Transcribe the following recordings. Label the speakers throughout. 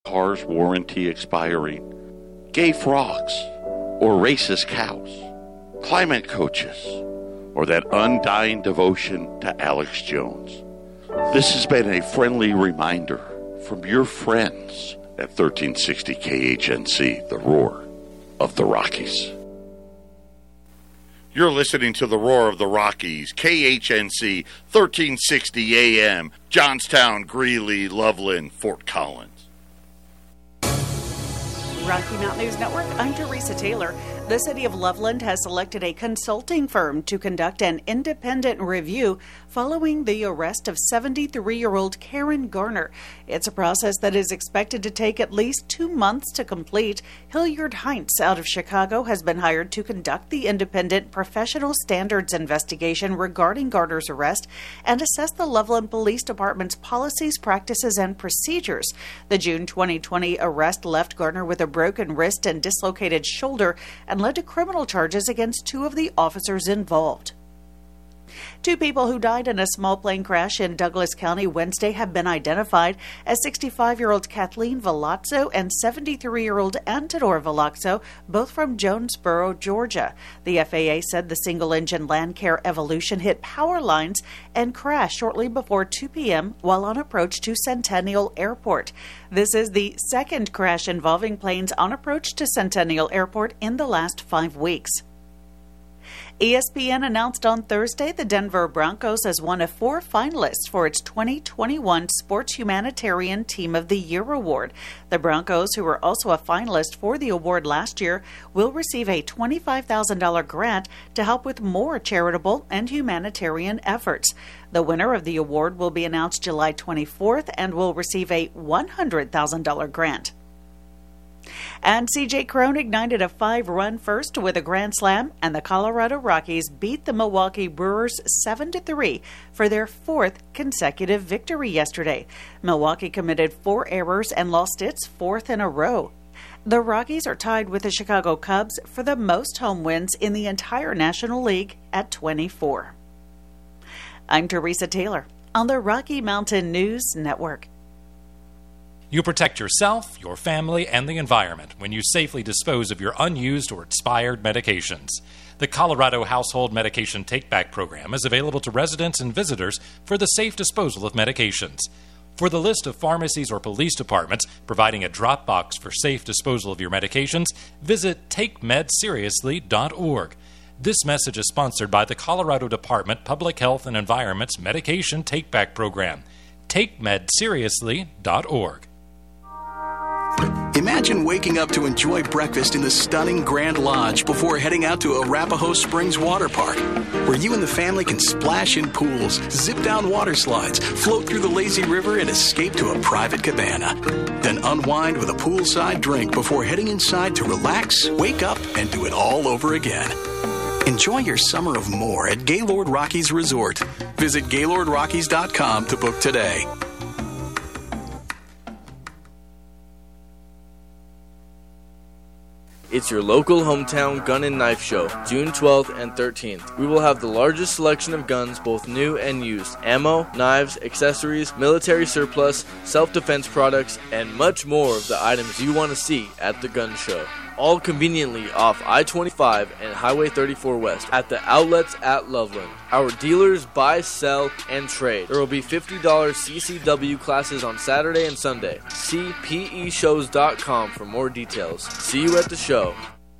Speaker 1: car's warranty expiring, gay frogs, or racist cows, climate coaches, or that undying devotion to Alex Jones. This has been a friendly reminder from your friends at 1360 KHNC, the roar of the Rockies. You're listening to the roar of the Rockies, KHNC, 1360 AM, Johnstown, Greeley, Loveland, Fort Collins.
Speaker 2: Rocky Mountain News Network, I'm Teresa Taylor. The city of Loveland has selected a consulting firm to conduct an independent review following the arrest of 73-year-old Karen Garner. It's a process that is expected to take at least 2 months to complete. Hilliard Heinz out of Chicago has been hired to conduct the independent professional standards investigation regarding Garner's arrest and assess the Loveland Police Department's policies, practices, and procedures. The June 2020 arrest left Garner with a broken wrist and dislocated shoulder and led to criminal charges against 2 of the officers involved. 2 people who died in a small plane crash in Douglas County Wednesday have been identified as 65-year-old Kathleen Velazzo and 73-year-old Antidor Velazzo, both from Jonesboro, Georgia. The FAA said the single-engine Landcare Evolution hit power lines and crashed shortly before 2 p.m. while on approach to Centennial Airport. This is the second crash involving planes on approach to Centennial Airport in the last 5 weeks. ESPN announced on Thursday the Denver Broncos as one of 4 finalists for its 2021 Sports Humanitarian Team of the Year award. The Broncos, who were also a finalist for the award last year, will receive a $25,000 grant to help with more charitable and humanitarian efforts. The winner of the award will be announced July 24th and will receive a $100,000 grant. And C.J. Cron ignited a 5-run first with a grand slam, and the Colorado Rockies beat the Milwaukee Brewers 7-3 for their 4th consecutive victory yesterday. Milwaukee committed 4 errors and lost its 4th in a row. The Rockies are tied with the Chicago Cubs for the most home wins in the entire National League at 24. I'm Teresa Taylor on the Rocky Mountain News Network.
Speaker 3: You protect yourself, your family, and the environment when you safely dispose of your unused or expired medications. The Colorado Household Medication Take-Back Program is available to residents and visitors for the safe disposal of medications. For the list of pharmacies or police departments providing a drop box for safe disposal of your medications, visit TakeMedSeriously.org. This message is sponsored by the Colorado Department Public Health and Environment's Medication Take-Back Program. TakeMedSeriously.org.
Speaker 4: Imagine waking up to enjoy breakfast in the stunning Grand Lodge before heading out to Arapahoe Springs Water Park, where you and the family can splash in pools, zip down water slides, float through the lazy river, and escape to a private cabana. Then unwind with a poolside drink before heading inside to relax, wake up, and do it all over again. Enjoy your summer of more at Gaylord Rockies Resort. Visit GaylordRockies.com to book today.
Speaker 5: It's your local hometown gun and knife show, June 12th and 13th. We will have the largest selection of guns, both new and used, ammo, knives, accessories, military surplus, self-defense products, and much more of the items you want to see at the gun show. All conveniently off I-25 and Highway 34 West at the outlets at Loveland. Our dealers buy, sell, and trade. There will be $50 CCW classes on Saturday and Sunday. See PEShows.com for more details. See you at the show.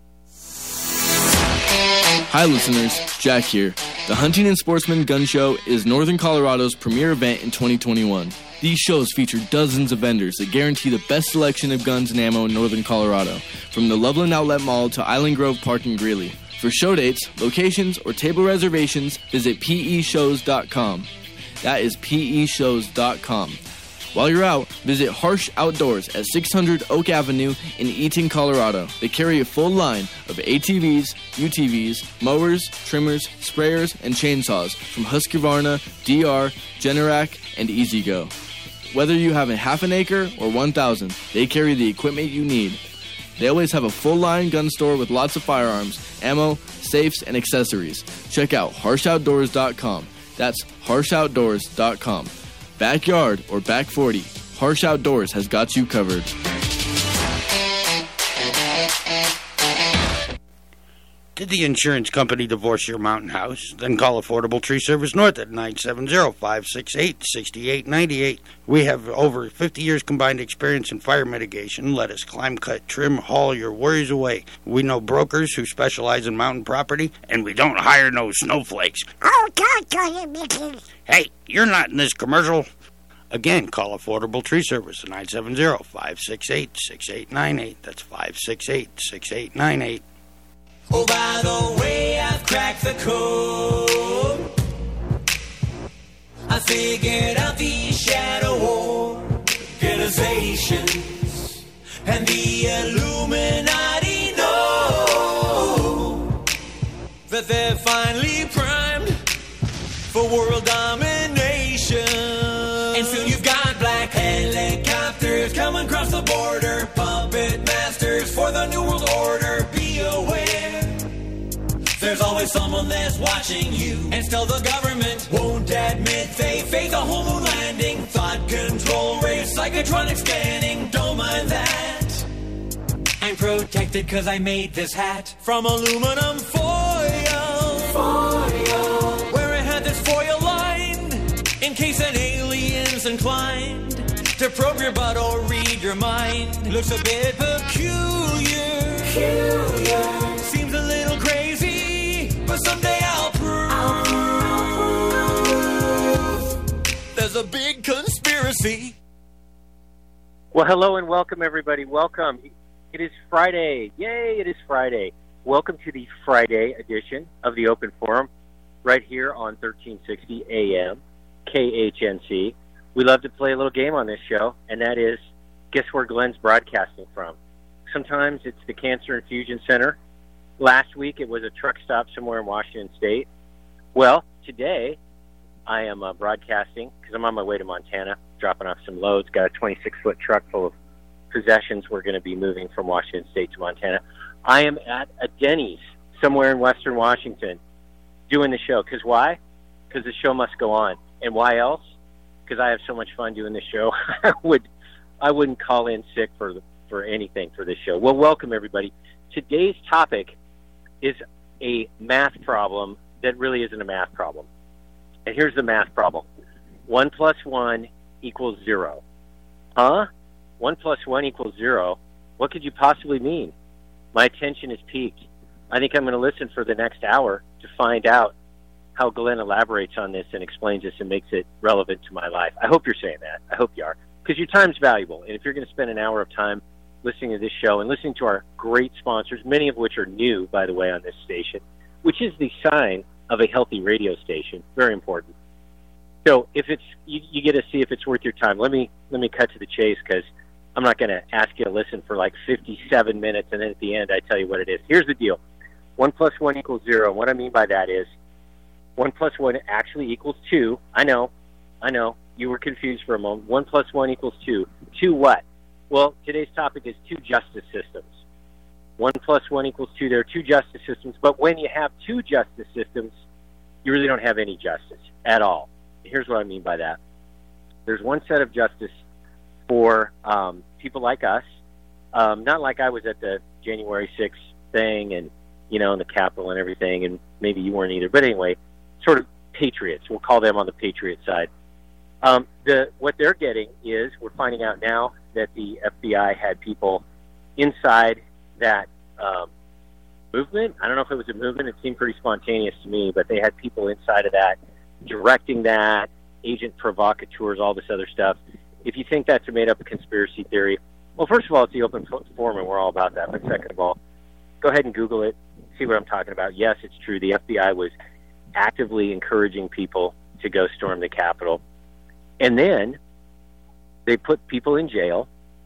Speaker 6: Hi listeners, Jack here. The Hunting and Sportsman Gun Show is Northern Colorado's premier event in 2021. These shows feature dozens of vendors that guarantee the best selection of guns and ammo in Northern Colorado, from the Loveland Outlet Mall to Island Grove Park in Greeley. For show dates, locations, or table reservations, visit PEShows.com. That is PEShows.com. While you're out, visit Harsh Outdoors at 600 Oak Avenue in Eaton, Colorado. They carry a full line of ATVs, UTVs, mowers, trimmers, sprayers, and chainsaws from Husqvarna, DR, Generac, and E-Z-Go. Whether you have a half an acre or 1,000, they carry the equipment you need. They always have a full-line gun store with lots of firearms, ammo, safes, and accessories. Check out harshoutdoors.com. That's harshoutdoors.com. Backyard or back 40, Harsh Outdoors has got you covered.
Speaker 7: Did the insurance company divorce your mountain house? Then call Affordable Tree Service North at 970-568-6898. We have over 50 years combined experience in fire mitigation. Let us climb, cut, trim, haul your worries away. We know brokers who specialize in mountain property, and we don't hire no snowflakes. Oh, God, hey, you're not in this commercial. Again, call Affordable Tree Service at 970-568-6898. That's 568-6898.
Speaker 8: Oh, by the way, I've cracked the code. I figured out the shadow organizations and the Illuminati know that they're finally primed for world domination. And soon you've got black helicopters coming across the border, puppet masters for the New World Order. Be aware, there's always someone that's watching you, and still the government won't admit they faked a whole moon landing. Thought control, race, psychotronic scanning, don't mind that. I'm protected cause I made this hat from aluminum foil. Where it had this foil line in case an alien's inclined to probe your butt or read your mind. Looks a bit peculiar. Seems a little crazy, but someday I'll prove there's a big conspiracy.
Speaker 9: Well, hello and welcome, everybody. Welcome. It is Friday. Yay, it is Friday. Welcome to the Friday edition of the Open Forum right here on 1360 AM, KHNC. We love to play a little game on this show, and that is, guess where Glenn's broadcasting from? Sometimes it's the Cancer Infusion Center. Last week it was a truck stop somewhere in Washington State. Well, today I am broadcasting because I'm on my way to Montana, dropping off some loads. Got a 26-foot truck full of possessions we're going to be moving from Washington State to Montana. I am at a Denny's somewhere in Western Washington doing the show. Because why? Because the show must go on. And why else? Because I have so much fun doing this show. I wouldn't call in sick for anything for this show. Well, welcome, everybody. Today's topic is a math problem that really isn't a math problem. And here's the math problem. 1 plus 1 equals 0. Huh? 1 plus 1 equals 0? What could you possibly mean? My attention is piqued. I think I'm going to listen for the next hour to find out how Glenn elaborates on this and explains this and makes it relevant to my life. I hope you're saying that. I hope you are. Because your time's valuable. And if you're going to spend an hour of time listening to this show and listening to our great sponsors, many of which are new, by the way, on this station, which is the sign of a healthy radio station. Very important. So if it's you get to see if it's worth your time. Let me cut to the chase, because I'm not going to ask you to listen for like 57 minutes and then at the end I tell you what it is. Here's the deal. 1 plus 1 equals 0. What I mean by that is 1 plus 1 actually equals 2. I know. You were confused for a moment. 1 plus 1 equals 2. 2 what? Well, today's topic is 2 justice systems. 1 plus 1 equals 2. There are 2 justice systems, but when you have 2 justice systems, you really don't have any justice at all. Here's what I mean by that. There's one set of justice for people like us, not like I was at the January 6th thing and, in the Capitol and everything, and maybe you weren't either. But anyway, sort of patriots. We'll call them on the patriot side. What they're getting is, we're finding out now that the FBI had people inside that movement. I don't know if it was a movement. It seemed pretty spontaneous to me, but they had people inside of that directing that, agent provocateurs, all this other stuff. If you think that's a made-up conspiracy theory, well, first of all, it's the Open Forum, and we're all about that. But second of all, go ahead and Google it, see what I'm talking about. Yes, it's true. The FBI was actively encouraging people to go storm the Capitol. And then they put people in jail,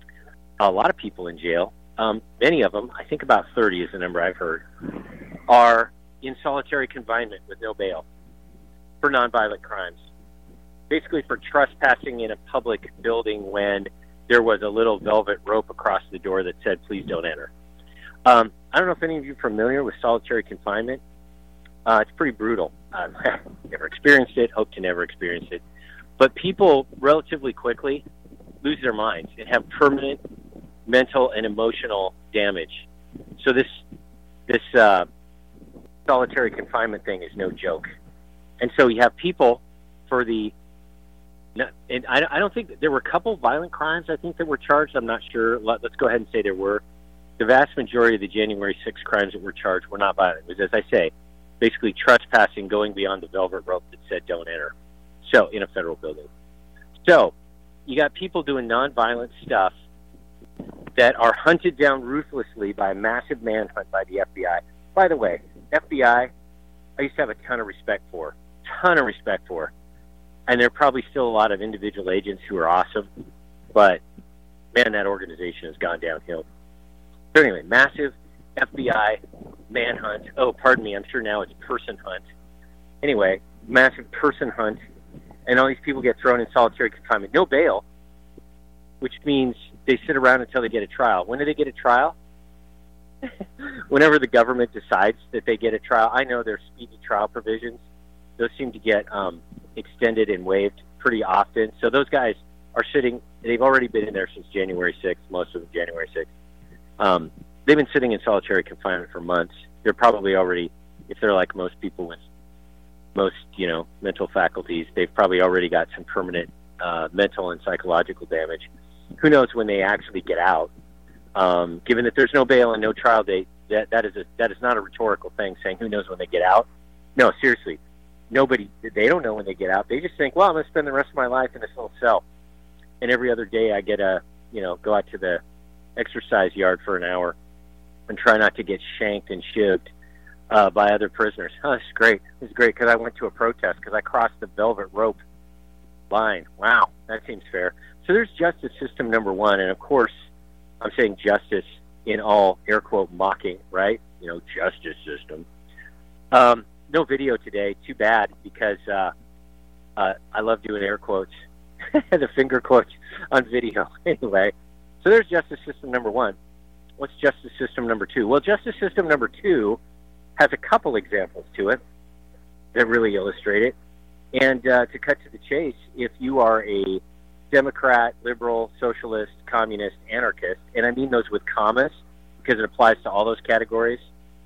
Speaker 9: a lot of people in jail. Many of them, I think about 30 is the number I've heard, are in solitary confinement with no bail for nonviolent crimes. Basically for trespassing in a public building when there was a little velvet rope across the door that said, please don't enter. I don't know if any of you are familiar with solitary confinement. It's pretty brutal. I've never experienced it, hope to never experience it. But people relatively quickly lose their minds and have permanent mental and emotional damage. So this solitary confinement thing is no joke. And so you have people for the, and I don't think there were a couple violent crimes, I think, that were charged. I'm not sure. Let's go ahead and say there were. The vast majority of the January 6th crimes that were charged were not violent. It was, as I say, basically trespassing, going beyond the velvet rope that said don't enter. So, in a federal building. So, you got people doing nonviolent stuff that are hunted down ruthlessly by a massive manhunt by the FBI. By the way, FBI, I used to have a ton of respect for. And there are probably still a lot of individual agents who are awesome, but, man, that organization has gone downhill. So anyway, massive FBI manhunt. Oh, pardon me, I'm sure now it's person hunt. Anyway, massive person hunt, and all these people get thrown in solitary confinement. No bail, which means they sit around until they get a trial. When do they get a trial? Whenever the government decides that they get a trial. I know there's speedy trial provisions. Those seem to get extended and waived pretty often. So those guys are sitting, they've already been in there since January 6th, most of them January 6th. They've been sitting in solitary confinement for months. They're probably already, if they're like most people with most, mental faculties, they've probably already got some permanent mental and psychological damage. Who knows when they actually get out? Given that there's no bail and no trial date, that is not a rhetorical thing saying who knows when they get out. No, seriously. They don't know when they get out. They just think, well, I'm going to spend the rest of my life in this little cell. And every other day I get go out to the exercise yard for an hour and try not to get shanked and shivved by other prisoners. Oh, this is great. This is great because I went to a protest because I crossed the velvet rope line. Wow, that seems fair. So there's justice system number one. And, of course, I'm saying justice in all air quote mocking, right? Justice system. No video today. Too bad because I love doing air quotes, the finger quotes on video. Anyway, so there's justice system number one. What's justice system number two? Well, justice system number two has a couple examples to it that really illustrate it. And to cut to the chase, if you are a Democrat, liberal, socialist, communist, anarchist, and I mean those with commas because it applies to all those categories,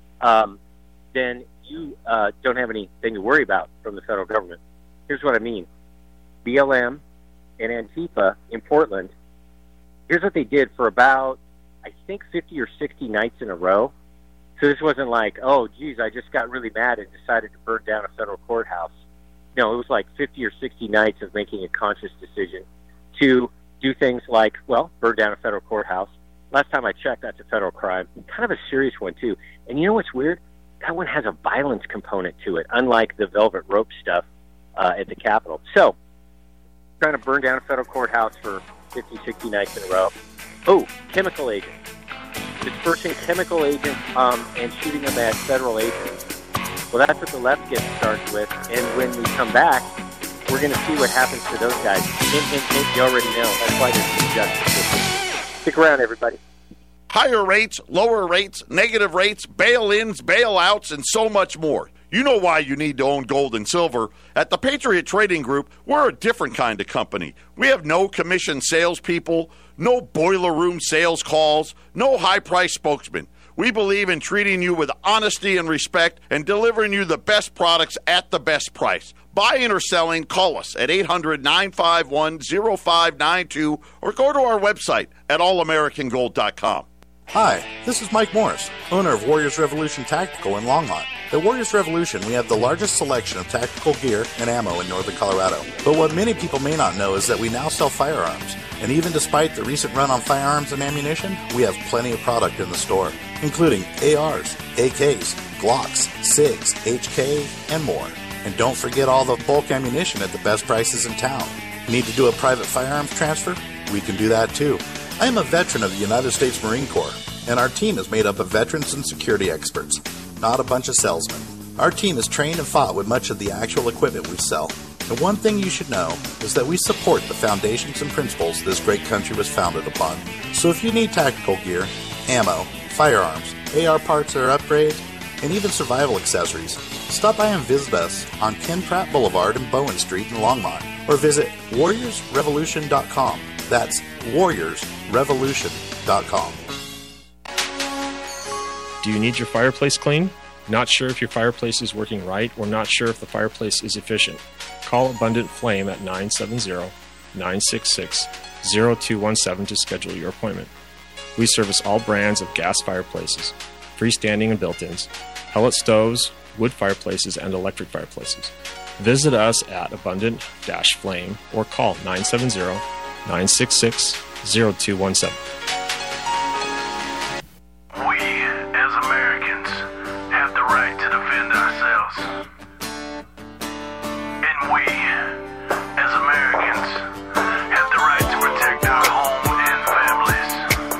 Speaker 9: then you don't have anything to worry about from the federal government. Here's what I mean. BLM and Antifa in Portland, here's what they did for about, I think, 50 or 60 nights in a row. So this wasn't like, oh, geez, I just got really mad and decided to burn down a federal courthouse. No, it was like 50 or 60 nights of making a conscious decision to do things like, well, burn down a federal courthouse. Last time I checked, that's a federal crime. Kind of a serious one, too. And you know what's weird? That one has a violence component to it, unlike the velvet rope stuff at the Capitol. So, trying to burn down a federal courthouse for 50, 60 nights in a row. Oh, chemical agents. Dispersing chemical agents and shooting them at federal agents. Well, that's what the left gets started with. And when we come back, we're going to see what happens to those guys. Hint, you already know. That's why there's no justice system. Stick around, everybody.
Speaker 1: Higher rates, lower rates, negative rates, bail-ins, bailouts, and so much more. You know why you need to own gold and silver. At the Patriot Trading Group, we're a different kind of company. We have no commission salespeople, no boiler room sales calls, no high-price spokesmen. We believe in treating you with honesty and respect and delivering you the best products at the best price. Buying or selling, call us at 800-951-0592 or go to our website at allamericangold.com.
Speaker 10: Hi, this is Mike Morris, owner of Warriors Revolution Tactical in Longmont. At Warriors Revolution, we have the largest selection of tactical gear and ammo in northern Colorado. But what many people may not know is that we now sell firearms. And even despite the recent run on firearms and ammunition, we have plenty of product in the store, including ARs, AKs, Glocks, SIGs, HK, and more. And don't forget all the bulk ammunition at the best prices in town. Need to do a private firearms transfer? We can do that too. I am a veteran of the United States Marine Corps, and our team is made up of veterans and security experts, not a bunch of salesmen. Our team is trained and fought with much of the actual equipment we sell. And one thing you should know is that we support the foundations and principles this great country was founded upon. So if you need tactical gear, ammo, firearms, AR parts or upgrades, and even survival accessories, stop by and visit us on Ken Pratt Boulevard and Bowen Street in Longmont, or visit warriorsrevolution.com. That's warriorsrevolution.com.
Speaker 11: Do you need your fireplace clean? Not sure if your fireplace is working right or not sure if the fireplace is efficient? Call Abundant Flame at 970-966-0217 to schedule your appointment. We service all brands of gas fireplaces, freestanding and built-ins, pellet stoves, wood fireplaces, and electric fireplaces. Visit us at Abundant-Flame or call 970-966-0217.
Speaker 12: We, as Americans, have the right to defend ourselves. And we, as Americans, have the right to protect our home and families.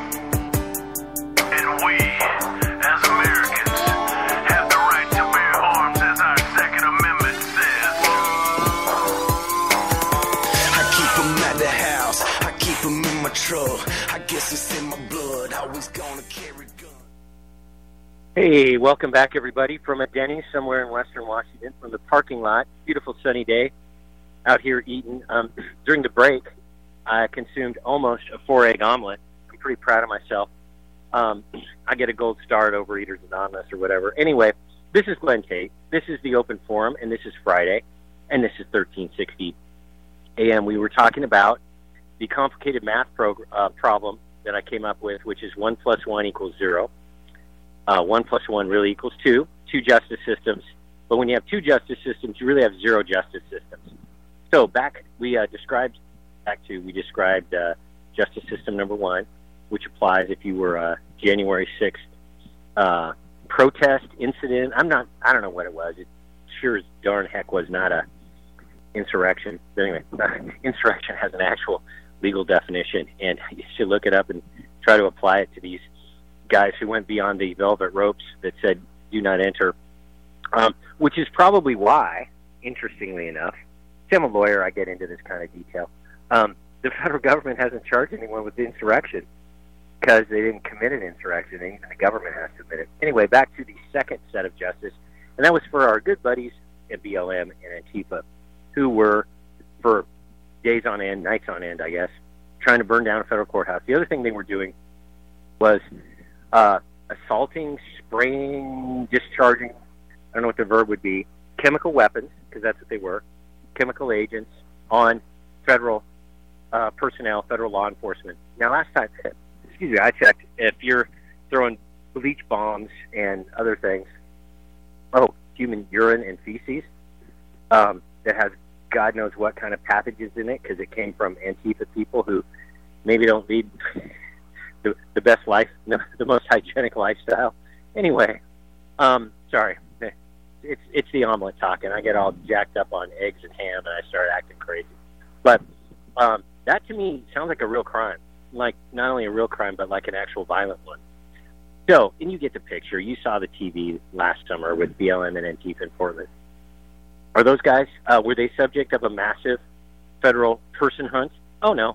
Speaker 12: And we, as Americans, have the right to bear arms as our Second Amendment says.
Speaker 8: I keep them at the house, I keep them in my truck. I guess it's in my blood, always gonna carry guns.
Speaker 9: Hey, welcome back, everybody, from a Denny's somewhere in Western Washington, from the parking lot. Beautiful sunny day out here eating. During the break, I consumed almost a 4-egg omelet. I'm pretty proud of myself. I get a gold star at Overeaters Anonymous or whatever. Anyway, this is Glenn Tate. This is the Open Forum, and this is Friday, and this is 1360 AM. We were talking about the complicated math problem that I came up with, which is 1 + 1 = 0. 1 + 1 really equals 2 justice systems. But when you have 2 justice systems, you really have 0 justice systems. So we described justice system number 1, which applies if you were a January 6th protest incident. I don't know what it was. It sure as darn heck was not a insurrection. But anyway, insurrection has an actual legal definition, and you should look it up and try to apply it to these guys who went beyond the velvet ropes that said do not enter, which is probably why, interestingly enough, see, I'm a lawyer, I get into this kind of detail, the federal government hasn't charged anyone with insurrection because they didn't commit an insurrection, and even the government has to admit it. Anyway, back to the second set of justice, and that was for our good buddies at BLM and Antifa, who were, for days on end, nights on end, I guess, trying to burn down a federal courthouse. The other thing they were doing was assaulting, spraying, discharging, I don't know what the verb would be, chemical weapons, because that's what they were, chemical agents on federal personnel, federal law enforcement. Now, last time, I checked, if you're throwing bleach bombs and other things, human urine and feces, that has God knows what kind of pathogens in it, because it came from Antifa people who maybe don't lead the best life, the most hygienic lifestyle. Anyway, sorry, it's the omelet talking. I get all jacked up on eggs and ham, and I start acting crazy. But that to me sounds like a real crime, like not only a real crime, but like an actual violent one. So, and you get the picture. You saw the TV last summer with BLM and Antifa in Portland. Are those guys, were they subject of a massive federal person hunt? Oh, no.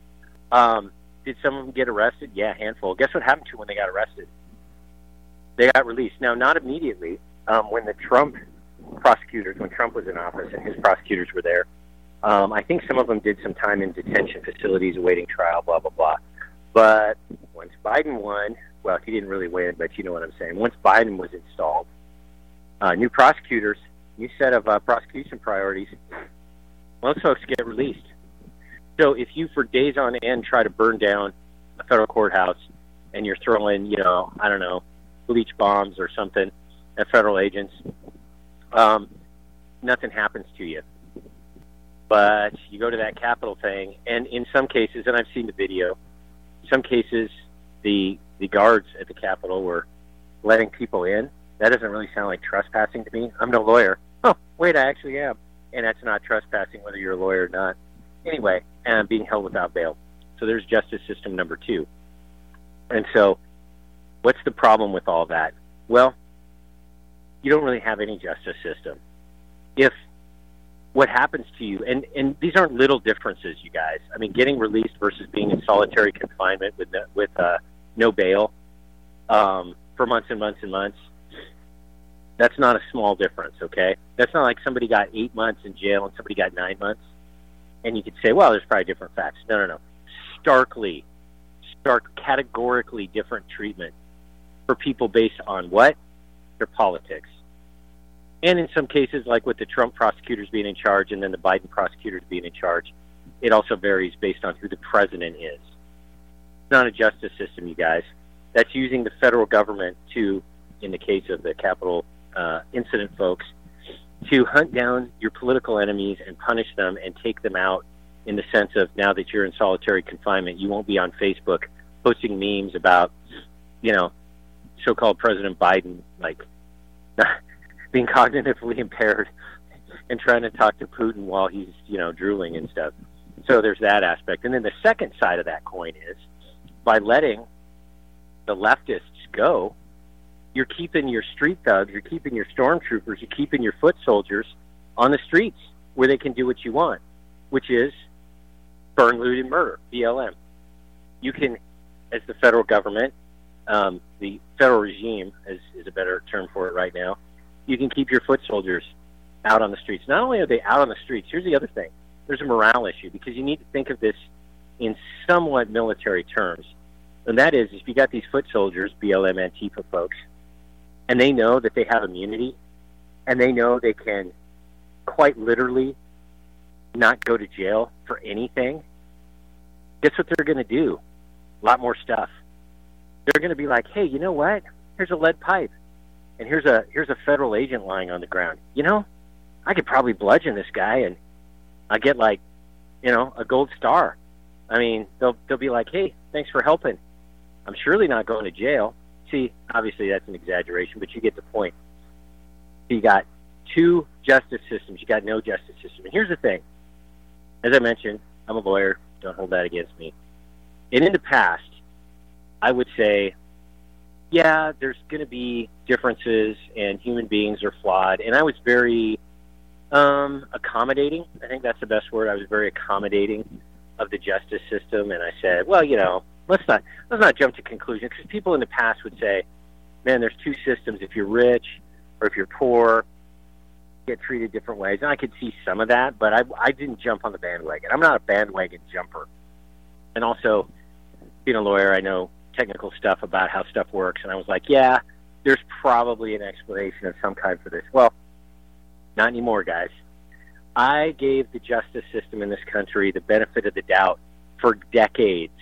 Speaker 9: Did some of them get arrested? Yeah, a handful. Guess what happened to them when they got arrested? They got released. Now, not immediately. When the Trump prosecutors, when Trump was in office and his prosecutors were there, I think some of them did some time in detention facilities awaiting trial, blah, blah, blah. But once Biden won, well, he didn't really win, but you know what I'm saying. Once Biden was installed, new prosecutors, new set of prosecution priorities, most folks get released. So if you, for days on end, try to burn down a federal courthouse and you're throwing, I don't know, bleach bombs or something at federal agents, nothing happens to you. But you go to that Capitol thing, and in some cases, and I've seen the video, in some cases the guards at the Capitol were letting people in. That doesn't really sound like trespassing to me. I'm no lawyer. Oh, wait, I actually am. And that's not trespassing whether you're a lawyer or not. Anyway, and I'm being held without bail. So there's justice system number 2. And so what's the problem with all that? Well, you don't really have any justice system. If what happens to you, and these aren't little differences, you guys. I mean, getting released versus being in solitary confinement with no bail for months and months and months, that's not a small difference, okay? That's not like somebody got 8 months in jail and somebody got 9 months. And you could say, well, there's probably different facts. No. Stark, categorically different treatment for people based on what? They're politics. And in some cases, like with the Trump prosecutors being in charge and then the Biden prosecutors being in charge, it also varies based on who the president is. It's not a justice system, you guys. That's using the federal government to, in the case of the Capitol incident folks, to hunt down your political enemies and punish them and take them out in the sense of now that you're in solitary confinement, you won't be on Facebook posting memes about, so-called President Biden, like, being cognitively impaired and trying to talk to Putin while he's, drooling and stuff. So there's that aspect. And then the second side of that coin is, by letting the leftists go, you're keeping your street thugs, you're keeping your stormtroopers, you're keeping your foot soldiers on the streets where they can do what you want, which is burn, loot, and murder, BLM. You can, as the federal government, the federal regime is a better term for it right now, you can keep your foot soldiers out on the streets. Not only are they out on the streets, here's the other thing. There's a morale issue because you need to think of this in somewhat military terms. And that is, if you got these foot soldiers, BLM, Antifa folks, and they know that they have immunity, and they know they can quite literally not go to jail for anything, guess what they're going to do? A lot more stuff. They're going to be like, hey, you know what? Here's a lead pipe, and here's a federal agent lying on the ground. I could probably bludgeon this guy, and I get a gold star. I mean, they'll be like, hey, thanks for helping. I'm surely not going to jail. See, obviously that's an exaggeration, but you get the point. You got two justice systems. You got no justice system. And here's the thing. As I mentioned, I'm a lawyer. Don't hold that against me. And in the past, I would say, yeah, there's going to be differences, and human beings are flawed. And I was very accommodating. I think that's the best word. I was very accommodating of the justice system, and I said, well, let's not jump to conclusions, because people in the past would say, man, there's two systems. If you're rich or if you're poor, you get treated different ways. And I could see some of that, but I didn't jump on the bandwagon. I'm not a bandwagon jumper. And also, being a lawyer, I know technical stuff about how stuff works, and I was like, yeah, there's probably an explanation of some kind for this. Well, not anymore, guys. I gave the justice system in this country the benefit of the doubt for decades.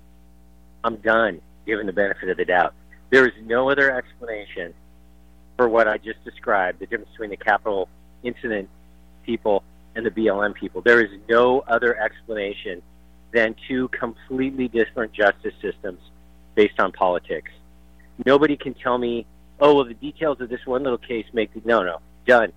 Speaker 9: I'm done giving the benefit of the doubt. There is no other explanation for what I just described, the difference between the Capitol incident people and the BLM people. There is no other explanation than two completely different justice systems based on politics. Nobody can tell me, oh, well, the details of this one little case make the... No. Done.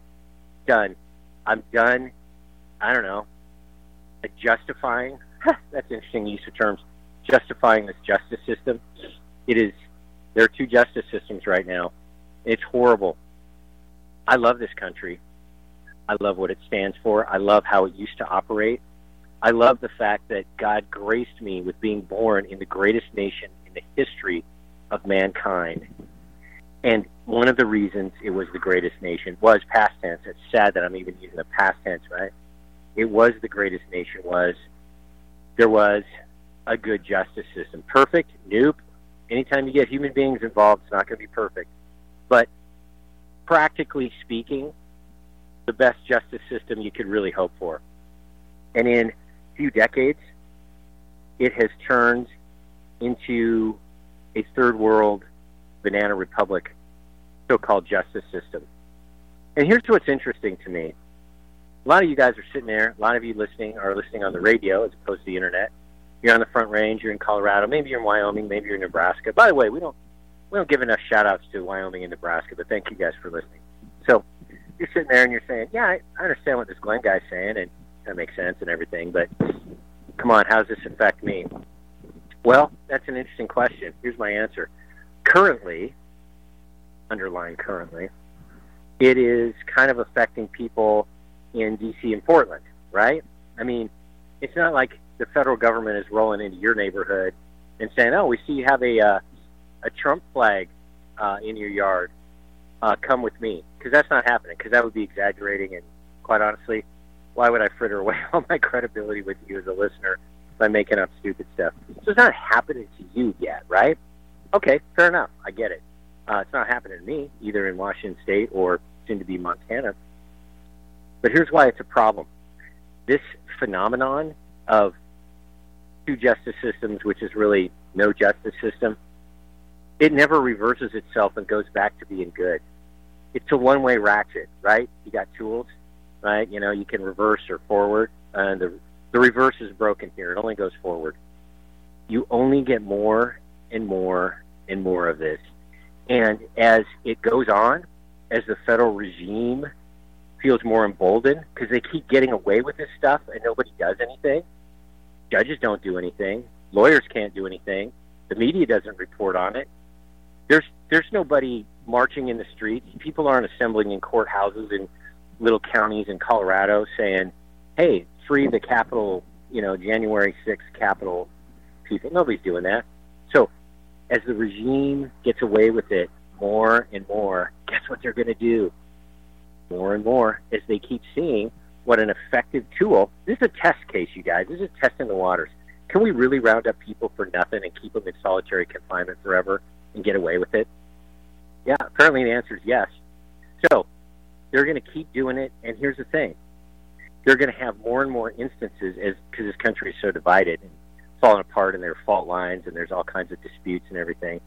Speaker 9: I'm done. I don't know. Justifying. That's interesting use of terms. Justifying this justice system. There are two justice systems right now. It's horrible. I love this country. I love what it stands for. I love how it used to operate. I love the fact that God graced me with being born in the greatest nation in the history of mankind. And one of the reasons it was the greatest nation was past tense. It's sad that I'm even using the past tense, right? It was the greatest nation there was a good justice system. Perfect? Nope. Anytime you get human beings involved, it's not going to be perfect. But practically speaking, the best justice system you could really hope for. And in a few decades, it has turned into a third world banana republic so-called justice system. And here's what's interesting to me. A lot of you guys are sitting there, a lot of you are listening on the radio as opposed to the internet. You're on the Front Range, you're in Colorado, maybe you're in Wyoming, maybe you're in Nebraska. By the way, we don't give enough shout-outs to Wyoming and Nebraska, but thank you guys for listening. So you're sitting there and you're saying, yeah, I understand what this Glenn guy's saying, and that makes sense and everything, but come on, how does this affect me? Well, that's an interesting question. Here's my answer. Currently, underline currently, it is kind of affecting people in D.C. and Portland, right? I mean, it's not like the federal government is rolling into your neighborhood and saying, oh, we see you have a Trump flag in your yard. Come with me. Because that's not happening, because that would be exaggerating, and quite honestly, why would I fritter away all my credibility with you as a listener by making up stupid stuff? So it's not happening to you yet, right? Okay, fair enough. I get it. It's not happening to me, either in Washington State or soon to be Montana. But here's why it's a problem. This phenomenon of two justice systems, which is really no justice system, it never reverses itself and goes back to being good. It's a one-way ratchet, right? You got tools, right? You know, you can reverse or forward. And the reverse is broken here. It only goes forward. You only get more and more and more of this. And as it goes on, as the federal regime feels more emboldened, because they keep getting away with this stuff and nobody does anything. Judges don't do anything. Lawyers can't do anything. The media doesn't report on it. There's nobody marching in the streets. People aren't assembling in courthouses in little counties in Colorado saying, hey, free the Capitol, January 6th Capitol people. Nobody's doing that. So as the regime gets away with it more and more, guess what they're going to do? More and more, as they keep seeing what an effective tool. This is a test case, you guys. This is testing the waters. Can we really round up people for nothing and keep them in solitary confinement forever and get away with it? Yeah, apparently the answer is yes. So they're going to keep doing it, and here's the thing. They're going to have more and more instances because this country is so divided and falling apart, and there are fault lines, and there's all kinds of disputes and everything.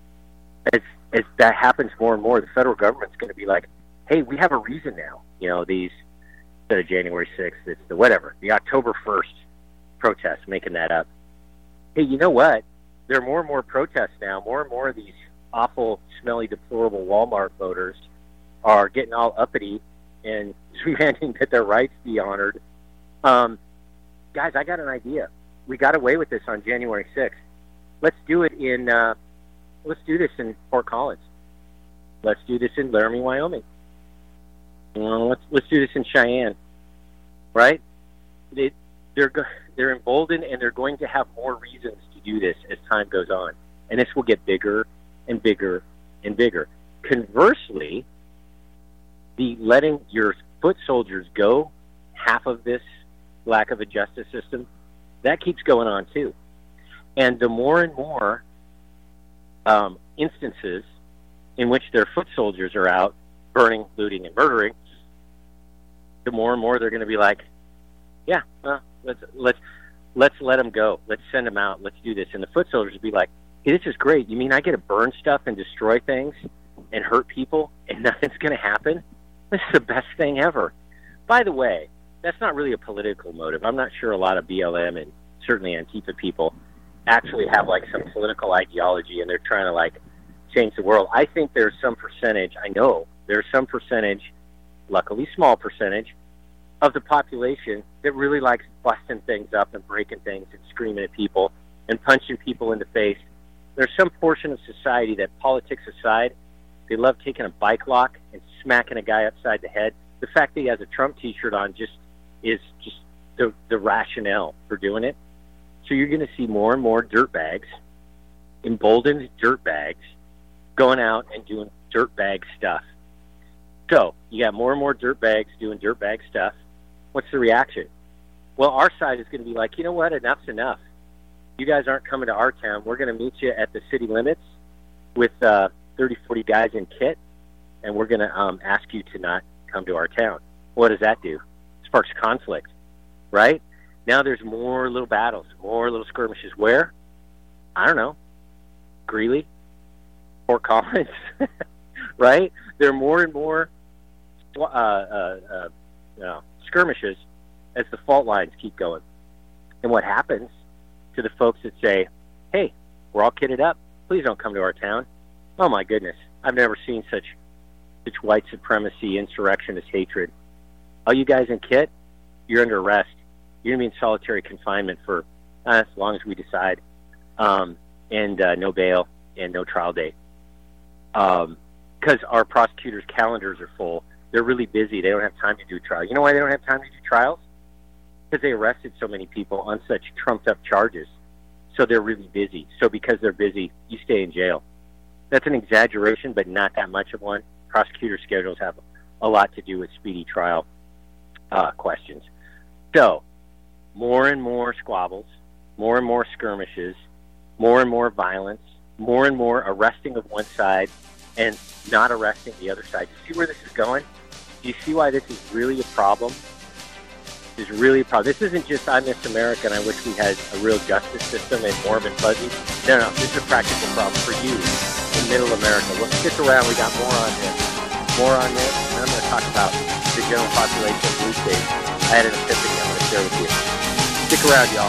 Speaker 9: As that happens more and more, the federal government's going to be like, hey, we have a reason now. These, instead of January 6th, it's the October 1st protests, making that up. Hey, you know what? There are more and more protests now. More and more of these awful, smelly, deplorable Walmart voters are getting all uppity and demanding that their rights be honored. Guys, I got an idea. We got away with this on January 6th. Let's do it let's do this in Fort Collins. Let's do this in Laramie, Wyoming. Let's do this in Cheyenne, right? They're emboldened, and they're going to have more reasons to do this as time goes on, and this will get bigger and bigger and bigger. Conversely, the letting your foot soldiers go, half of this lack of a justice system, that keeps going on too. And the more and more instances in which their foot soldiers are out burning, looting, and murdering, the more and more they're going to be like, yeah, let's let them go. Let's send them out. Let's do this. And the foot soldiers will be like, hey, this is great. You mean I get to burn stuff and destroy things and hurt people and nothing's going to happen? This is the best thing ever. By the way, that's not really a political motive. I'm not sure a lot of BLM and certainly Antifa people actually have some political ideology and they're trying to change the world. I think there's some percentage, I know there's some percentage, luckily small percentage, of the population that really likes busting things up and breaking things and screaming at people and punching people in the face. There's some portion of society that, politics aside, they love taking a bike lock and smacking a guy upside the head. The fact that he has a Trump t-shirt on is the rationale for doing it. So you're going to see more and more dirtbags, emboldened dirtbags, going out and doing dirtbag stuff. So you got more and more dirtbags doing dirtbag stuff. What's the reaction? Well, our side is going to be like, you know what? Enough's enough. You guys aren't coming to our town. We're going to meet you at the city limits with 30, 40 guys in kit, and we're going to ask you to not come to our town. What does that do? Sparks conflict, right? Now there's more little battles, more little skirmishes. Where? I don't know. Greeley? Fort Collins? Right? There are more and more skirmishes as the fault lines keep going. And what happens to the folks that say, hey, we're all kitted up, please don't come to our town? Oh my goodness, I've never seen such white supremacy, insurrectionist hatred. All you guys in kit, you're under arrest. You're going to be in solitary confinement for as long as we decide, and no bail and no trial date. Because our prosecutors' calendars are full. They're really busy. They don't have time to do trials. You know why they don't have time to do trials? Because they arrested so many people on such trumped-up charges. So they're really busy. So because they're busy, you stay in jail. That's an exaggeration, but not that much of one. Prosecutor schedules have a lot to do with speedy trial questions. So more and more squabbles, more and more skirmishes, more and more violence, more and more arresting of one side, and not arresting the other side. Do you see where this is going? Do you see why this is really a problem? This is really a problem. This isn't just I miss America and I wish we had a real justice system and warm and fuzzy. No, this is a practical problem for you in middle America. Well, stick around. We got more on this. And I'm going to talk about the general population of blue states. I had an epiphany I'm going to share with you. Stick around, y'all.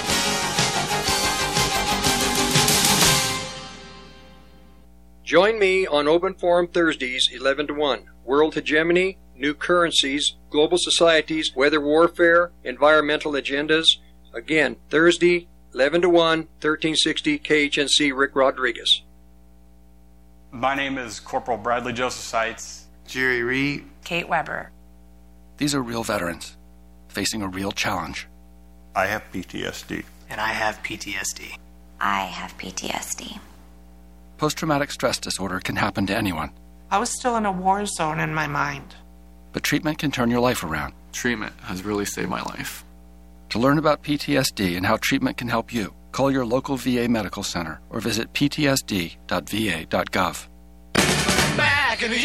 Speaker 13: Join me on Open Forum Thursdays, 11 to 1. World hegemony, new currencies, global societies, weather warfare, environmental agendas. Again, Thursday, 11 to 1, 1360 KHNC, Rick Rodriguez.
Speaker 14: My name is Corporal Bradley Joseph Seitz.
Speaker 15: Jerry Reed.
Speaker 16: Kate Weber.
Speaker 17: These are real veterans facing a real challenge.
Speaker 18: I have PTSD.
Speaker 16: And I have PTSD.
Speaker 19: I have PTSD.
Speaker 17: Post-traumatic stress disorder can happen to anyone.
Speaker 16: I was still in a war zone in my mind.
Speaker 17: But treatment can turn your life around.
Speaker 6: Treatment has really saved my life.
Speaker 17: To learn about PTSD and how treatment can help you, call your local VA medical center or visit ptsd.va.gov.
Speaker 8: Back in the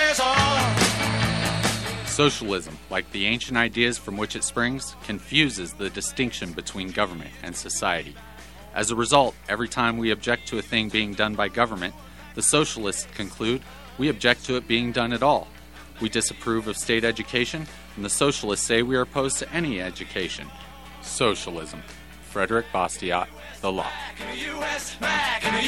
Speaker 8: USSR.
Speaker 20: Socialism, like the ancient ideas from which it springs, confuses the distinction between government and society. As a result, every time we object to a thing being done by government, the socialists conclude we object to it being done at all. We disapprove of state education, and the socialists say we are opposed to any education. Socialism. Frederick Bastiat, The Law.
Speaker 8: Back in the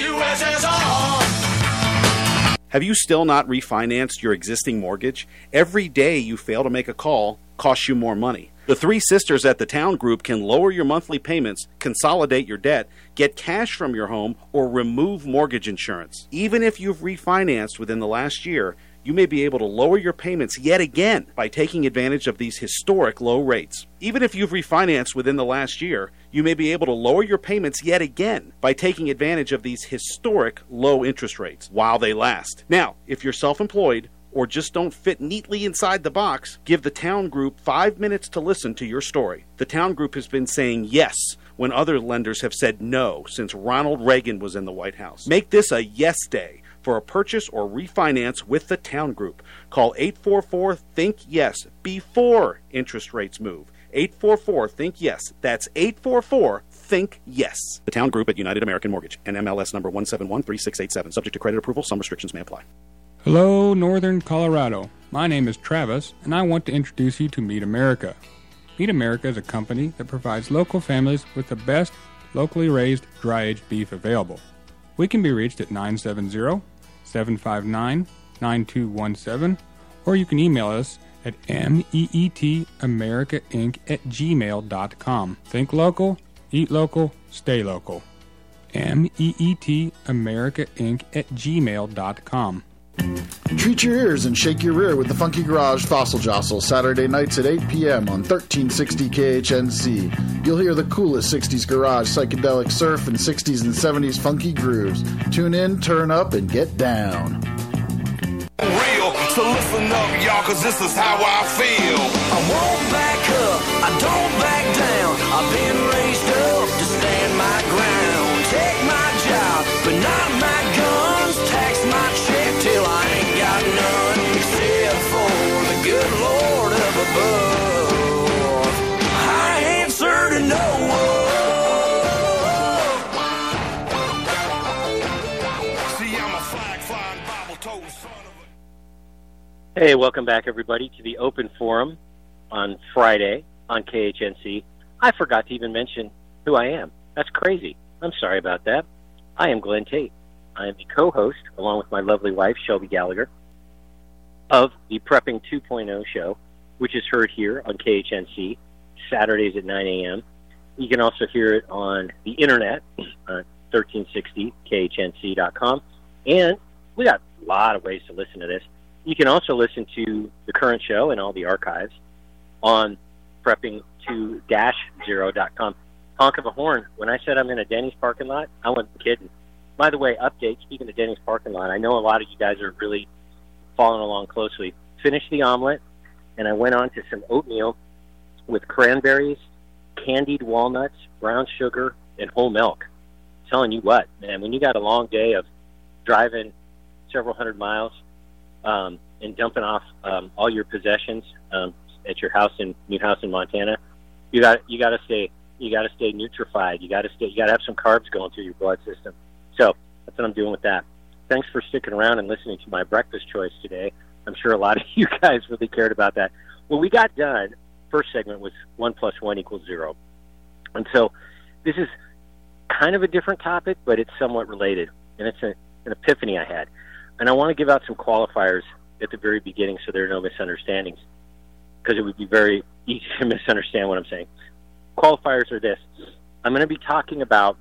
Speaker 8: USSR.
Speaker 21: Have you still not refinanced your existing mortgage? Every day you fail to make a call costs you more money. The Three Sisters at the Town Group can lower your monthly payments, consolidate your debt, get cash from your home, or remove mortgage insurance. Even if you've refinanced within the last year, you may be able to lower your payments yet again by taking advantage of these historic low rates. Even if you've refinanced within the last year, you may be able to lower your payments yet again by taking advantage of these historic low interest rates while they last. Now, if you're self-employed, or just don't fit neatly inside the box, give the Town Group 5 minutes to listen to your story. The Town Group has been saying yes when other lenders have said no since Ronald Reagan was in the White House. Make this a yes day for a purchase or refinance with the Town Group. Call 844-THINK-YES before interest rates move. 844-THINK-YES. That's 844-THINK-YES. The Town Group at United American Mortgage, NMLS number 1713687. Subject to credit approval. Some restrictions may apply.
Speaker 22: Hello, Northern Colorado. My name is Travis, and I want to introduce you to Meat America. Meat America is a company that provides local families with the best locally raised dry-aged beef available. We can be reached at 970-759-9217, or you can email us at meetamericainc@gmail.com. Think local, eat local, stay local. meetamericainc@gmail.com.
Speaker 23: Treat your ears and shake your rear with the Funky Garage Fossil Jostle, Saturday nights at 8 p.m. on 1360 KHNC. You'll hear the coolest 60s garage, psychedelic surf, and 60s and 70s funky grooves. Tune in, turn up, and get down.
Speaker 12: Real, so listen up, y'all, cause this is how I feel.
Speaker 8: I won't back up, I don't back down. I've been raised up to stand my ground. Take my job, but not my guns. Tax my check till I ain't got none. Except for the good Lord up above. I answer to no one.
Speaker 12: See, I'm a flag-flying, Bible-toting son of a...
Speaker 9: Hey, welcome back, everybody, to the Open Forum on Friday on KHNC. I forgot to even mention who I am. That's crazy. I'm sorry about that. I am Glenn Tate. I am the co-host, along with my lovely wife, Shelby Gallagher, of the Prepping 2.0 show, which is heard here on KHNC, Saturdays at 9 a.m. You can also hear it on the internet, 1360khnc.com. And we got a lot of ways to listen to this. You can also listen to the current show and all the archives on prepping2-0.com. Honk of a horn. When I said I'm in a Denny's parking lot, I wasn't kidding. By the way, update, speaking of Denny's parking lot, I know a lot of you guys are really following along closely. Finished the omelet, and I went on to some oatmeal with cranberries, candied walnuts, brown sugar, and whole milk. I'm telling you what, man, when you got a long day of driving several hundred miles and dumping off all your possessions at your house in Montana, you got to stay nutrified. You got to have some carbs going through your blood system. So that's what I'm doing with that. Thanks for sticking around and listening to my breakfast choice today. I'm sure a lot of you guys really cared about that. When we got done, first segment was 1 + 1 = 0. And so this is kind of a different topic, but it's somewhat related. And it's an epiphany I had. And I want to give out some qualifiers at the very beginning so there are no misunderstandings, because it would be very easy to misunderstand what I'm saying. Qualifiers are this. I'm going to be talking about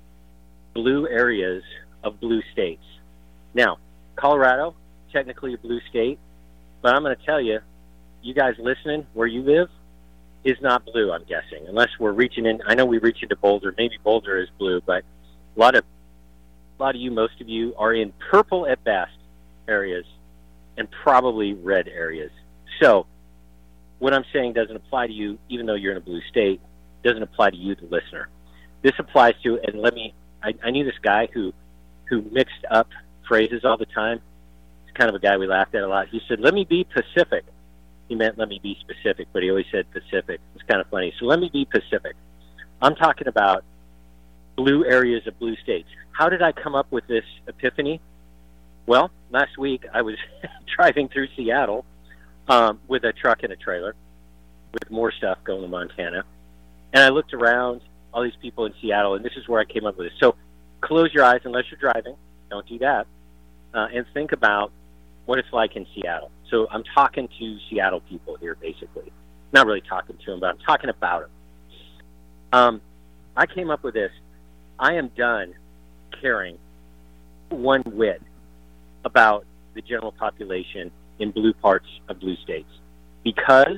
Speaker 9: blue areas of blue states. Now, Colorado, technically a blue state, but I'm going to tell you, you guys listening, where you live is not blue, I'm guessing, unless we're reaching in. I know we reach into Boulder. Maybe Boulder is blue, but a lot of you, most of you, are in purple at best areas and probably red areas. So what I'm saying doesn't apply to you, even though you're in a blue state. Doesn't apply to you, the listener. This applies to, and I knew this guy who mixed up phrases all the time. He's kind of a guy we laughed at a lot. He said, "Let me be Pacific." He meant let me be specific, but he always said Pacific. It's kind of funny. So let me be Pacific. I'm talking about blue areas of blue states. How did I come up with this epiphany? Well, last week I was driving through Seattle with a truck and a trailer with more stuff going to Montana. And I looked around, all these people in Seattle, and this is where I came up with this. So close your eyes unless you're driving. Don't do that. And think about what it's like in Seattle. So I'm talking to Seattle people here, basically. Not really talking to them, but I'm talking about them. I came up with this. I am done caring one whit about the general population in blue parts of blue states because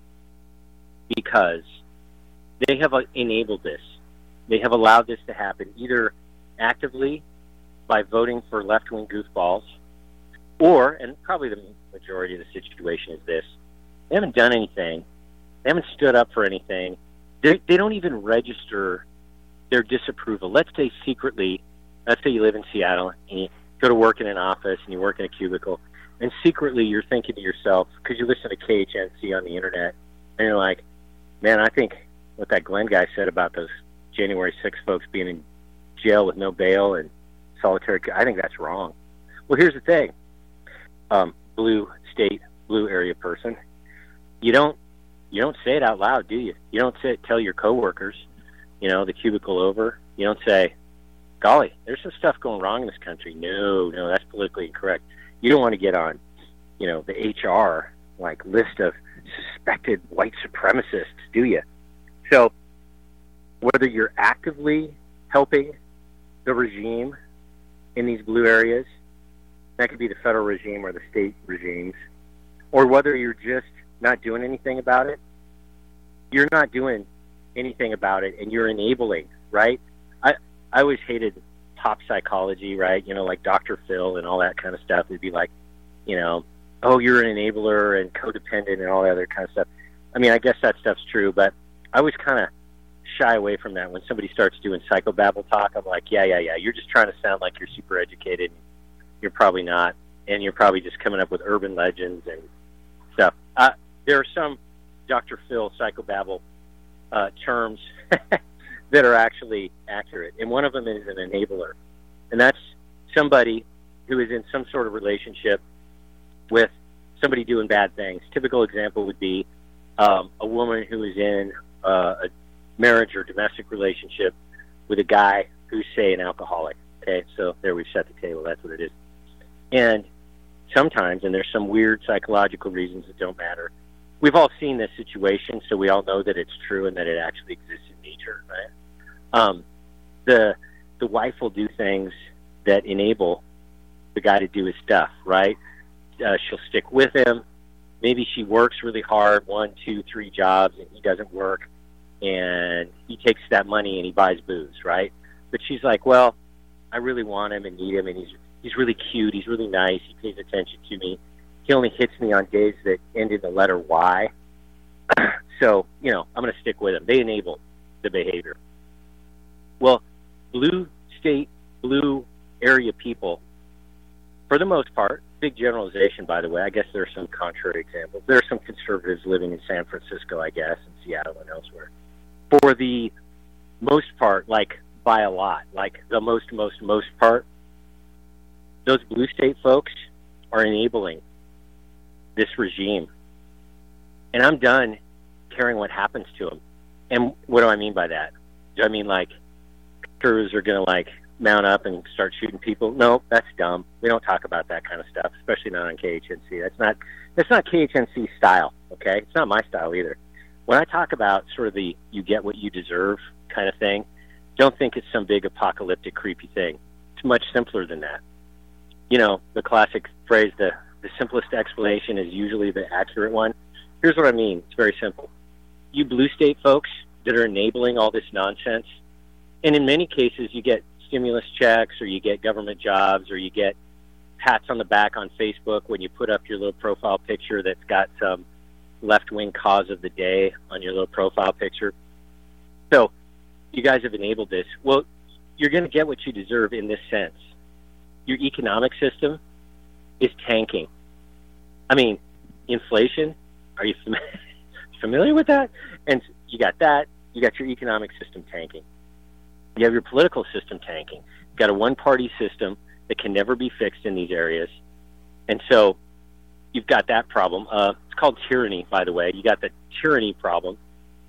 Speaker 9: they have enabled this. They have allowed this to happen either actively by voting for left-wing goofballs or, and probably the majority of the situation is this, they haven't done anything. They haven't stood up for anything. They don't even register their disapproval. Let's say secretly, let's say you live in Seattle and you go to work in an office and you work in a cubicle, and secretly you're thinking to yourself, because you listen to KHNC on the internet, and you're like, man, I think what that Glenn guy said about those January 6 folks being in jail with no bail and solitary, I think that's wrong. Well, here's the thing. Blue state, blue area person, you don't say it out loud, do you? You don't tell your coworkers, the cubicle over. You don't say, golly, there's some stuff going wrong in this country. No, that's politically incorrect. You don't want to get on, the HR list of suspected white supremacists, do you? So whether you're actively helping the regime in these blue areas, that could be the federal regime or the state regimes, or whether you're just not doing anything about it, you're not doing anything about it and you're enabling, right? I always hated pop psychology, right? Like Dr. Phil and all that kind of stuff. It'd be like, oh, you're an enabler and codependent and all that other kind of stuff. I mean, I guess that stuff's true, but I always kind of shy away from that. When somebody starts doing psychobabble talk, I'm like, yeah, you're just trying to sound like you're super educated. You're probably not, and you're probably just coming up with urban legends and stuff. There are some Dr. Phil psychobabble terms that are actually accurate, and one of them is an enabler, and that's somebody who is in some sort of relationship with somebody doing bad things. Typical example would be a woman who is in a marriage or domestic relationship with a guy who's, say, an alcoholic. Okay, so there we've set the table. That's what it is. And sometimes, and there's some weird psychological reasons that don't matter, we've all seen this situation, so we all know that it's true and that it actually exists in nature, right? The wife will do things that enable the guy to do his stuff, right? She'll stick with him. Maybe she works really hard, 1, 2, 3 jobs, and he doesn't work, and he takes that money and he buys booze, right? But she's like, well, I really want him and need him, and he's really cute, he's really nice, he pays attention to me. He only hits me on days that end in the letter Y. So, I'm going to stick with him. They enable the behavior. Well, blue state, blue area people for the most part, big generalization, by the way. I guess there are some contrary examples. There are some conservatives living in San Francisco, I guess, and Seattle and elsewhere. For the most part, like by a lot, like the most part, those blue state folks are enabling this regime. And I'm done caring what happens to them. And what do I mean by that? Do I mean like crews are going to like mount up and start shooting people? No, that's dumb. We don't talk about that kind of stuff, especially not on KHNC. That's not KHNC style, okay? It's not my style either. When I talk about sort of the you get what you deserve kind of thing, don't think it's some big apocalyptic creepy thing. It's much simpler than that. You know, the classic phrase, the simplest explanation is usually the accurate one. Here's what I mean. It's very simple. You blue state folks that are enabling all this nonsense, and in many cases you get stimulus checks or you get government jobs or you get pats on the back on Facebook when you put up your little profile picture that's got some left-wing cause of the day on your little profile picture. So you guys have enabled this. Well, you're going to get what you deserve in this sense. Your economic system is tanking. I mean, inflation, are you familiar with that? And you got that. You got your economic system tanking. You have your political system tanking. You've got a one-party system that can never be fixed in these areas. And so you've got that problem. It's called tyranny, by the way. You got the tyranny problem.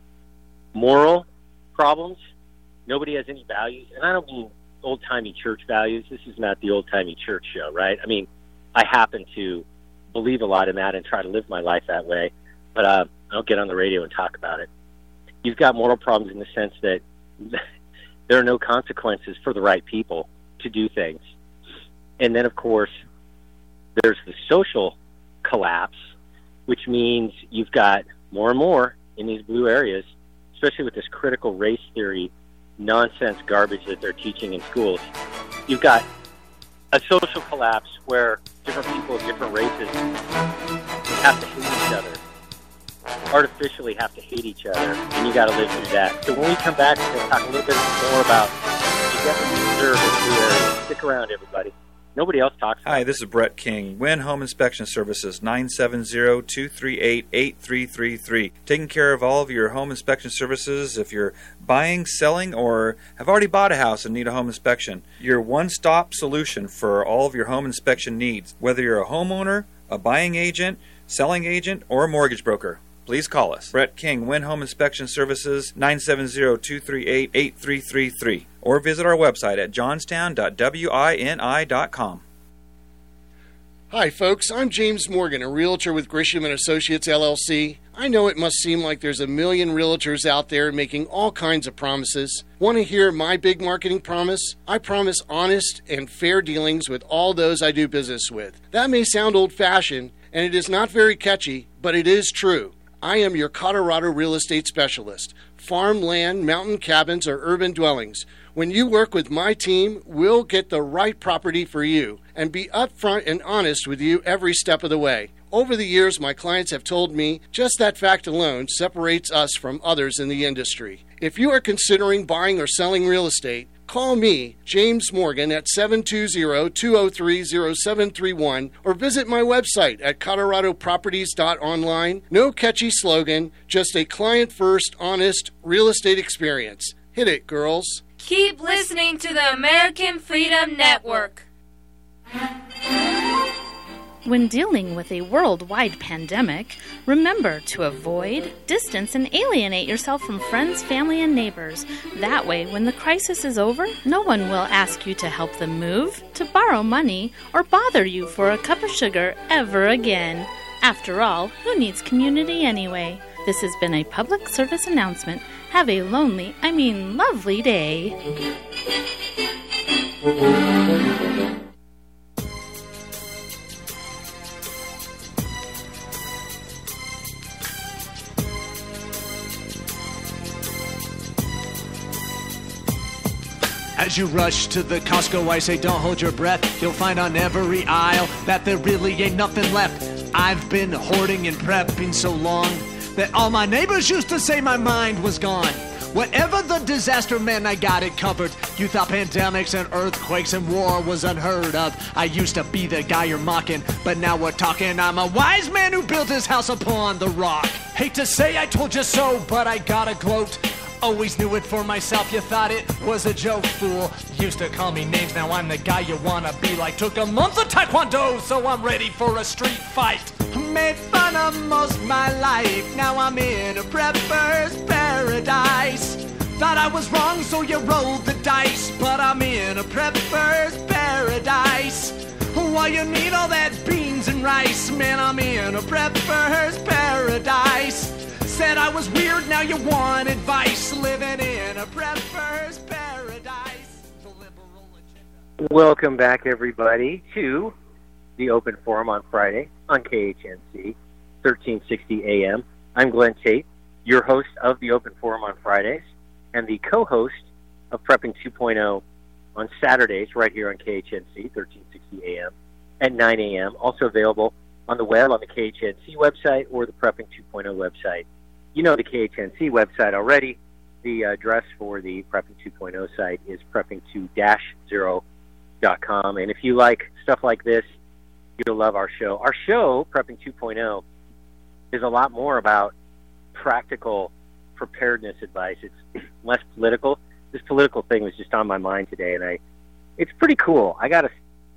Speaker 9: Moral problems. Nobody has any values. And I don't mean old-timey church values. This is not the old-timey church show, right? I mean, I happen to believe a lot in that and try to live my life that way, but I don't get on the radio and talk about it. You've got moral problems in the sense that there are no consequences for the right people to do things. And then, of course, there's the social collapse, which means you've got more and more in these blue areas, especially with this critical race theory nonsense garbage that they're teaching in schools. You've got a social collapse where different people of different races have to hate each other, artificially have to hate each other, and you got to live through that. So when we come back, we're going to talk a little bit more about you get what you deserve in blue areas. Stick around, everybody. Nobody else talks about
Speaker 2: Hi, this is Brett King, Win Home Inspection Services, 970-238-8333. Taking care of all of your home inspection services if you're buying, selling, or have already bought a house and need a home inspection. Your one-stop solution for all of your home inspection needs, whether you're a homeowner, a buying agent, selling agent, or a mortgage broker. Please call us. Brett King, Win Home Inspection Services, 970-238-8333. Or visit our website at johnstown.wini.com.
Speaker 3: Hi, folks. I'm James Morgan, a realtor with Grisham & Associates, LLC. I know it must seem like there's a million realtors out there making all kinds of promises. Want to hear my big marketing promise? I promise honest and fair dealings with all those I do business with. That may sound old-fashioned, and it is not very catchy, but it is true. I am your Colorado real estate specialist. Farm, land, mountain cabins, or urban dwellings. When you work with my team, we'll get the right property for you and be upfront and honest with you every step of the way. Over the years, my clients have told me just that fact alone separates us from others in the industry. If you are considering buying or selling real estate, call me, James Morgan, at 720-203-0731 or visit my website at coloradoproperties.online. No catchy slogan, just a client-first, honest real estate experience. Hit it, girls.
Speaker 15: Keep listening to the American Freedom Network.
Speaker 24: When dealing with a worldwide pandemic, remember to avoid, distance, and alienate yourself from friends, family, and neighbors. That way, when the crisis is over, no one will ask you to help them move, to borrow money, or bother you for a cup of sugar ever again. After all, who needs community anyway? This has been a public service announcement. Have a lovely day.
Speaker 25: As you rush to the Costco, I say don't hold your breath. You'll find on every aisle that there really ain't nothing left. I've been hoarding and prepping so long that all my neighbors used to say my mind was gone. Whatever the disaster, man, I got it covered. You thought pandemics and earthquakes and war was unheard of. I used to be the guy you're mocking, but now we're talking. I'm a wise man who built his house upon the rock. Hate to say I told you so, but I gotta gloat. Always knew it for myself, you thought it was a joke, fool. Used to call me names, now I'm the guy you wanna be like. Took a month of taekwondo, so I'm ready for a street fight. Made fun of most my life, now I'm in a prepper's paradise. Thought I was wrong, so you rolled the dice, but I'm in a prepper's paradise. Why you need all that beans and rice? Man, I'm in a prepper's paradise. Said I was weird, now you want advice. Living in a prepper's paradise.
Speaker 9: Welcome back, everybody, to the Open Forum on Friday on KHNC, 1360 AM. I'm Glenn Tate, your host of the Open Forum on Fridays, and the co-host of Prepping 2.0 on Saturdays right here on KHNC, 1360 AM at 9 a.m. Also available on the web on the KHNC website or the Prepping 2.0 website. You know the KHNC website already. The address for the Prepping 2.0 site is prepping2-0.com. And if you like stuff like this, you'll love our show. Our show, Prepping 2.0, is a lot more about practical preparedness advice. It's less political. This political thing was just on my mind today, and it's pretty cool. This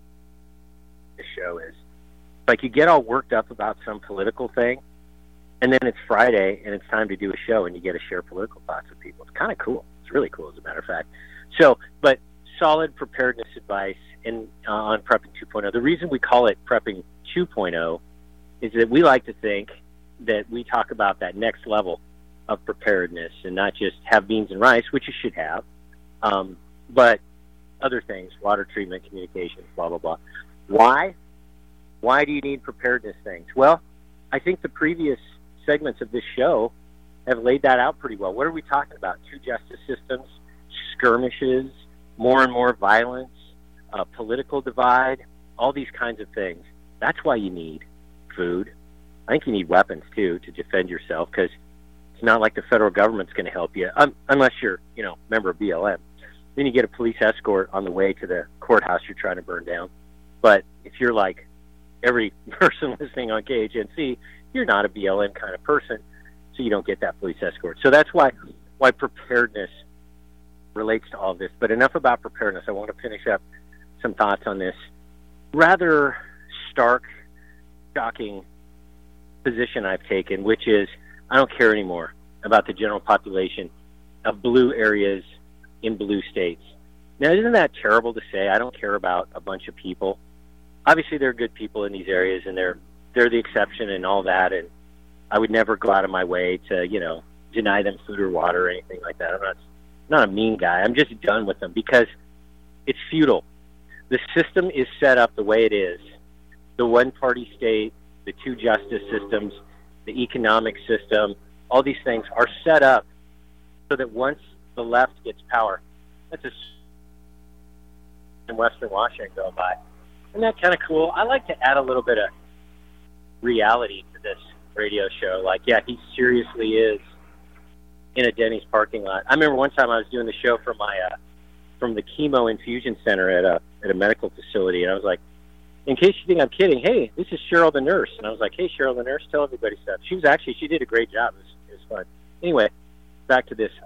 Speaker 9: show is like you get all worked up about some political thing, and then it's Friday, and it's time to do a show, and you get to share political thoughts with people. It's kind of cool. It's really cool, as a matter of fact. So, but solid preparedness advice on Prepping 2.0. The reason we call it Prepping 2.0 is that we like to think that we talk about that next level of preparedness and not just have beans and rice, which you should have, but other things, water treatment, communications, blah, blah, blah. Why? Why do you need preparedness things? Well, I think the previous segments of this show have laid that out pretty well. What are we talking about? Two justice systems, skirmishes, more and more violence, political divide, all these kinds of things. That's why you need food. I think you need weapons, too, to defend yourself, because it's not like the federal government's going to help you, unless you're, a member of BLM. Then you get a police escort on the way to the courthouse you're trying to burn down. But if you're like every person listening on KHNC, you're not a BLM kind of person, so you don't get that police escort. So that's why preparedness relates to all this. But enough about preparedness. I want to finish up some thoughts on this rather stark, shocking position I've taken, which is I don't care anymore about the general population of blue areas in blue states. Now, isn't that terrible to say? I don't care about a bunch of people. Obviously, there are good people in these areas, and they're the exception and all that, and I would never go out of my way to, deny them food or water or anything like that. I'm not a mean guy. I'm just done with them because it's futile. The system is set up the way it is. The one-party state, the two justice systems, the economic system, all these things are set up so that once the left gets power, that's in Western Washington going by. Isn't that kind of cool? I like to add a little bit of reality to this radio show. Like, yeah, he seriously is in a Denny's parking lot. I remember one time I was doing the show from the chemo infusion center at a medical facility, and I was like, in case you think I'm kidding, hey, this is Cheryl the nurse. And I was like, hey, Cheryl the nurse, tell everybody stuff. She did a great job. It was fun. Anyway, back to this.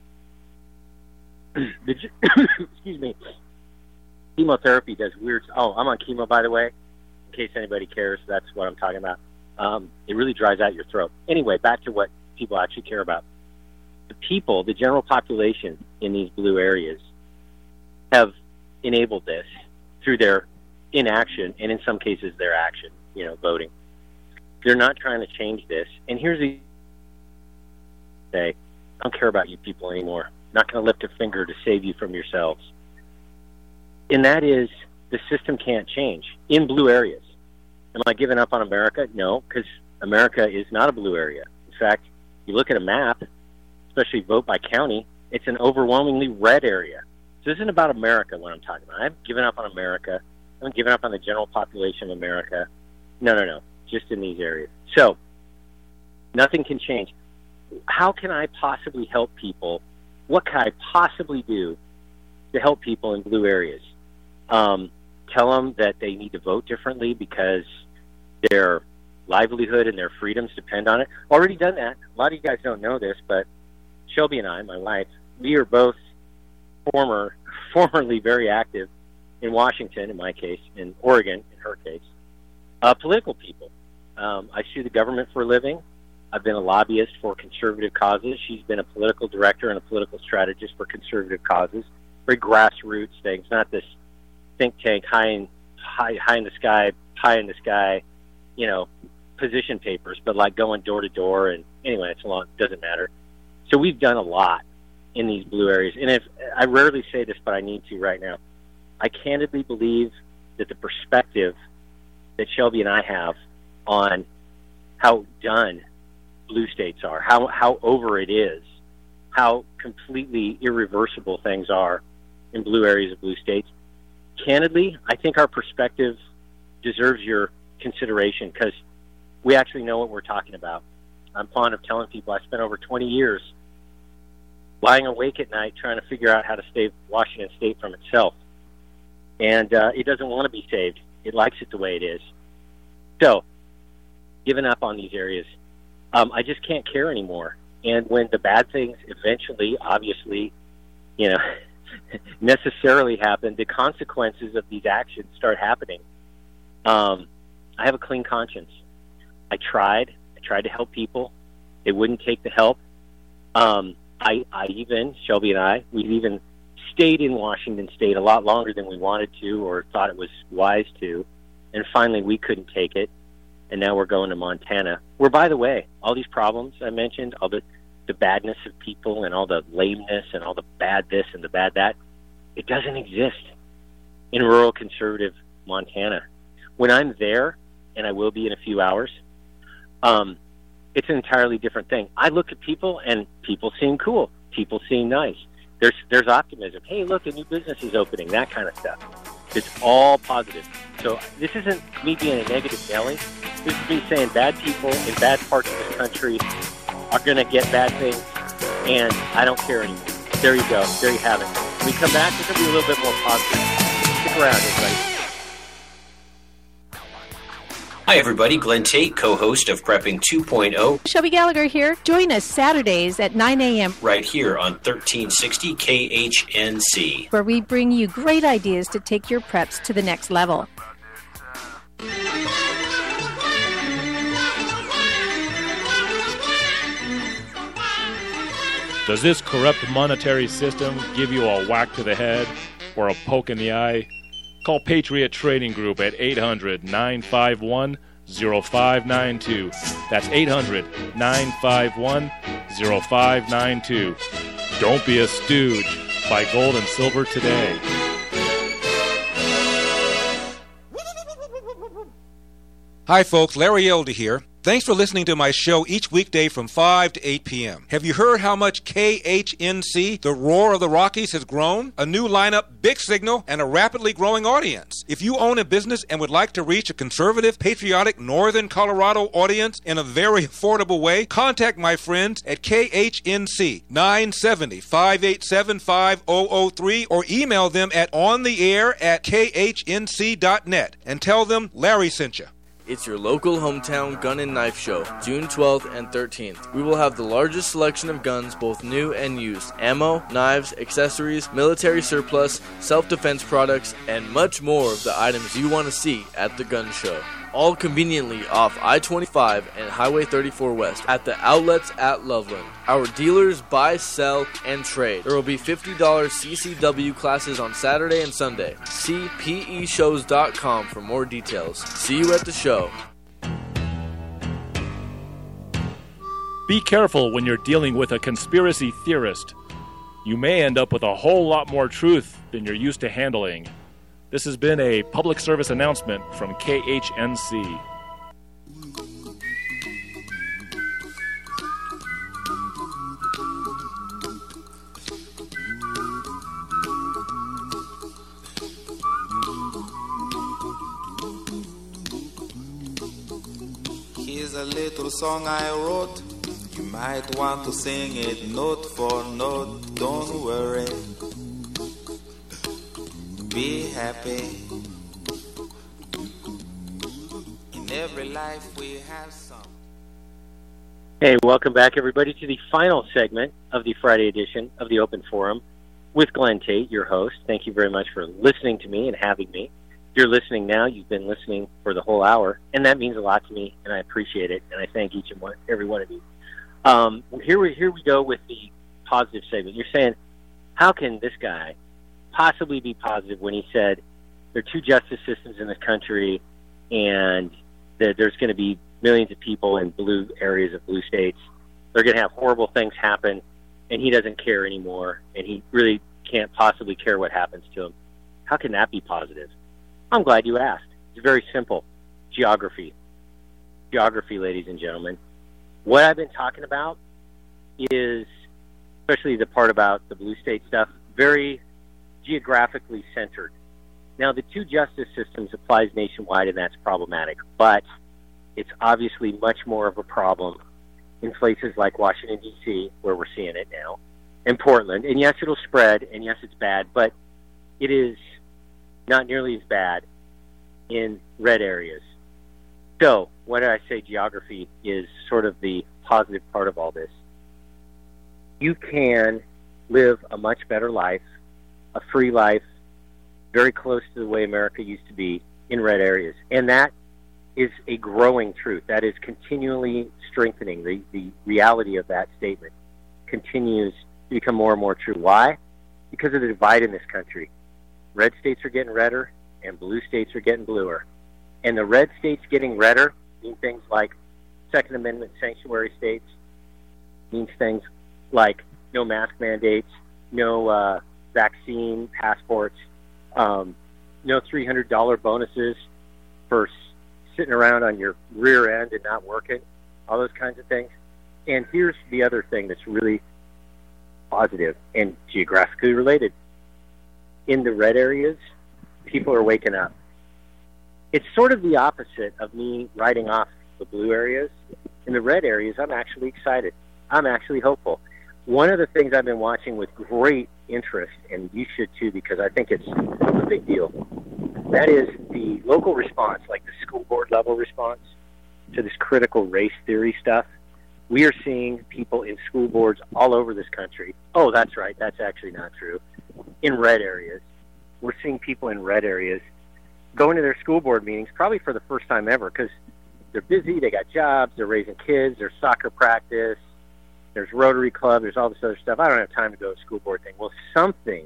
Speaker 9: Excuse me. Chemotherapy does weird. Oh, I'm on chemo, by the way, in case anybody cares. That's what I'm talking about. It really dries out your throat. Anyway, back to what people actually care about. The people, the general population in these blue areas have enabled this through their inaction and in some cases their action, voting. They're not trying to change this. And here's the say, I don't care about you people anymore. I'm not going to lift a finger to save you from yourselves. And that is, the system can't change in blue areas. Am I giving up on America? No, because America is not a blue area. In fact, you look at a map, especially vote by county, it's an overwhelmingly red area. So this isn't about America, what I'm talking about. I haven't given up on America. I haven't given up on the general population of America. No. Just in these areas. So, nothing can change. How can I possibly help people what can I possibly do to help people in blue areas? Tell them that they need to vote differently because their livelihood and their freedoms depend on it. Already done that. A lot of you guys don't know this, but Shelby and I, my wife, we are both formerly very active in Washington, in my case, in Oregon, in her case, political people. I sue the government for a living. I've been a lobbyist for conservative causes. She's been a political director and a political strategist for conservative causes, very grassroots things, not this think tank, high in the sky, position papers, but like going door to door. And anyway, doesn't matter. So we've done a lot in these blue areas. And I rarely say this, but I need to right now. I candidly believe that the perspective that Shelby and I have on how done blue states are, how over it is, how completely irreversible things are in blue areas of blue states. Candidly, I think our perspective deserves your consideration because we actually know what we're talking about. I'm fond of telling people I spent over 20 years lying awake at night trying to figure out how to save Washington State from itself. And it doesn't want to be saved. It likes it the way it is. So, giving up on these areas, I just can't care anymore. And when the bad things eventually, obviously, necessarily happen, the consequences of these actions start happening. I have a clean conscience. I tried to help people. They wouldn't take the help. Shelby and I, we've even stayed in Washington State a lot longer than we wanted to or thought it was wise to. And finally, we couldn't take it. And now we're going to Montana, where, by the way, all these problems I mentioned, all the badness of people and all the lameness and all the bad this and the bad that, it doesn't exist in rural conservative Montana. When I'm there, and I will be in a few hours, it's an entirely different thing. I look at people, and people seem cool. People seem nice. There's optimism. Hey, look, a new business is opening, that kind of stuff. It's all positive. So this isn't me being a negative Nelly. This is me saying bad people in bad parts of this country are going to get bad things, and I don't care anymore. There you go. There you have it. When we come back, it's going to be a little bit more positive. Stick around, everybody.
Speaker 1: Hi, everybody. Glenn Tate, co-host of Prepping 2.0.
Speaker 4: Shelby Gallagher here. Join us Saturdays at 9 a.m.
Speaker 1: right here on 1360 KHNC,
Speaker 4: where we bring you great ideas to take your preps to the next level.
Speaker 5: Does this corrupt monetary system give you a whack to the head or a poke in the eye? Call Patriot Trading Group at 800-951-0592. That's 800-951-0592. Don't be a stooge. Buy gold and silver today.
Speaker 7: Hi, folks. Larry Elder here. Thanks for listening to my show each weekday from 5 to 8 p.m. Have you heard how much KHNC, the Roar of the Rockies, has grown? A new lineup, big signal, and a rapidly growing audience. If you own a business and would like to reach a conservative, patriotic, northern Colorado audience in a very affordable way, contact my friends at KHNC 970-587-5003 or email them at ontheair@khnc.net and tell them Larry sent you.
Speaker 6: It's your local hometown gun and knife show, June 12th and 13th. We will have the largest selection of guns, both new and used, ammo, knives, accessories, military surplus, self-defense products, and much more of the items you want to see at the gun show. All conveniently off I-25 and Highway 34 West at the outlets at Loveland. Our dealers buy, sell, and trade. There will be $50 CCW classes on Saturday and Sunday. See PEShows.com for more details. See you at the show.
Speaker 5: Be careful when you're dealing with a conspiracy theorist. You may end up with a whole lot more truth than you're used to handling. This has been a public service announcement from KHNC.
Speaker 10: Here's a little song I wrote. You might want to sing it note for no, don't worry. Be happy. In every life we have some.
Speaker 9: Hey, welcome back, everybody, to the final segment of the Friday edition of the Open Forum with Glenn Tate, your host. Thank you very much for listening to me and having me. If you're listening now, you've been listening for the whole hour, and that means a lot to me, and I appreciate it, and I thank each and every one of you. Here we go with the positive segment. You're saying, how can this guy possibly be positive when he said there are two justice systems in this country and that there's going to be millions of people in blue areas of blue states? They're going to have horrible things happen, and he doesn't care anymore, and he really can't possibly care what happens to him. How can that be positive? I'm glad you asked. It's very simple. Geography. Geography, ladies and gentlemen. What I've been talking about is, especially the part about the blue state stuff, very geographically centered. Now, the two justice systems applies nationwide, and that's problematic, but it's obviously much more of a problem in places like Washington, D.C., where we're seeing it now, and Portland. And yes, it'll spread, and yes, it's bad, but it is not nearly as bad in red areas. So, what did I say? Geography is sort of the positive part of all this. You can live a much better life, a free life, very close to the way America used to be in red areas. And that is a growing truth. That is continually strengthening. The reality of that statement continues to become more and more true. Why? Because of the divide in this country. Red states are getting redder, and blue states are getting bluer. And the red states getting redder mean things like Second Amendment sanctuary states, means things like no mask mandates, no vaccine passports, no $300 bonuses for sitting around on your rear end and not working, all those kinds of things. And here's the other thing that's really positive and geographically related. In the red areas, people are waking up. It's sort of the opposite of me writing off the blue areas. In the red areas, I'm actually excited. I'm actually hopeful. One of the things I've been watching with great interest, and you should too, because I think it's a big deal, that is the local response, like the school board level response to this critical race theory stuff. We are seeing people in school boards all over this country. Oh, that's right. That's actually not true. In red areas. We're seeing people in red areas going to their school board meetings probably for the first time ever because they're busy, they got jobs, they're raising kids, there's soccer practice, there's Rotary Club, there's all this other stuff. I don't have time to go to a school board thing. Well, something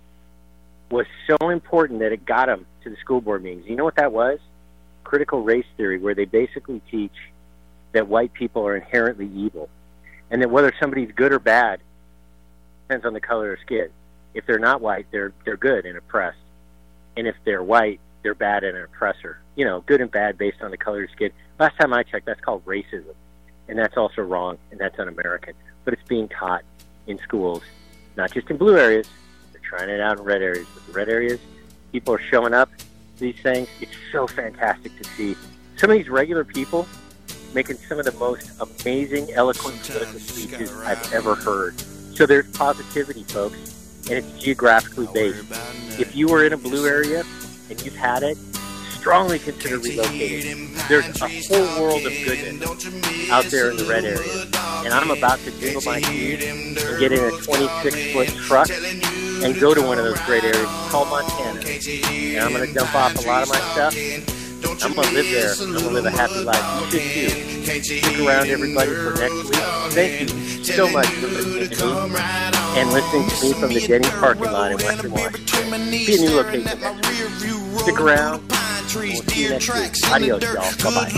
Speaker 9: was so important that it got them to the school board meetings. You know what that was? Critical race theory, where they basically teach that white people are inherently evil and that whether somebody's good or bad depends on the color of their skin. If they're not white, they're good and oppressed. And if they're white, they're bad and an oppressor. You know, good and bad based on the color of your skin. Last time I checked, that's called racism. And that's also wrong, and that's un-American. But it's being taught in schools, not just in blue areas. They're trying it out in red areas. But the red areas, people are showing up to these things. It's so fantastic to see some of these regular people making some of the most amazing, eloquent political speeches I've ever heard. So there's positivity, folks, and it's geographically based. If you were in a blue area and you've had it, strongly consider relocating. There's a whole world of goodness out there in the red area. And I'm about to jingle my keys and get in a 26-foot truck and go to one of those great areas called Montana. And I'm going to dump off a lot of my stuff. I'm going to live there. I'm going to live a happy life. You should too. Stick around, everybody, for next week. Thank you so much for listening to me and listening to me from the Denny's parking lot in Western Washington. See a new location next week. Stick around. We'll see you next week. Adios, y'all. Bye-bye.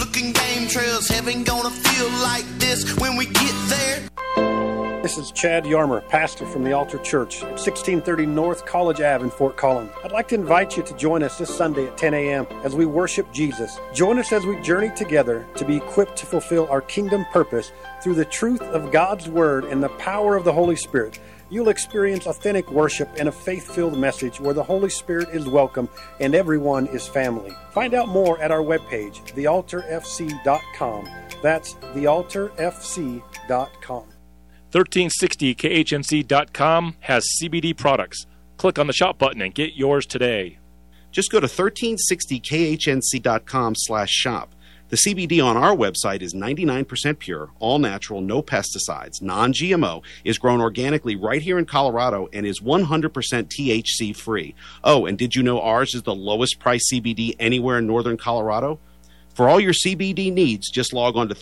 Speaker 11: This is Chad Yarmer, pastor from the Altar Church at 1630 North College Ave in Fort Collins. I'd like to invite you to join us this Sunday at 10 a.m. as we worship Jesus. Join us as we journey together to be equipped to fulfill our kingdom purpose through the truth of God's Word and the power of the Holy Spirit. You'll experience authentic worship and a faith-filled message where the Holy Spirit is welcome and everyone is family. Find out more at our webpage, thealtarfc.com. That's thealtarfc.com.
Speaker 5: 1360khnc.com has CBD products. Click on the shop button and get yours today.
Speaker 21: Just go to 1360khnc.com/shop. The CBD on our website is 99% pure, all natural, no pesticides, non-GMO, is grown organically right here in Colorado, and is 100% THC free. Oh, and did you know ours is the lowest price CBD anywhere in northern Colorado? For all your CBD needs, just log on to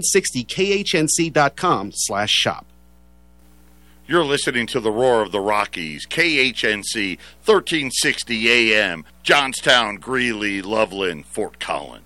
Speaker 21: 1360khnc.com/shop.
Speaker 13: You're listening to the Roar of the Rockies, KHNC, 1360 AM, Johnstown, Greeley, Loveland, Fort Collins.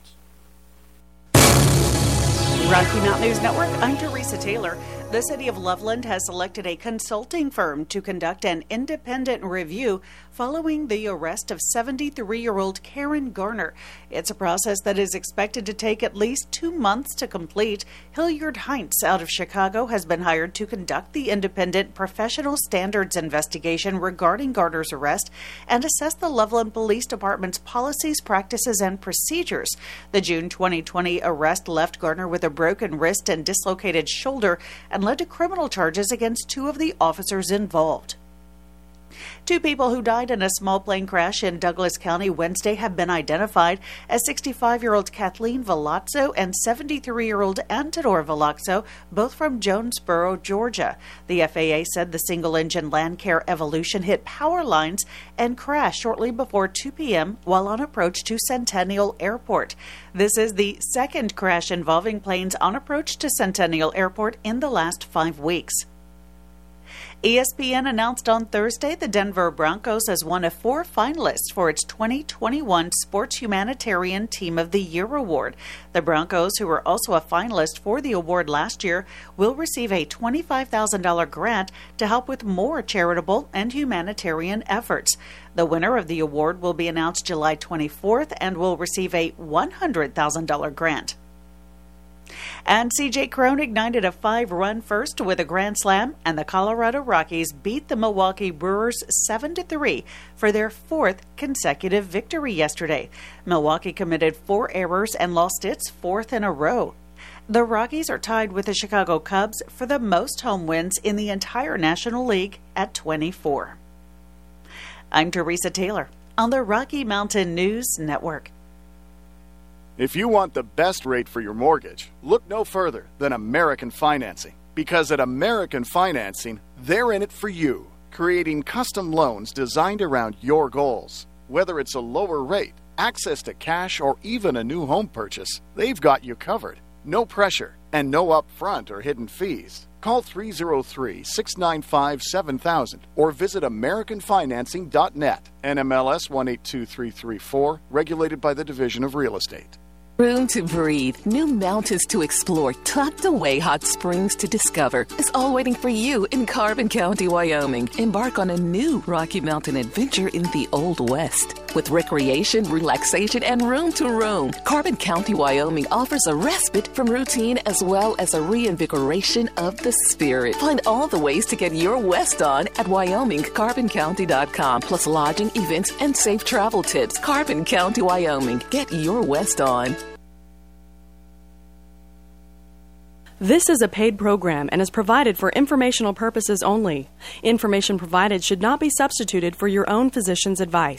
Speaker 14: Rocky Mountain News Network, I'm Teresa Taylor. The City of Loveland has selected a consulting firm to conduct an independent review following the arrest of 73-year-old Karen Garner. It's a process that is expected to take at least 2 months to complete. Hilliard Heinz out of Chicago has been hired to conduct the independent professional standards investigation regarding Garner's arrest and assess the Loveland Police Department's policies, practices, and procedures. The June 2020 arrest left Garner with a broken wrist and dislocated shoulder and led to criminal charges against 2 of the officers involved. 2 people who died in a small plane crash in Douglas County Wednesday have been identified as 65-year-old Kathleen Velazzo and 73-year-old Antonor Velazzo, both from Jonesboro, Georgia. The FAA said the single-engine Landcare Evolution hit power lines and crashed shortly before 2 p.m. while on approach to Centennial Airport. This is the second crash involving planes on approach to Centennial Airport in the last 5 weeks. ESPN announced on Thursday the Denver Broncos as one of 4 finalists for its 2021 Sports Humanitarian Team of the Year award. The Broncos, who were also a finalist for the award last year, will receive a $25,000 grant to help with more charitable and humanitarian efforts. The winner of the award will be announced July 24th and will receive a $100,000 grant. And C.J. Cron ignited a 5-run first with a grand slam, and the Colorado Rockies beat the Milwaukee Brewers 7-3 for their 4th consecutive victory yesterday. Milwaukee committed 4 errors and lost its 4th in a row. The Rockies are tied with the Chicago Cubs for the most home wins in the entire National League at 24. I'm Teresa Taylor on the Rocky Mountain News Network.
Speaker 16: If you want the best rate for your mortgage, look no further than American Financing. Because at American Financing, they're in it for you, creating custom loans designed around your goals. Whether it's a lower rate, access to cash, or even a new home purchase, they've got you covered. No pressure and no upfront or hidden fees. Call 303-695-7000 or visit AmericanFinancing.net. NMLS 182334, regulated by the Division of Real Estate.
Speaker 18: Room to breathe, new mountains to explore, tucked away hot springs to discover is all waiting for you in Carbon County, Wyoming. Embark on a new Rocky Mountain adventure in the Old West. With recreation, relaxation, and room to roam, Carbon County, Wyoming offers a respite from routine as well as a reinvigoration of the spirit. Find all the ways to get your West on at WyomingCarbonCounty.com, plus lodging, events, and safe travel tips. Carbon County, Wyoming. Get your West on.
Speaker 19: This is a paid program and is provided for informational purposes only. Information provided should not be substituted for your own physician's advice.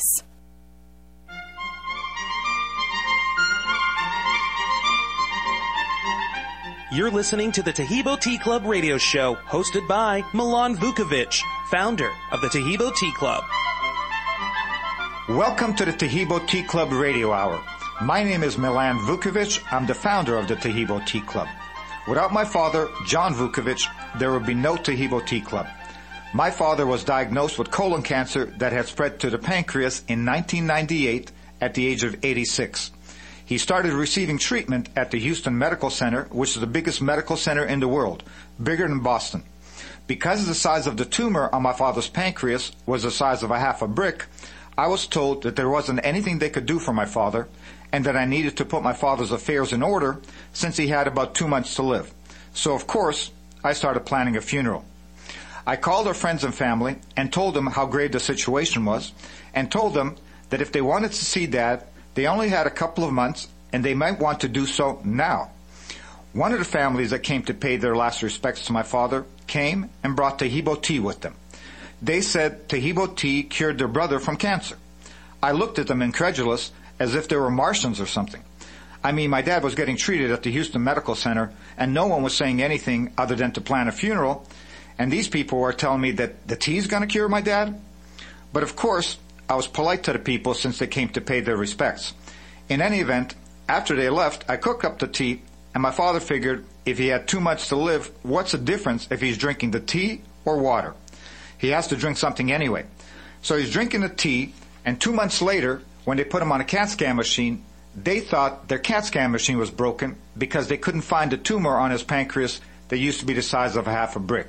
Speaker 26: You're listening to the Taheebo Tea Club radio show, hosted by Milan Vukovic, founder of the Taheebo Tea Club.
Speaker 27: Welcome to the Taheebo Tea Club radio hour. My name is Milan Vukovic. I'm the founder of the Taheebo Tea Club. Without my father, John Vukovic, there would be no Taheebo Tea Club. My father was diagnosed with colon cancer that had spread to the pancreas in 1998 at the age of 86. He started receiving treatment at the Houston Medical Center, which is the biggest medical center in the world, bigger than Boston. Because the size of the tumor on my father's pancreas was the size of a half a brick, I was told that there wasn't anything they could do for my father, and that I needed to put my father's affairs in order since he had about 2 months to live. So, of course, I started planning a funeral. I called our friends and family and told them how grave the situation was, and told them that if they wanted to see Dad, they only had a couple of months, and they might want to do so now. One of the families that came to pay their last respects to my father came and brought Tahibo tea with them. They said Tahibo tea cured their brother from cancer. I looked at them incredulous, as if they were Martians or something. I mean, my dad was getting treated at the Houston Medical Center, and no one was saying anything other than to plan a funeral, and these people were telling me that the tea's going to cure my dad? But of course, I was polite to the people since they came to pay their respects. In any event, after they left, I cooked up the tea, and my father figured if he had too much to live, what's the difference if he's drinking the tea or water? He has to drink something anyway. So he's drinking the tea, and 2 months later, when they put him on a CAT scan machine, they thought their CAT scan machine was broken because they couldn't find a tumor on his pancreas that used to be the size of half a brick.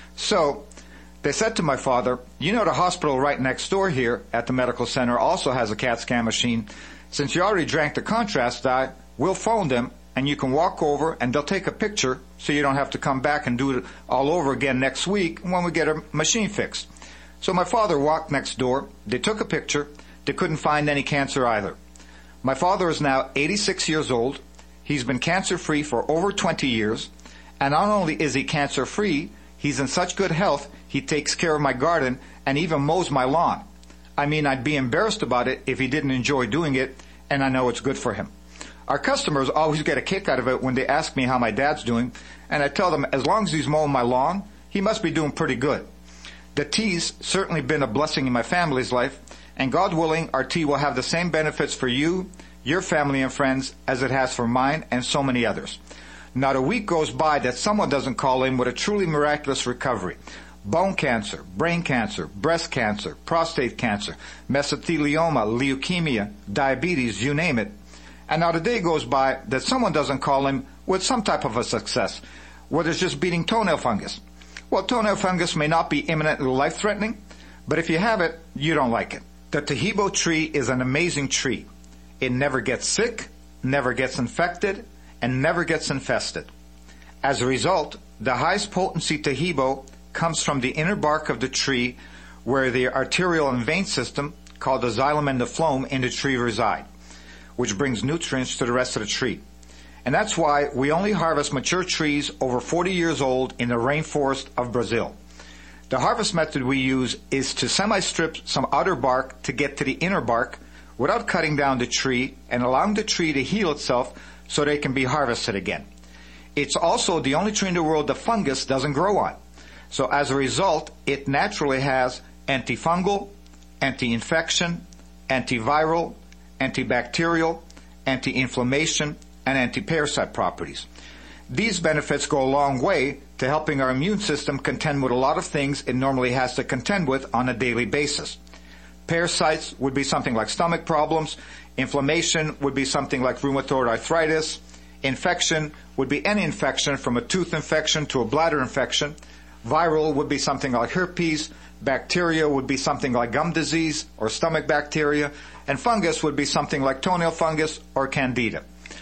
Speaker 27: So they said to my father, you know, the hospital right next door here at the medical center also has a CAT scan machine. Since you already drank the contrast dye, we'll phone them and you can walk over and they'll take a picture so you don't have to come back and do it all over again next week when we get a machine fixed. So my father walked next door. They took a picture. They couldn't find any cancer either. My father is now 86 years old. He's been cancer-free for over 20 years. And not only is he cancer-free, he's in such good health, he takes care of my garden and even mows my lawn. I mean, I'd be embarrassed about it if he didn't enjoy doing it, and I know it's good for him. Our customers always get a kick out of it when they ask me how my dad's doing, and I tell them as long as he's mowing my lawn, he must be doing pretty good. The tea's certainly been a blessing in my family's life, and God willing, our tea will have the same benefits for you, your family and friends, as it has for mine and so many others. Not a week goes by that someone doesn't call in with a truly miraculous recovery. Bone cancer, brain cancer, breast cancer, prostate cancer, mesothelioma, leukemia, diabetes, you name it. And not a day goes by that someone doesn't call in with some type of a success, whether it's just beating toenail fungus. Well, toenail fungus may not be imminently life-threatening, but if you have it, you don't like it. The Tahibo tree is an amazing tree. It never gets sick, never gets infected, and never gets infested. As a result, the highest potency Tahibo comes from the inner bark of the tree where the arterial and vein system, called the xylem and the phloem, in the tree reside, which brings nutrients to the rest of the tree. And that's why we only harvest mature trees over 40 years old in the rainforest of Brazil. The harvest method we use is to semi-strip some outer bark to get to the inner bark without cutting down the tree and allowing the tree to heal itself so they can be harvested again. It's also the only tree in the world the fungus doesn't grow on. So as a result, it naturally has antifungal, anti-infection, antiviral, antibacterial, anti-inflammation, and anti-parasite properties. These benefits go a long way to helping our immune system contend with a lot of things it normally has to contend with on a daily basis. Parasites would be something like stomach problems. Inflammation would be something like rheumatoid arthritis. Infection would be any infection from a tooth infection to a bladder infection. Viral would be something like herpes. Bacteria would be something like gum disease or stomach bacteria. And fungus would be something like toenail fungus or candida.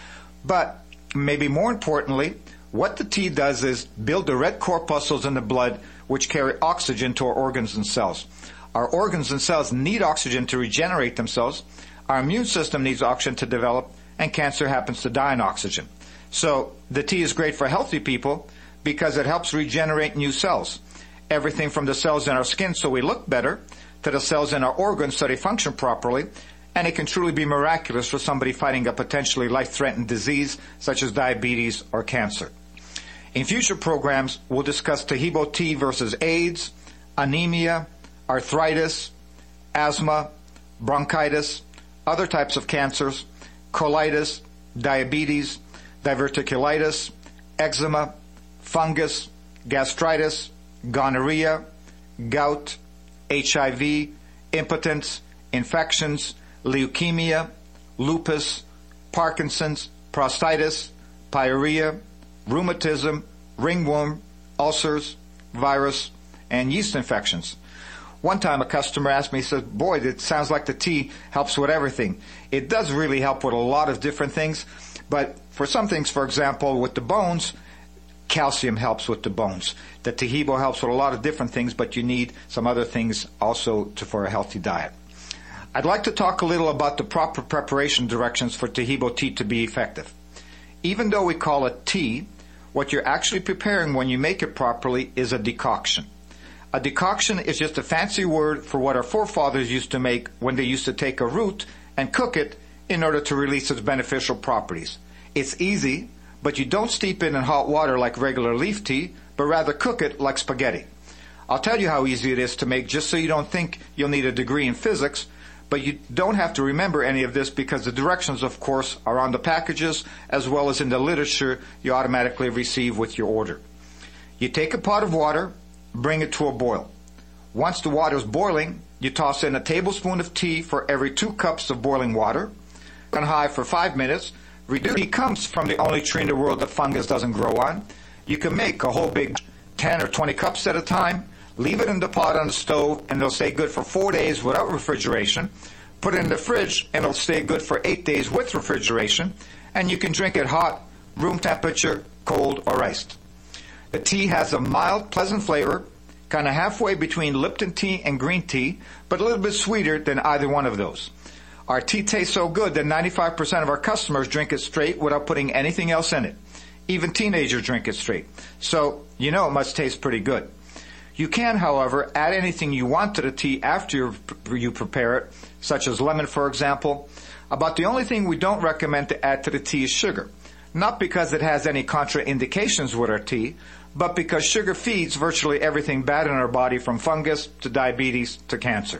Speaker 27: But maybe more importantly, what the tea does is build the red corpuscles in the blood which carry oxygen to our organs and cells. Our organs and cells need oxygen to regenerate themselves. Our immune system needs oxygen to develop, and cancer happens to die on oxygen. So the tea is great for healthy people because it helps regenerate new cells. Everything from the cells in our skin so we look better to the cells in our organs so they function properly. And it can truly be miraculous for somebody fighting a potentially life-threatening disease such as diabetes or cancer. In future programs, we'll discuss Tahibo tea versus AIDS, anemia, arthritis, asthma, bronchitis, other types of cancers, colitis, diabetes, diverticulitis, eczema, fungus, gastritis, gonorrhea, gout, HIV, impotence, infections, leukemia, lupus, Parkinson's, prostatitis, pyorrhea, rheumatism, ringworm, ulcers, virus, and yeast infections. One time a customer asked me, he said, boy, it sounds like the tea helps with everything. It does really help with a lot of different things, but for some things, for example, with the bones, calcium helps with the bones. The Tahibo helps with a lot of different things, but you need some other things also for a healthy diet. I'd like to talk a little about the proper preparation directions for Tahibo tea to be effective. Even though we call it tea, What you're actually preparing when you make it properly is a decoction. A decoction is just a fancy word for what our forefathers used to make when they used to take a root and cook it in order to release its beneficial properties. It's easy, but you don't steep it in hot water like regular leaf tea, but rather cook it like spaghetti. I'll tell you how easy it is to make just so you don't think you'll need a degree in physics, but you don't have to remember any of this because the directions, of course, are on the packages as well as in the literature you automatically receive with your order. You take a pot of water, bring it to a boil. Once the water is boiling, you toss in a tablespoon of tea for every 2 cups of boiling water. On high for 5 minutes. Tea comes from the only tree in the world that fungus doesn't grow on. You can make a whole big 10 or 20 cups at a time. Leave it in the pot on the stove, and it'll stay good for 4 days without refrigeration. Put it in the fridge, and it'll stay good for 8 days with refrigeration. And you can drink it hot, room temperature, cold, or iced. The tea has a mild, pleasant flavor, kind of halfway between Lipton tea and green tea, but a little bit sweeter than either one of those. Our tea tastes so good that 95% of our customers drink it straight without putting anything else in it. Even teenagers drink it straight. So, you know it must taste pretty good. You can, however, add anything you want to the tea after you prepare it, such as lemon, for example. About the only thing we don't recommend to add to the tea is sugar. Not because it has any contraindications with our tea, but because sugar feeds virtually everything bad in our body, from fungus to diabetes to cancer.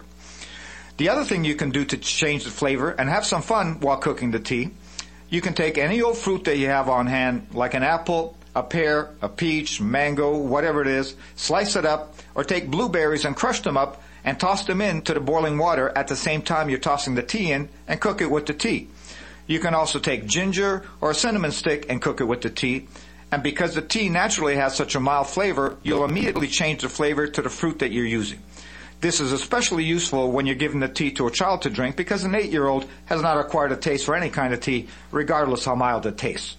Speaker 27: The other thing you can do to change the flavor and have some fun while cooking the tea, you can take any old fruit that you have on hand, like an apple, a pear, a peach, mango, whatever it is, slice it up, or take blueberries and crush them up and toss them into the boiling water at the same time you're tossing the tea in, and cook it with the tea. You can also take ginger or a cinnamon stick and cook it with the tea. And because the tea naturally has such a mild flavor, you'll immediately change the flavor to the fruit that you're using. This is especially useful when you're giving the tea to a child to drink, because an 8-year-old has not acquired a taste for any kind of tea, regardless how mild it tastes.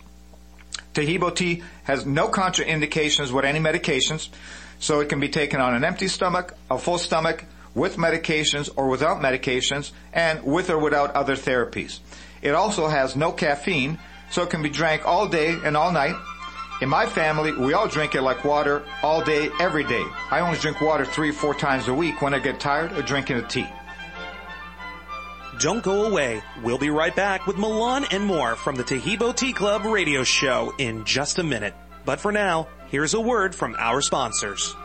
Speaker 27: Taheebo tea has no contraindications with any medications, so it can be taken on an empty stomach, a full stomach, with medications or without medications, and with or without other therapies. It also has no caffeine, so it can be drank all day and all night. In my family, we all drink it like water all day, every day. I only drink water 3 or 4 times a week when I get tired of drinking the tea.
Speaker 26: Don't go away. We'll be right back with Milan and more from the Taheebo Tea Club radio show in just a minute. But for now, here's a word from our sponsors.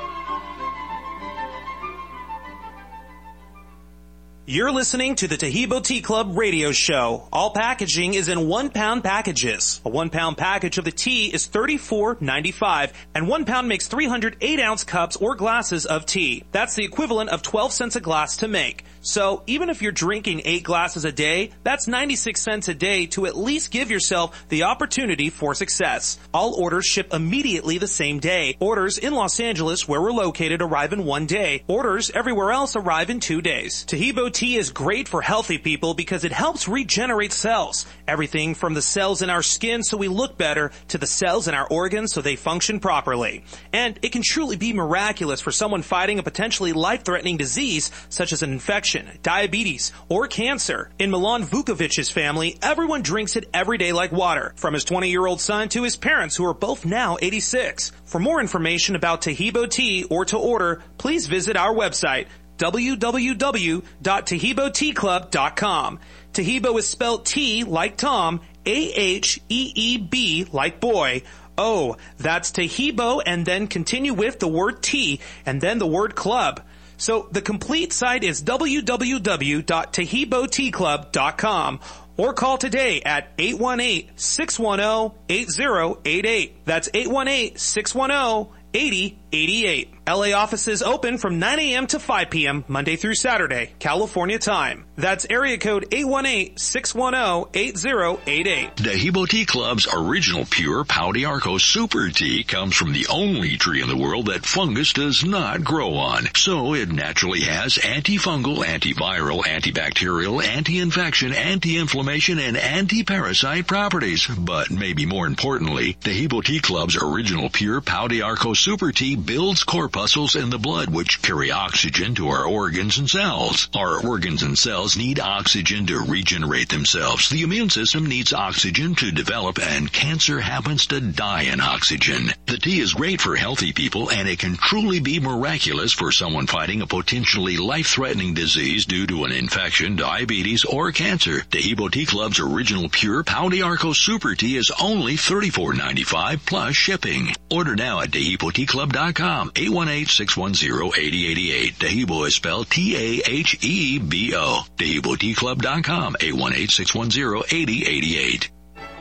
Speaker 26: You're listening to the Taheebo Tea Club radio show. All packaging is in 1-pound packages. A 1-pound package of the tea is $34.95, and 1 pound makes 300 8-ounce cups or glasses of tea. That's the equivalent of 12 cents a glass to make. So even if you're drinking 8 glasses a day, that's 96 cents a day to at least give yourself the opportunity for success. All orders ship immediately the same day. Orders in Los Angeles, where we're located, arrive in 1 day. Orders everywhere else arrive in 2 days. Taheebo tea is great for healthy people because it helps regenerate cells. Everything from the cells in our skin so we look better to the cells in our organs so they function properly. And it can truly be miraculous for someone fighting a potentially life-threatening disease such as an infection, diabetes, or cancer. In Milan Vukovic's family, everyone drinks it every day like water, from his 20-year-old son to his parents, who are both now 86. For more information about Taheebo tea or to order, please visit our website, www.TaheeboTeaClub.com. Taheebo is spelled T like Tom, A-H-E-E-B like boy. Oh, that's Taheebo, and then continue with the word tea and then the word club. So the complete site is www.TaheeboTeaClub.com, or call today at 818-610-8088. That's 818-610-8088. LA offices open from 9 a.m. to 5 p.m. Monday through Saturday, California time. That's area code 818-610-8088.
Speaker 2: Taheebo Tea Club's original pure Pau d'Arco Super Tea comes from the only tree in the world that fungus does not grow on. So it naturally has antifungal, antiviral, antibacterial, anti-infection, anti-inflammation, and anti-parasite properties. But maybe more importantly, Taheebo Tea Club's original pure Pau d'Arco Super Tea builds core corpuscles in the blood which carry oxygen to our organs and cells. Our organs and cells need oxygen to regenerate themselves. The immune system needs oxygen to develop, and cancer happens to die in oxygen. The tea is great for healthy people, and it can truly be miraculous for someone fighting a potentially life-threatening disease due to an infection, diabetes, or cancer. Taheebo Tea Club's original pure Pau d'Arco Super Tea is only $34.95 plus shipping. Order now at TaheeboTeaClub.com, 818-610-8088. Taheebo is spelled T-A-H-E-B-O. TaheeboTeaClub.com, 818-610-8088.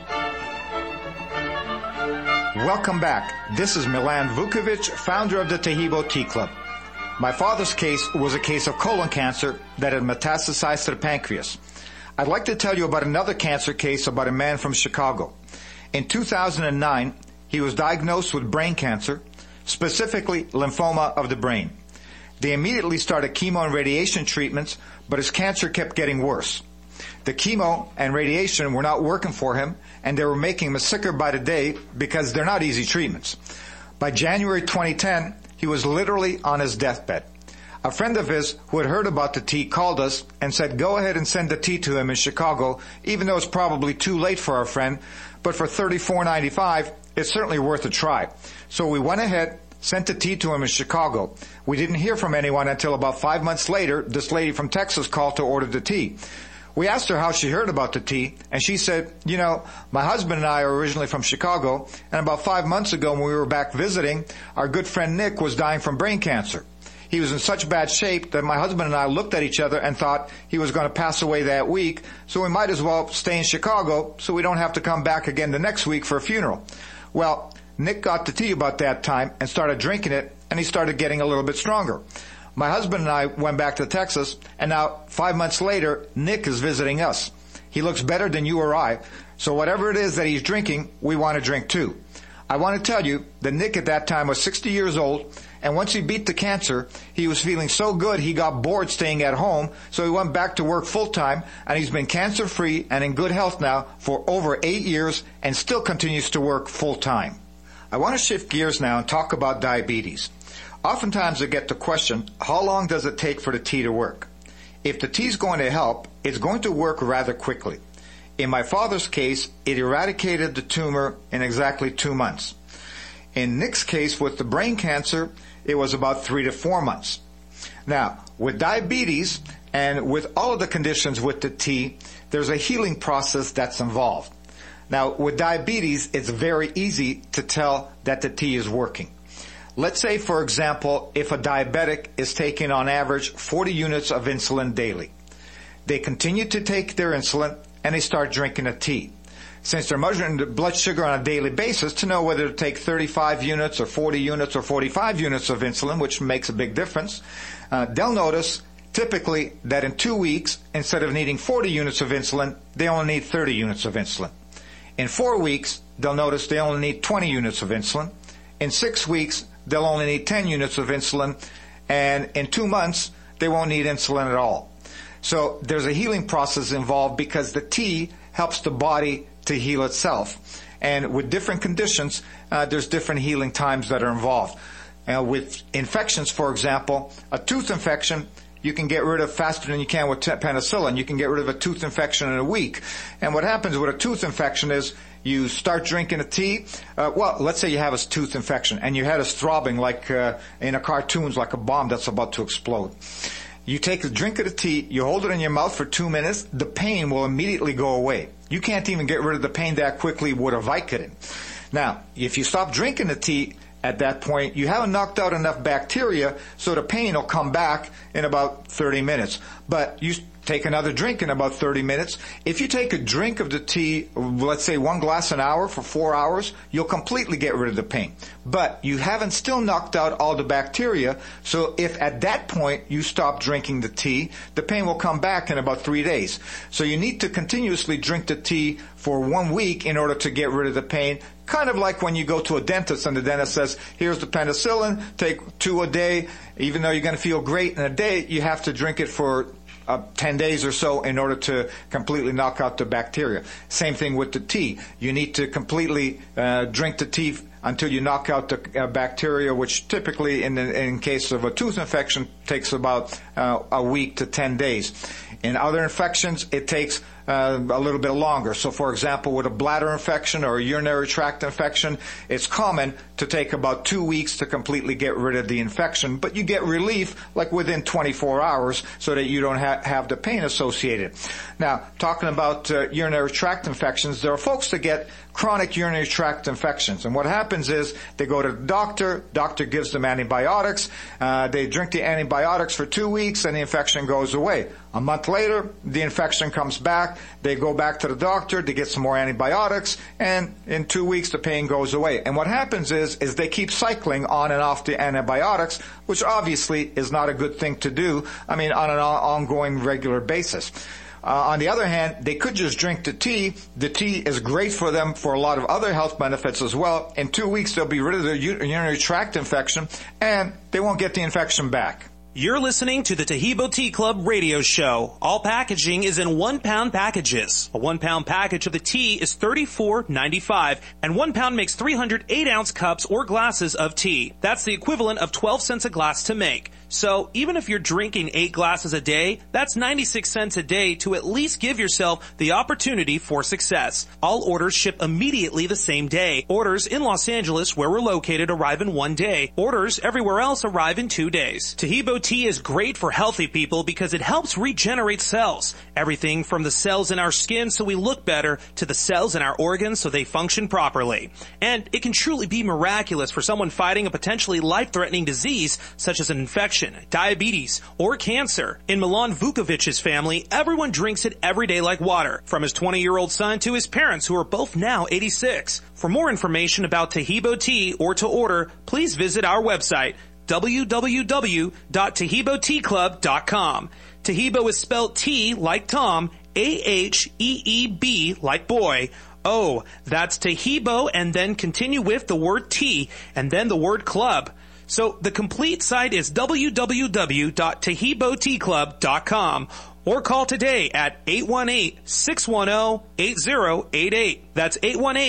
Speaker 27: Welcome back. This is Milan Vukovic, founder of the Taheebo Tea Club. My father's case was a case of colon cancer that had metastasized to the pancreas. I'd like to tell you about another cancer case about a man from Chicago. In 2009, he was diagnosed with brain cancer, specifically lymphoma of the brain. They immediately started chemo and radiation treatments, but his cancer kept getting worse. The chemo and radiation were not working for him, and they were making him sicker by the day because they're not easy treatments. By January 2010, he was literally on his deathbed. A friend of his who had heard about the tea called us and said, go ahead and send the tea to him in Chicago, even though it's probably too late for our friend, but for $34.95, it's certainly worth a try. So we went ahead, sent the tea to him in Chicago. We didn't hear from anyone until about 5 months later. This lady from Texas called to order the tea. We asked her how she heard about the tea, and she said, my husband and I are originally from Chicago, and about 5 months ago when we were back visiting, our good friend Nick was dying from brain cancer. He was in such bad shape that my husband and I looked at each other and thought he was going to pass away that week, so we might as well stay in Chicago so we don't have to come back again the next week for a funeral. Well, Nick got the tea about that time and started drinking it, and he started getting a little bit stronger. My husband and I went back to Texas, and now 5 months later, Nick is visiting us. He looks better than you or I, so whatever it is that he's drinking, we want to drink too. I want to tell you that Nick at that time was 60 years old, and once he beat the cancer, he was feeling so good he got bored staying at home, so he went back to work full-time, and he's been cancer-free and in good health now for over 8 years and still continues to work full-time. I want to shift gears now and talk about diabetes. Oftentimes I get the question, how long does it take for the tea to work? If the tea is going to help, it's going to work rather quickly. In my father's case, it eradicated the tumor in exactly 2 months. In Nick's case with the brain cancer, it was about 3 to 4 months. Now, with diabetes and with all of the conditions with the tea, there's a healing process that's involved. Now, with diabetes, it's very easy to tell that the tea is working. Let's say, for example, if a diabetic is taking on average 40 units of insulin daily. They continue to take their insulin and they start drinking a tea. Since they're measuring the blood sugar on a daily basis to know whether to take 35 units or 40 units or 45 units of insulin, which makes a big difference, they'll notice typically that in 2 weeks, instead of needing 40 units of insulin, they only need 30 units of insulin. In 4 weeks, they'll notice they only need 20 units of insulin. In 6 weeks, they'll only need 10 units of insulin, and in 2 months, they won't need insulin at all. So there's a healing process involved because the tea helps the body to heal itself. And with different conditions, there's different healing times that are involved. With infections, for example, a tooth infection, you can get rid of faster than you can with penicillin. You can get rid of a tooth infection in a week. And what happens with a tooth infection is you start drinking a tea. Let's say you have a tooth infection and your head is throbbing like in a cartoons, like a bomb that's about to explode. You take a drink of the tea, you hold it in your mouth for 2 minutes, the pain will immediately go away. You can't even get rid of the pain that quickly with a Vicodin. Now, if you stop drinking the tea at that point, you haven't knocked out enough bacteria, so the pain will come back in about 30 minutes. But you take another drink in about 30 minutes. If you take a drink of the tea, let's say 1 glass an hour for 4 hours, you'll completely get rid of the pain. But you haven't still knocked out all the bacteria, so if at that point you stop drinking the tea, the pain will come back in about 3 days. So you need to continuously drink the tea for 1 week in order to get rid of the pain. Kind of like when you go to a dentist and the dentist says, here's the penicillin, take 2 a day. Even though you're going to feel great in a day, you have to drink it for 10 days or so in order to completely knock out the bacteria. Same thing with the tea. You need to completely drink the tea until you knock out the bacteria, which typically in case of a tooth infection takes about a week to 10 days. In other infections, it takes a little bit longer. So, for example, with a bladder infection or a urinary tract infection, it's common to take about 2 weeks to completely get rid of the infection, but you get relief like within 24 hours so that you don't have the pain associated. Now, talking about urinary tract infections, there are folks that get chronic urinary tract infections, and what happens is they go to the doctor gives them antibiotics, they drink the antibiotics for 2 weeks, and the infection goes away. A month later, the infection comes back, they go back to the doctor, they get some more antibiotics, and in 2 weeks the pain goes away. And what happens is they keep cycling on and off the antibiotics, which obviously is not a good thing to do, on an ongoing regular basis. On the other hand, they could just drink the tea. The tea is great for them for a lot of other health benefits as well. In 2 weeks, they'll be rid of their urinary tract infection, and they won't get the infection back.
Speaker 26: You're listening to the Taheebo Tea Club radio show. All packaging is in 1 pound packages. A 1 pound package of the tea is $34.95, and 1 pound makes 308 ounce cups or glasses of tea. That's the equivalent of 12 cents a glass to make. So even if you're drinking 8 glasses a day, that's 96 cents a day to at least give yourself the opportunity for success. All orders ship immediately the same day. Orders in Los Angeles, where we're located, arrive in 1 day. Orders everywhere else arrive in 2 days. Taheebo tea is great for healthy people because it helps regenerate cells. Everything from the cells in our skin so we look better to the cells in our organs so they function properly. And it can truly be miraculous for someone fighting a potentially life-threatening disease such as an infection, diabetes, or cancer. In Milan Vukovic's family, everyone drinks it every day like water, from his 20-year-old son to his parents, who are both now 86. For more information about Taheebo tea or to order, please visit our website, www.TaheeboTeaClub.com. Taheebo is spelled T like Tom, A-H-E-E-B like boy. Oh, that's Taheebo, and then continue with the word tea, and then the word club. So the complete site is www.TaheeboTeaClub.com, or call today at 818-610-8088. That's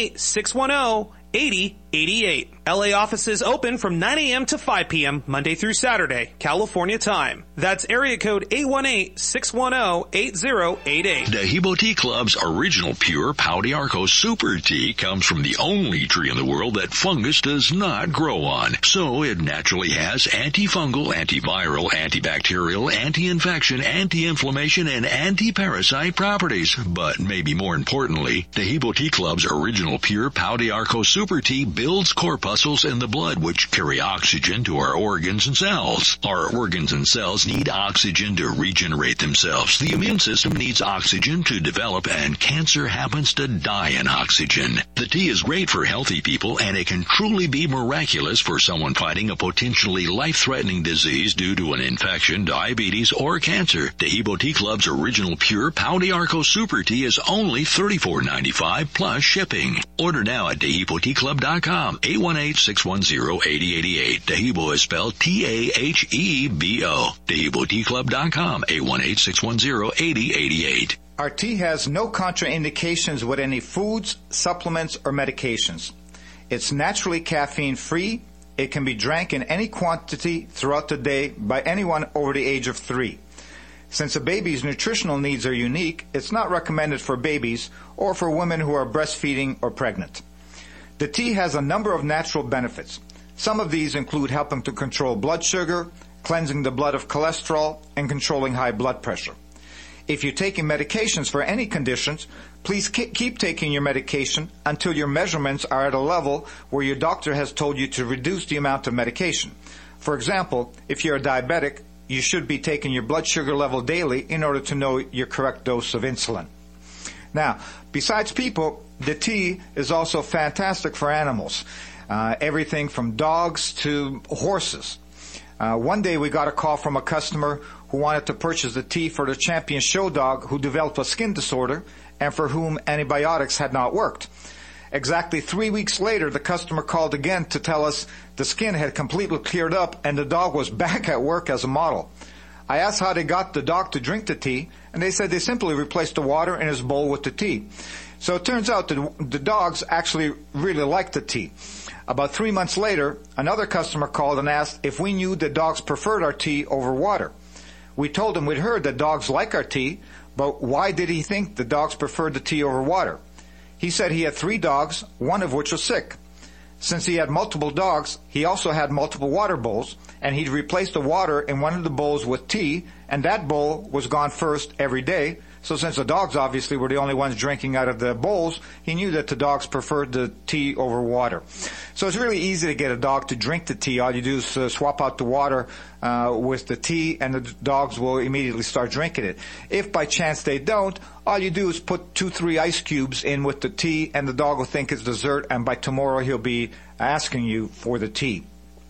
Speaker 26: 818-610-8088. LA offices open from 9 a.m. to 5 p.m. Monday through Saturday, California time. That's area code 818-610-8088.
Speaker 2: Taheebo Tea Club's original pure Pau d'Arco Super Tea comes from the only tree in the world that fungus does not grow on. So it naturally has antifungal, antiviral, antibacterial, anti-infection, anti-inflammation, and anti-parasite properties. But maybe more importantly, Taheebo Tea Club's original pure Pau d'Arco Super Tea builds corpuscles in the blood which carry oxygen to our organs and cells. Our organs and cells need oxygen to regenerate themselves. The immune system needs oxygen to develop, and cancer happens to die in oxygen. The tea is great for healthy people, and it can truly be miraculous for someone fighting a potentially life-threatening disease due to an infection, diabetes, or cancer. Taheebo Tea Club's original pure Pau d'Arco Super Tea is only $34.95 plus shipping. Order now at TaheeboTeaClub.com, 818-610-8088. Taheebo is spelled T-A-H-E-B-O. TaheeboTeaClub.com, 818-610-8088.
Speaker 27: Our tea has no contraindications with any foods, supplements, or medications. It's naturally caffeine-free. It can be drank in any quantity throughout the day by anyone over the age of 3. Since a baby's nutritional needs are unique, it's not recommended for babies or for women who are breastfeeding or pregnant. The tea has a number of natural benefits. Some of these include helping to control blood sugar, cleansing the blood of cholesterol, and controlling high blood pressure. If you're taking medications for any conditions, please keep taking your medication until your measurements are at a level where your doctor has told you to reduce the amount of medication. For example, if you're a diabetic, you should be taking your blood sugar level daily in order to know your correct dose of insulin. Now, besides people, the tea is also fantastic for animals. Everything from dogs to horses. One day we got a call from a customer who wanted to purchase the tea for the champion show dog who developed a skin disorder and for whom antibiotics had not worked. Exactly 3 weeks later, the customer called again to tell us the skin had completely cleared up and the dog was back at work as a model. I asked how they got the dog to drink the tea, and they said they simply replaced the water in his bowl with the tea. So it turns out that the dogs actually really like the tea. About 3 months later, another customer called and asked if we knew that dogs preferred our tea over water. We told him we'd heard that dogs like our tea, but why did he think the dogs preferred the tea over water? He said he had 3 dogs, one of which was sick. Since he had multiple dogs, he also had multiple water bowls, and he'd replace the water in one of the bowls with tea, and that bowl was gone first every day. So since the dogs obviously were the only ones drinking out of the bowls, he knew that the dogs preferred the tea over water. So it's really easy to get a dog to drink the tea. All you do is swap out the water with the tea, and the dogs will immediately start drinking it. If by chance they don't, all you do is put 2-3 ice cubes in with the tea, and the dog will think it's dessert, and by tomorrow he'll be asking you for the tea.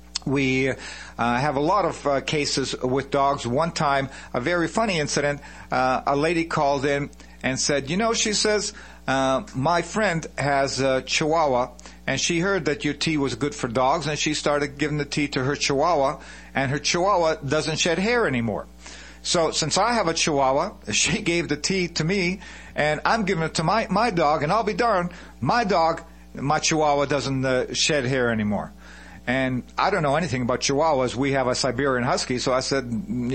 Speaker 27: We have a lot of cases with dogs. One time, a very funny incident, a lady called in and said, she says, my friend has a Chihuahua, and she heard that your tea was good for dogs, and she started giving the tea to her Chihuahua, and her Chihuahua doesn't shed hair anymore. So since I have a Chihuahua, she gave the tea to me, and I'm giving it to my dog, and I'll be darned, my Chihuahua doesn't shed hair anymore. And I don't know anything about Chihuahuas. We have a Siberian Husky, so I said,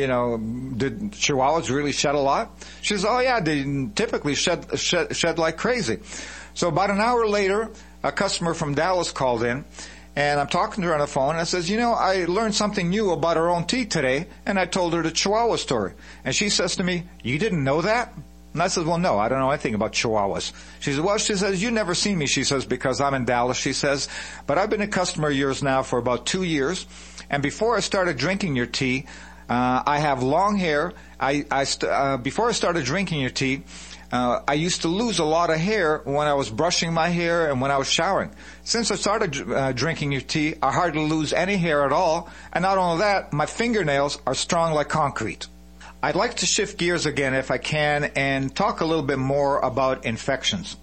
Speaker 27: did Chihuahuas really shed a lot? She says, oh yeah, they typically shed like crazy. So about an hour later, a customer from Dallas called in, and I'm talking to her on the phone, and I says, I learned something new about our own tea today, and I told her the Chihuahua story. And she says to me, you didn't know that? And I said, well, no, I don't know anything about Chihuahuas. She says, well, you've never seen me, she says, because I'm in Dallas, she says, but I've been a customer of yours now for about 2 years, and before I started drinking your tea, I have long hair. Before I started drinking your tea, I used to lose a lot of hair when I was brushing my hair and when I was showering. Since I started drinking your tea, I hardly lose any hair at all, and not only that, my fingernails are strong like concrete. I'd like to shift gears again, if I can, and talk a little bit more about infections.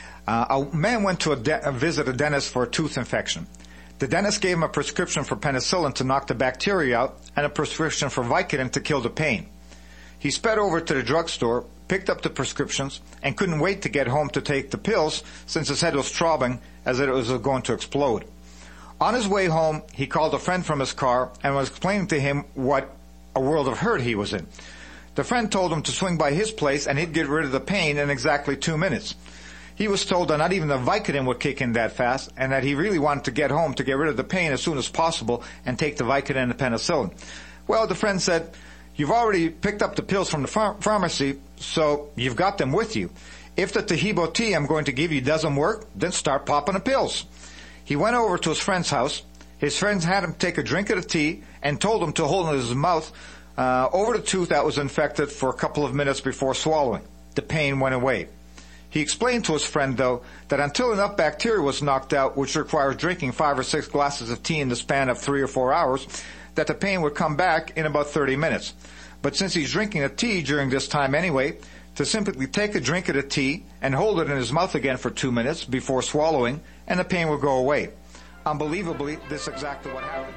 Speaker 27: A man went to visit a dentist for a tooth infection. The dentist gave him a prescription for penicillin to knock the bacteria out and a prescription for Vicodin to kill the pain. He sped over to the drugstore, picked up the prescriptions, and couldn't wait to get home to take the pills since his head was throbbing as if it was going to explode. On his way home, he called a friend from his car and was explaining to him what a world of hurt he was in. The friend told him to swing by his place and he'd get rid of the pain in exactly 2 minutes. He was told that not even the Vicodin would kick in that fast, and that he really wanted to get home to get rid of the pain as soon as possible and take the Vicodin and the penicillin. Well, the friend said, you've already picked up the pills from the pharmacy, so you've got them with you. If the Taheebo tea I'm going to give you doesn't work, then start popping the pills. He went over to his friend's house. His friend had him take a drink of the tea and told him to hold it in his mouth over the tooth that was infected for a couple of minutes before swallowing. The pain went away. He explained to his friend, though, that until enough bacteria was knocked out, which requires drinking 5 or 6 glasses of tea in the span of 3 or 4 hours, that the pain would come back in about 30 minutes. But since he's drinking the tea during this time anyway, to simply take a drink of the tea and hold it in his mouth again for 2 minutes before swallowing, and the pain will go away. Unbelievably, this is exactly what happened.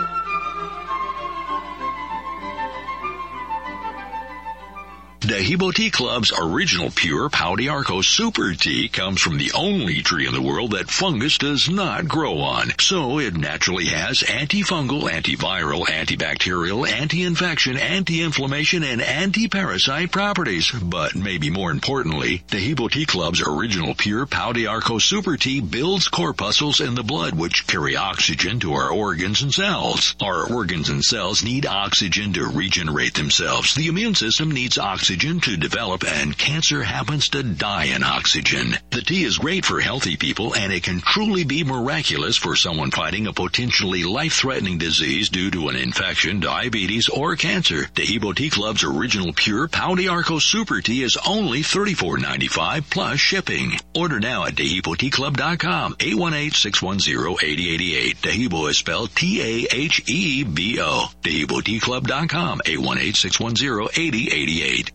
Speaker 2: Taheebo Tea Club's original pure Pau d'Arco Super Tea comes from the only tree in the world that fungus does not grow on. So it naturally has antifungal, antiviral, antibacterial, anti-infection, anti-inflammation, and anti-parasite properties. But maybe more importantly, Taheebo Tea Club's original pure Pau d'Arco Super Tea builds corpuscles in the blood which carry oxygen to our organs and cells. Our organs and cells need oxygen to regenerate themselves. The immune system needs oxygen to develop, and cancer happens to die in oxygen. The tea is great for healthy people, and it can truly be miraculous for someone fighting a potentially life-threatening disease due to an infection, diabetes, or cancer. Taheebo Tea Club's original pure Pau d'Arco Super Tea is only $34.95 plus shipping. Order now at TaheeboTeaClub.com, 818-610-8088. Taheebo is spelled T-A-H-E-B-O. TaheeboTeaClub.com, 818-610-8088.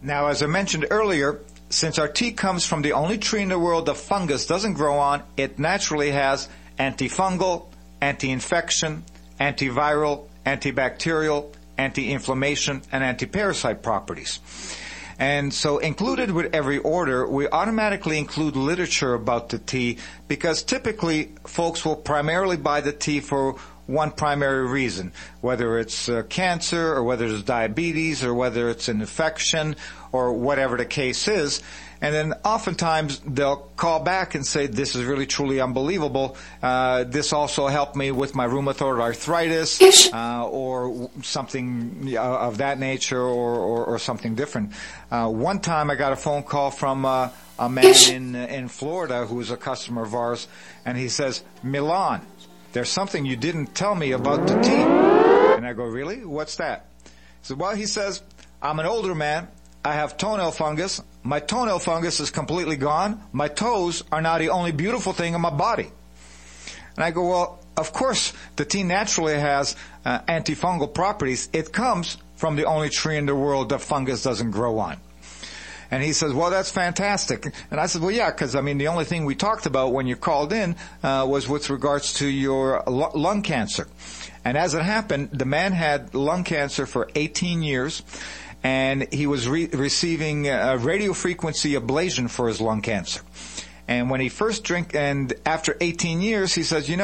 Speaker 27: Now, as I mentioned earlier, since our tea comes from the only tree in the world the fungus doesn't grow on, it naturally has antifungal, anti-infection, antiviral, antibacterial, anti-inflammation, and anti-parasite properties. And so included with every order, we automatically include literature about the tea because typically folks will primarily buy the tea for one primary reason, whether it's cancer or whether it's diabetes or whether it's an infection or whatever the case is. And then oftentimes they'll call back and say, this is really truly unbelievable. This also helped me with my rheumatoid arthritis or something of that nature or something different. One time I got a phone call from a man in Florida who is a customer of ours, and he says, Milan, there's something you didn't tell me about the tea. And I go, really? What's that? So, well, he says, I'm an older man. I have toenail fungus. My toenail fungus is completely gone. My toes are now the only beautiful thing in my body. And I go, well, of course, the tea naturally has antifungal properties. It comes from the only tree in the world that fungus doesn't grow on. And he says, well, that's fantastic. And I said, well, yeah, because, I mean, the only thing we talked about when you called in was with regards to your lung cancer. And as it happened, the man had lung cancer for 18 years, and he was receiving radiofrequency ablation for his lung cancer. And when he first drank, and after 18 years, he says, the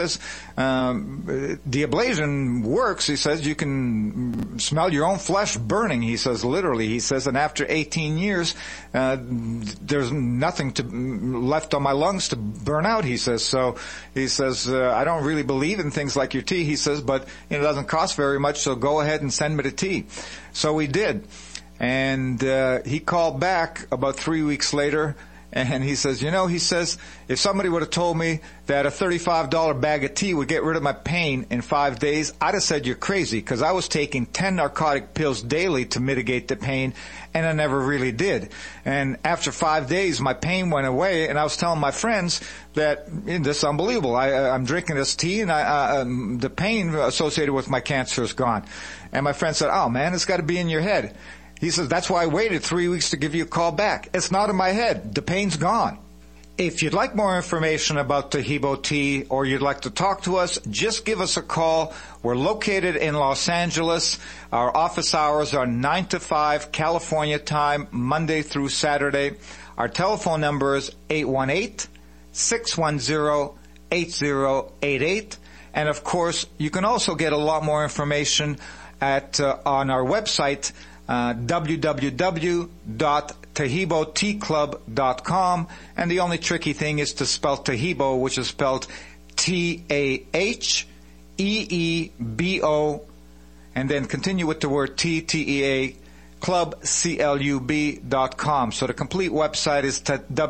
Speaker 27: ablation works. He says, you can smell your own flesh burning. He says, literally. He says, and after 18 years, there's nothing left on my lungs to burn out, he says. So he says, I don't really believe in things like your tea, he says, but it doesn't cost very much, so go ahead and send me the tea. So we did. And he called back about 3 weeks later, and he says, if somebody would have told me that a $35 bag of tea would get rid of my pain in 5 days, I'd have said you're crazy, because I was taking 10 narcotic pills daily to mitigate the pain, and I never really did. And after 5 days, my pain went away, and I was telling my friends that this is unbelievable. I'm drinking this tea, and the pain associated with my cancer is gone. And my friend said, oh, man, it's got to be in your head. He says, that's why I waited 3 weeks to give you a call back. It's not in my head. The pain's gone. If you'd like more information about Taheebo Tea or you'd like to talk to us, just give us a call. We're located in Los Angeles. Our office hours are 9 to 5 California time, Monday through Saturday. Our telephone number is 818-610-8088. And, of course, you can also get a lot more information on our website, www.taheeboteaclub.com, and the only tricky thing is to spell Taheebo, which is spelled T-A-H-E-E-B-O, and then continue with the word T-T-E-A, Club, CLUB.com. So the complete website is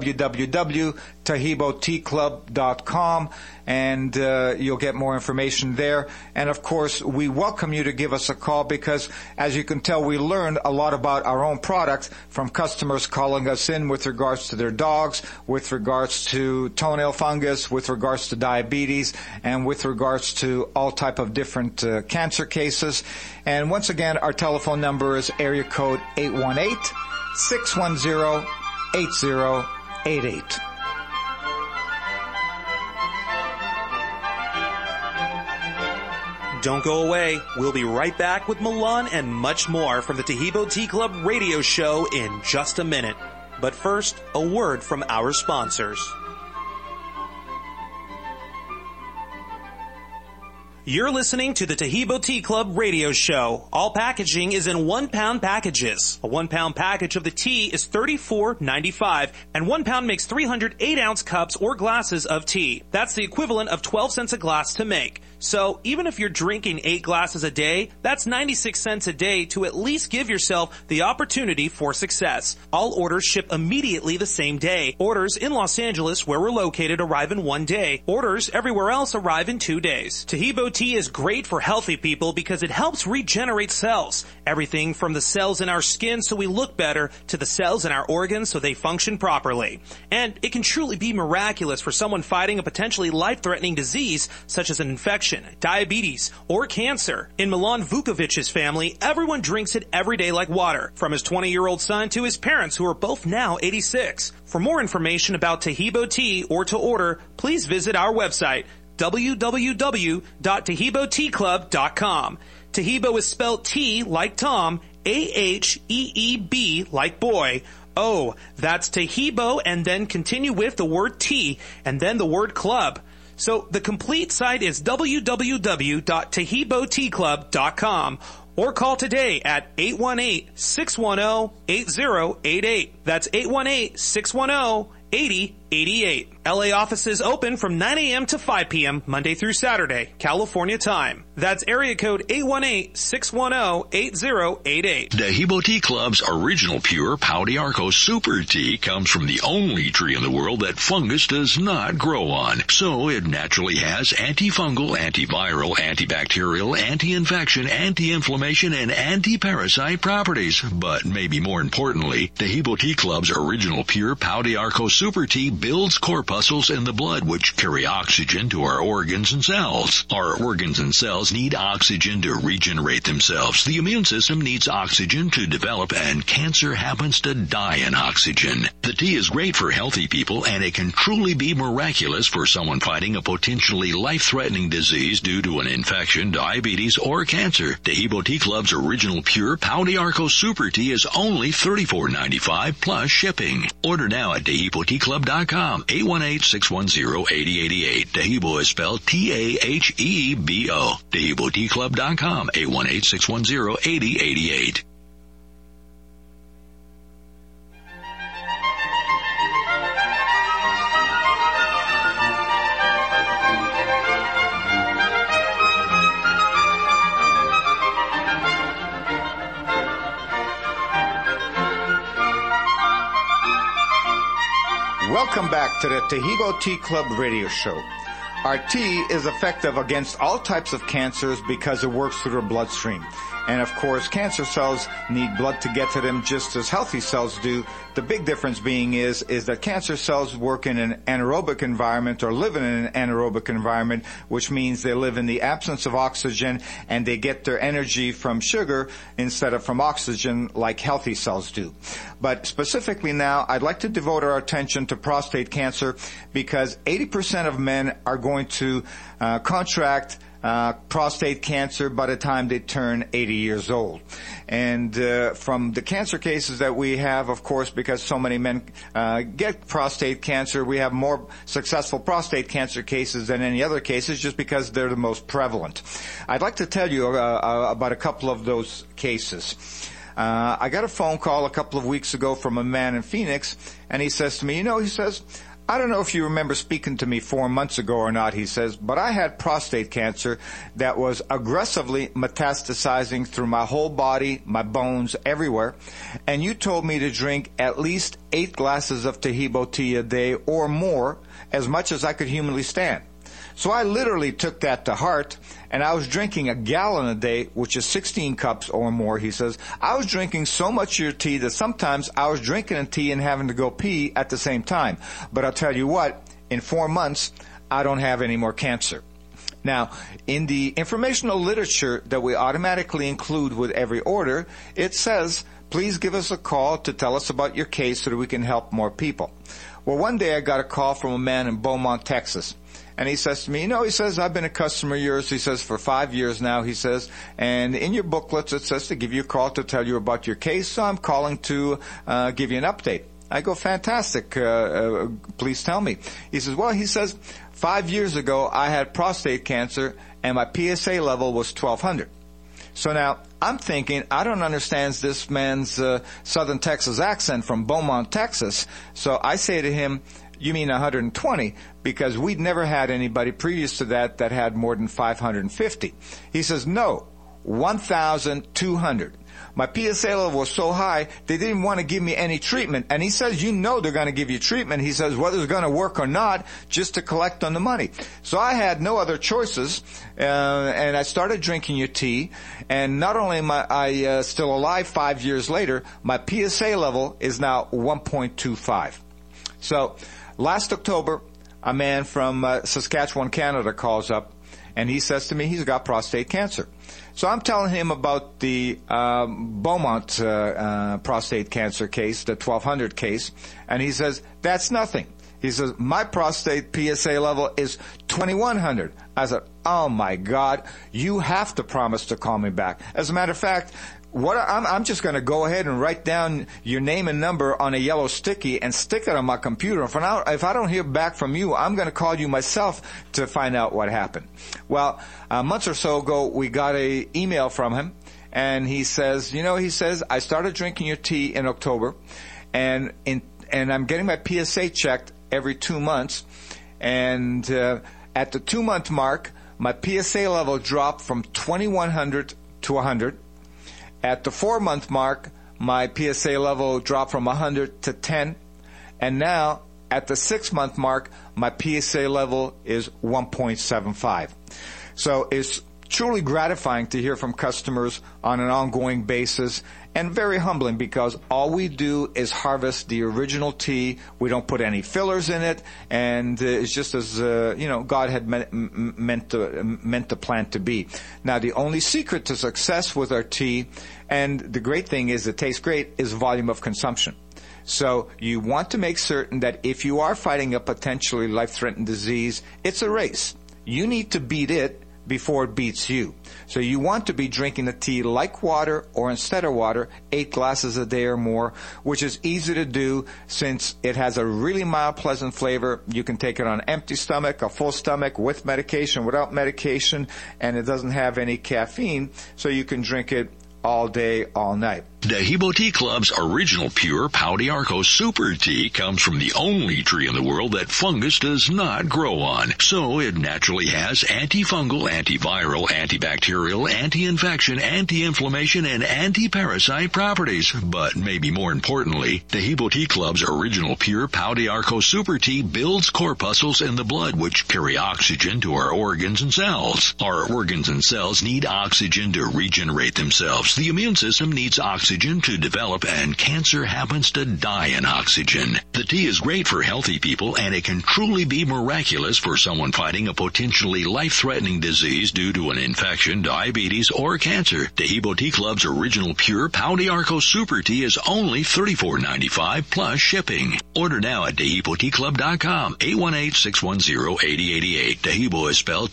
Speaker 27: www.taheeboteaclub.com, and you'll get more information there. And, of course, we welcome you to give us a call because, as you can tell, we learned a lot about our own products from customers calling us in with regards to their dogs, with regards to toenail fungus, with regards to diabetes, and with regards to all type of different cancer cases. And once again, our telephone number is area code 818-610-8088.
Speaker 26: Don't go away. We'll be right back with Milan and much more from the Taheebo Tea Club radio show in just a minute. But first, a word from our sponsors. You're listening to the Taheebo Tea Club radio show. All packaging is in 1 pound packages. A 1 pound package of the tea is $34.95, and 1 pound makes 300 8-ounce cups or glasses of tea. That's the equivalent of 12 cents a glass to make. So even if you're drinking 8 glasses a day, that's 96 cents a day to at least give yourself the opportunity for success. All orders ship immediately the same day. Orders in Los Angeles, where we're located, arrive in 1 day. Orders everywhere else arrive in 2 days. Taheebo tea is great for healthy people because it helps regenerate cells. Everything from the cells in our skin so we look better to the cells in our organs so they function properly. And it can truly be miraculous for someone fighting a potentially life-threatening disease such as an infection infection, diabetes, or cancer. In Milan Vukovic's family, everyone drinks it every day like water, from his 20-year-old son to his parents, who are both now 86. For more information about Tahibo tea or to order, please visit our website, www.tahiboteaclub.com. Tahibo is spelled T like Tom, A-H-E-E-B like boy. Oh, that's Tahibo, and then continue with the word tea, and then the word club. So the complete site is www.tahiboteaclub.com, or call today at 818-610-8088. That's 818-610-8088. LA offices open from 9 a.m. to 5 p.m. Monday through Saturday, California time. That's area code 818-610-8088.
Speaker 2: Tahibo Tea Club's original pure Pau d'Arco Super Tea comes from the only tree in the world that fungus does not grow on. So it naturally has antifungal, antiviral, antibacterial, anti-infection, anti-inflammation, and anti-parasite properties. But maybe more importantly, Tahibo Tea Club's original pure Pau d'Arco Super Tea builds corpuscles in the blood which carry oxygen to our organs and cells. Our organs and cells need oxygen to regenerate themselves. The immune system needs oxygen to develop, and cancer happens to die in oxygen. The tea is great for healthy people, and it can truly be miraculous for someone fighting a potentially life-threatening disease due to an infection, diabetes, or cancer. Tahibo Tea Club's original pure Pau d'Arco Super Tea is only $34.95 plus shipping. Order now at TahiboTeaClub.com. 818-610-8088. Tahibo is spelled T-A-H-E-B-O. TahiboTeaClub.com. 818-610-8088.
Speaker 27: Welcome back to the Tahibo Tea Club radio show. Our tea is effective against all types of cancers because it works through the bloodstream. And of course, cancer cells need blood to get to them just as healthy cells do. The big difference being is that cancer cells work in an anaerobic environment or live in an anaerobic environment, which means they live in the absence of oxygen and they get their energy from sugar instead of from oxygen like healthy cells do. But specifically now, I'd like to devote our attention to prostate cancer because 80% of men are going to contract prostate cancer by the time they turn 80 years old. And from the cancer cases that we have, of course, because so many men get prostate cancer, we have more successful prostate cancer cases than any other cases just because they're the most prevalent. I'd like to tell you about a couple of those cases. I got a phone call a couple of weeks ago from a man in Phoenix, and he says to me, I don't know if you remember speaking to me 4 months ago or not, he says, but I had prostate cancer that was aggressively metastasizing through my whole body, my bones, everywhere. And you told me to drink at least 8 glasses of Tahibo tea a day or more, as much as I could humanly stand. So I literally took that to heart, and I was drinking a gallon a day, which is 16 cups or more, he says. I was drinking so much of your tea that sometimes I was drinking a tea and having to go pee at the same time. But I'll tell you what, in 4 months, I don't have any more cancer. Now, in the informational literature that we automatically include with every order, it says, please give us a call to tell us about your case so that we can help more people. Well, one day I got a call from a man in Beaumont, Texas. And he says to me, he says, I've been a customer of yours, he says, for 5 years now, he says, and in your booklets it says to give you a call to tell you about your case, so I'm calling to give you an update. I go, fantastic, please tell me. He says, 5 years ago I had prostate cancer and my PSA level was 1200. So now, I'm thinking, I don't understand this man's Southern Texas accent from Beaumont, Texas, so I say to him, you mean 120, because we'd never had anybody previous to that had more than 550. He says, no, 1,200. My PSA level was so high, they didn't want to give me any treatment. And he says, they're going to give you treatment. He says, whether it's going to work or not, just to collect on the money. So I had no other choices, and I started drinking your tea. And not only am I still alive 5 years later, my PSA level is now 1.25. So last October, a man from Saskatchewan, Canada calls up,
Speaker 3: and he says to me he's got prostate cancer. So I'm telling him about the Beaumont prostate cancer case, the 1200 case, and he says, that's nothing. He says, my prostate PSA level is 2100. I said, oh my God, you have to promise to call me back. As a matter of fact, I'm just going to go ahead and write down your name and number on a yellow sticky and stick it on my computer. If I don't hear back from you, I'm going to call you myself to find out what happened. Well, a month or so ago, we got an email from him, and he says, I started drinking your tea in October, and I'm getting my PSA checked every 2 months, and at the 2-month mark, my PSA level dropped from 2100 to 100. At the 4-month mark, my PSA level dropped from 100 to 10, and now at the 6-month mark, my PSA level is 1.75. So it's truly gratifying to hear from customers on an ongoing basis, and very humbling because all we do is harvest the original tea. We don't put any fillers in it, and it's just as God had meant the plant to be. Now, the only secret to success with our tea, and the great thing is it tastes great, is volume of consumption. So you want to make certain that if you are fighting a potentially life-threatening disease, it's a race. You need to beat it before it beats you. So you want to be drinking the tea like water, or instead of water, 8 glasses a day or more, which is easy to do since it has a really mild, pleasant flavor. You can take it on an empty stomach, a full stomach, with medication, without medication, and it doesn't have any caffeine, so you can drink it all day, all night.
Speaker 2: Taheebo Tea Club's original pure Pau d'Arco Super Tea comes from the only tree in the world that fungus does not grow on. So it naturally has antifungal, antiviral, antibacterial, anti-infection, anti-inflammation, and anti-parasite properties. But maybe more importantly, Taheebo Tea Club's original pure Pau d'Arco Super Tea builds corpuscles in the blood which carry oxygen to our organs and cells. Our organs and cells need oxygen to regenerate themselves. The immune system needs oxygen to develop, and cancer happens to die in oxygen. The tea is great for healthy people, and it can truly be miraculous for someone fighting a potentially life-threatening disease due to an infection, diabetes, or cancer. Taheebo Tea Club's original pure Pau d'Arco Super Tea is only $34.95 plus shipping. Order now at TaheeboTeaClub.com, 818-610-8088. Taheebo is spelled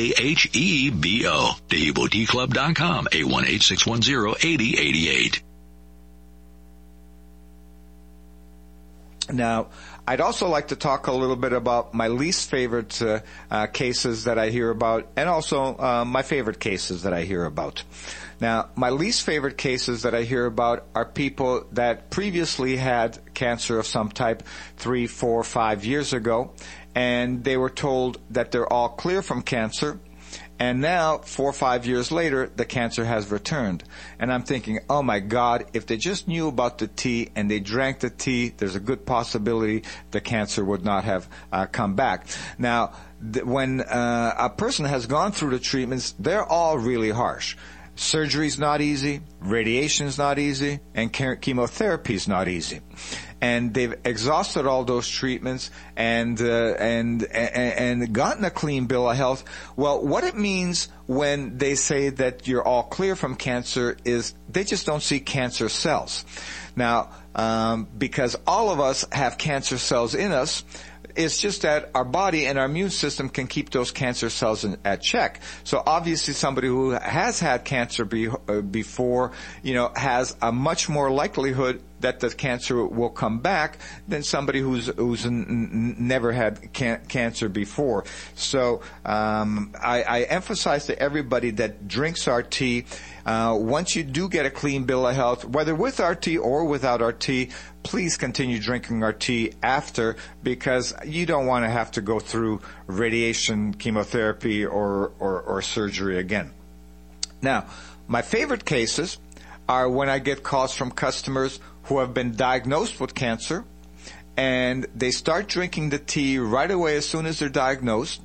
Speaker 2: T-A-H-E-B-O. TaheeboTeaClub.com, 818-610-8088.
Speaker 3: Now, I'd also like to talk a little bit about my least favorite cases that I hear about, and also my favorite cases that I hear about. Now, my least favorite cases that I hear about are people that previously had cancer of some type 3, 4, 5 years ago, and they were told that they're all clear from cancer. And now, 4 or 5 years later, the cancer has returned. And I'm thinking, oh my God, if they just knew about the tea and they drank the tea, there's a good possibility the cancer would not have come back. Now, when a person has gone through the treatments, they're all really harsh. Surgery's not easy, radiation's not easy, and chemotherapy's not easy. And they've exhausted all those treatments and gotten a clean bill of health. Well, what it means when they say that you're all clear from cancer is they just don't see cancer cells. Now, because all of us have cancer cells in us, it's just that our body and our immune system can keep those cancer cells at check. So obviously somebody who has had cancer before, has a much more likelihood that the cancer will come back than somebody who's never had cancer before. So I emphasize to everybody that drinks our tea, once you do get a clean bill of health, whether with our tea or without our tea, please continue drinking our tea after, because you don't want to have to go through radiation, chemotherapy, or surgery again. Now, my favorite cases are when I get calls from customers who have been diagnosed with cancer, and they start drinking the tea right away as soon as they're diagnosed,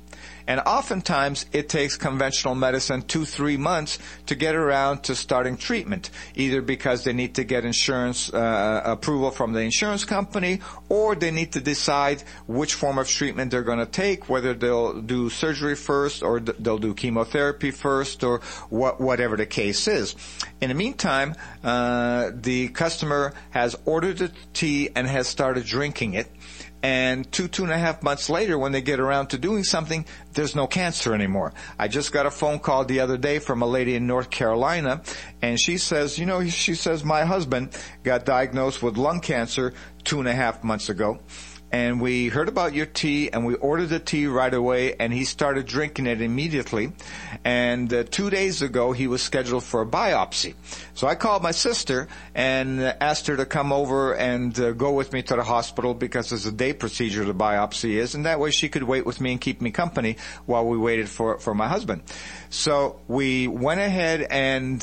Speaker 3: And oftentimes it takes conventional medicine 2-3 months to get around to starting treatment, either because they need to get insurance approval from the insurance company, or they need to decide which form of treatment they're going to take, whether they'll do surgery first or they'll do chemotherapy first, or whatever the case is. In the meantime, the customer has ordered the tea and has started drinking it. And 2.5 months later, when they get around to doing something, there's no cancer anymore. I just got a phone call the other day from a lady in North Carolina, and she says, my husband got diagnosed with lung cancer 2.5 months ago. And we heard about your tea, and we ordered the tea right away, and he started drinking it immediately. And 2 days ago, he was scheduled for a biopsy. So I called my sister and asked her to come over and go with me to the hospital, because it's a day procedure, the biopsy is, and that way she could wait with me and keep me company while we waited for my husband. So we went ahead and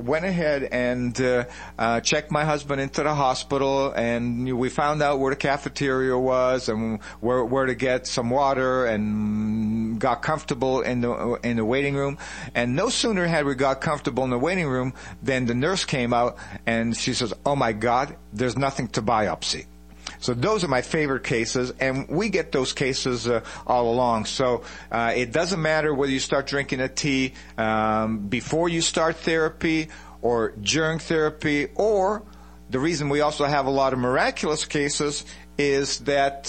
Speaker 3: checked my husband into the hospital, and we found out where the cafeteria was and where to get some water, and got comfortable in the waiting room. And no sooner had we got comfortable in the waiting room than the nurse came out and she says, "Oh my God, there's nothing to biopsy." So those are my favorite cases, and we get those cases all along. So it doesn't matter whether you start drinking a tea before you start therapy or during therapy, or the reason we also have a lot of miraculous cases is that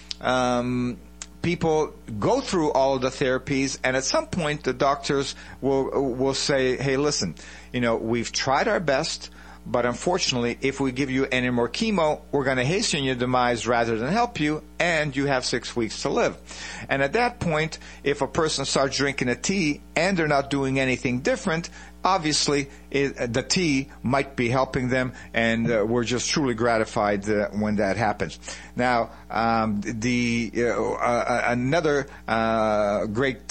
Speaker 3: people go through all of the therapies, and at some point the doctors will say, "Hey, listen, we've tried our best, but unfortunately, if we give you any more chemo, we're going to hasten your demise rather than help you, and you have 6 weeks to live." And at that point, if a person starts drinking a tea and they're not doing anything different, obviously the tea might be helping them, and we're just truly gratified when that happens. Now, another great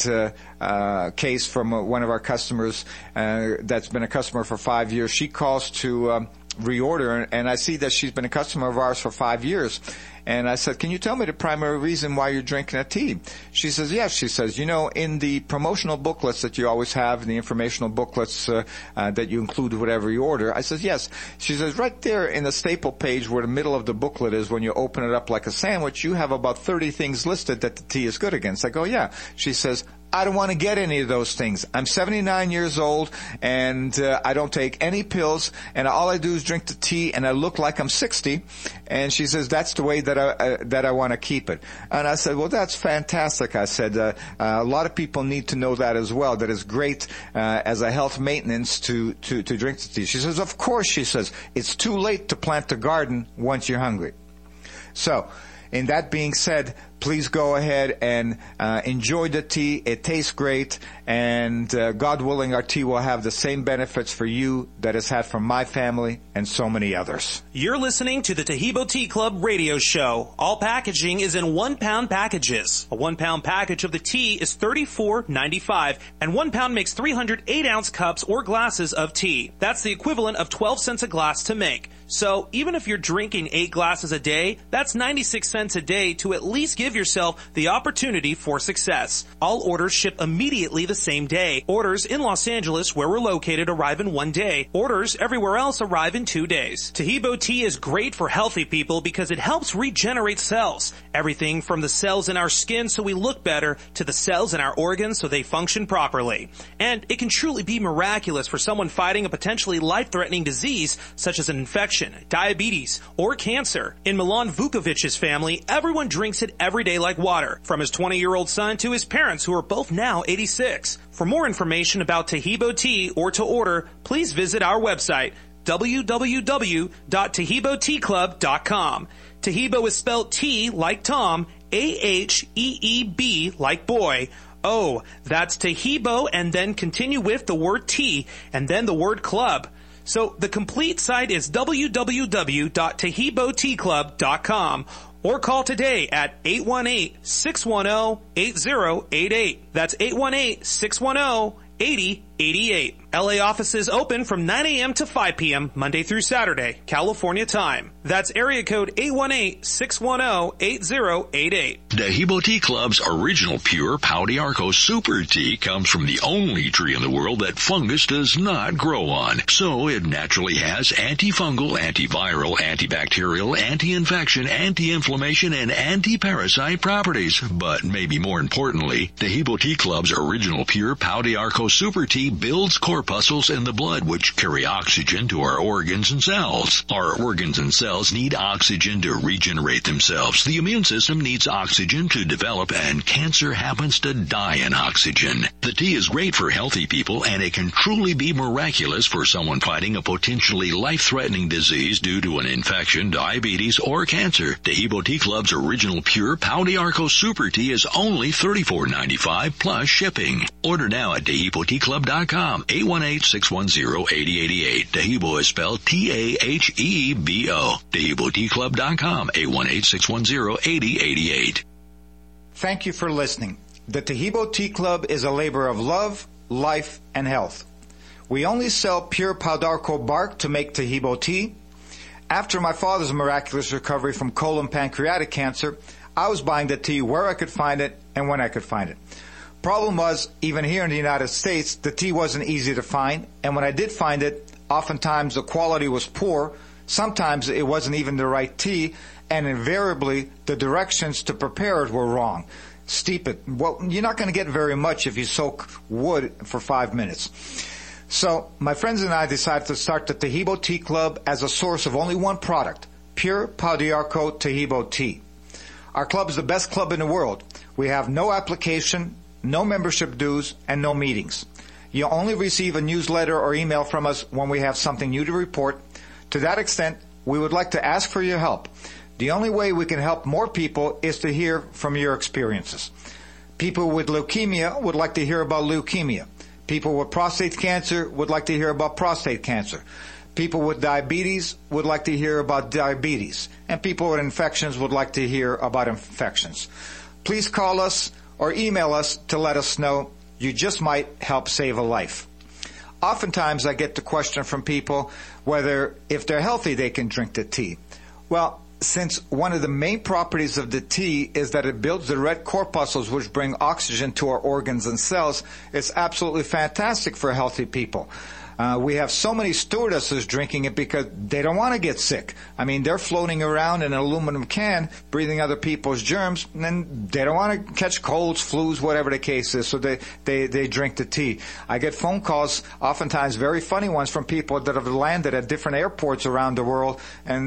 Speaker 3: case from one of our customers that's been a customer for 5 years. She calls to reorder, and I see that she's been a customer of ours for 5 years. And I said, "Can you tell me the primary reason why you're drinking a tea?" She says, "Yes." She says, in the promotional booklets that you always have, the informational booklets that you include whatever you order. I said, "Yes." She says, "Right there in the staple page where the middle of the booklet is, when you open it up like a sandwich, you have about 30 things listed that the tea is good against." I go, "Yeah." She says, "I don't want to get any of those things. I'm 79 years old, and I don't take any pills, and all I do is drink the tea, and I look like I'm 60. And she says, "That's the way that I want to keep it." And I said, "Well, that's fantastic." I said, "A lot of people need to know that as well, that it's great as a health maintenance to drink the tea." She says, "Of course," she says, "it's too late to plant a garden once you're hungry." So, in that being said, please go ahead and enjoy the tea. It tastes great, and God willing, our tea will have the same benefits for you that it's had for my family and so many others.
Speaker 26: You're listening to the Taheebo Tea Club radio show. All packaging is in 1 pound packages. A 1 pound package of the tea is $34.95, and 1 pound makes 308 ounce cups or glasses of tea. That's the equivalent of 12 cents a glass to make. So even if you're drinking 8 glasses a day, that's 96 cents a day to at least give yourself the opportunity for success. All orders ship immediately the same day. Orders in Los Angeles, where we're located, arrive in 1 day. Orders everywhere else arrive in 2 days. Taheebo tea is great for healthy people because it helps regenerate cells. Everything from the cells in our skin so we look better to the cells in our organs so they function properly. And it can truly be miraculous for someone fighting a potentially life-threatening disease such as an infection, diabetes, or cancer. In Milan Vukovic's family, everyone drinks it every day like water, from his 20-year-old son to his parents, who are both now 86. For more information about Taheebo tea or to order, please visit our website, www.taheboteaclub.com. Taheebo is spelled T like Tom, A-H-E-E-B like boy. Oh, that's Taheebo, and then continue with the word tea, and then the word club. So the complete site is www.taheboteaclub.com, or call today at 818-610-8088. That's 818-610-8088. 88. LA offices open from 9 a.m. to 5 p.m. Monday through Saturday, California time. That's area code 818-610-8088.
Speaker 2: Taheebo Tea Club's original pure Pau d'Arco Super Tea comes from the only tree in the world that fungus does not grow on. So it naturally has antifungal, antiviral, antibacterial, anti-infection, anti-inflammation, and anti-parasite properties. But maybe more importantly, Taheebo Tea Club's original pure Pau d'Arco Super Tea builds corpuscles in the blood which carry oxygen to our organs and cells. Our organs and cells need oxygen to regenerate themselves. The immune system needs oxygen to develop, and cancer happens to die in oxygen. The tea is great for healthy people, and it can truly be miraculous for someone fighting a potentially life-threatening disease due to an infection, diabetes, or cancer. Taheebo Tea Club's original pure Pau d'Arco Super Tea is only $34.95 plus shipping. Order now at TaheeboTeaClub.com. 818-610-8088. Taheebo is spelled T-A-H-E-B-O. TaheeboTeaClub.com. 818-610-8088.
Speaker 27: Thank you for listening. The Taheebo Tea Club is a labor of love, life, and health. We only sell pure Pau d'Arco bark to make Taheebo tea. After my father's miraculous recovery from colon pancreatic cancer, I was buying the tea where I could find it and when I could find it. Problem was, even here in the United States, the tea wasn't easy to find, and when I did find it, oftentimes the quality was poor, sometimes it wasn't even the right tea, and invariably the directions to prepare it were wrong. Steep it. Well, you're not going to get very much if you soak wood for 5 minutes. So my friends and I decided to start the Taheebo Tea Club as a source of only one product, pure Pau d'Arco Taheebo tea. Our club is the best club in the world. We have no application, no membership dues, and no meetings. You only receive a newsletter or email from us when we have something new to report. To that extent, we would like to ask for your help. The only way we can help more people is to hear from your experiences. People with leukemia would like to hear about leukemia. People with prostate cancer would like to hear about prostate cancer. People with diabetes would like to hear about diabetes. And people with infections would like to hear about infections. Please call us or email us to let us know. You just might help save a life. Oftentimes I get the question from people whether if they're healthy they can drink the tea. Well, since one of the main properties of the tea is that it builds the red corpuscles which bring oxygen to our organs and cells, it's absolutely fantastic for healthy people. We have so many stewardesses drinking it because they don't want to get sick. I mean, they're floating around in an aluminum can, breathing other people's germs, and then they don't want to catch colds, flus, whatever the case is, so they drink the tea. I get phone calls, oftentimes very funny ones, from people that have landed at different airports around the world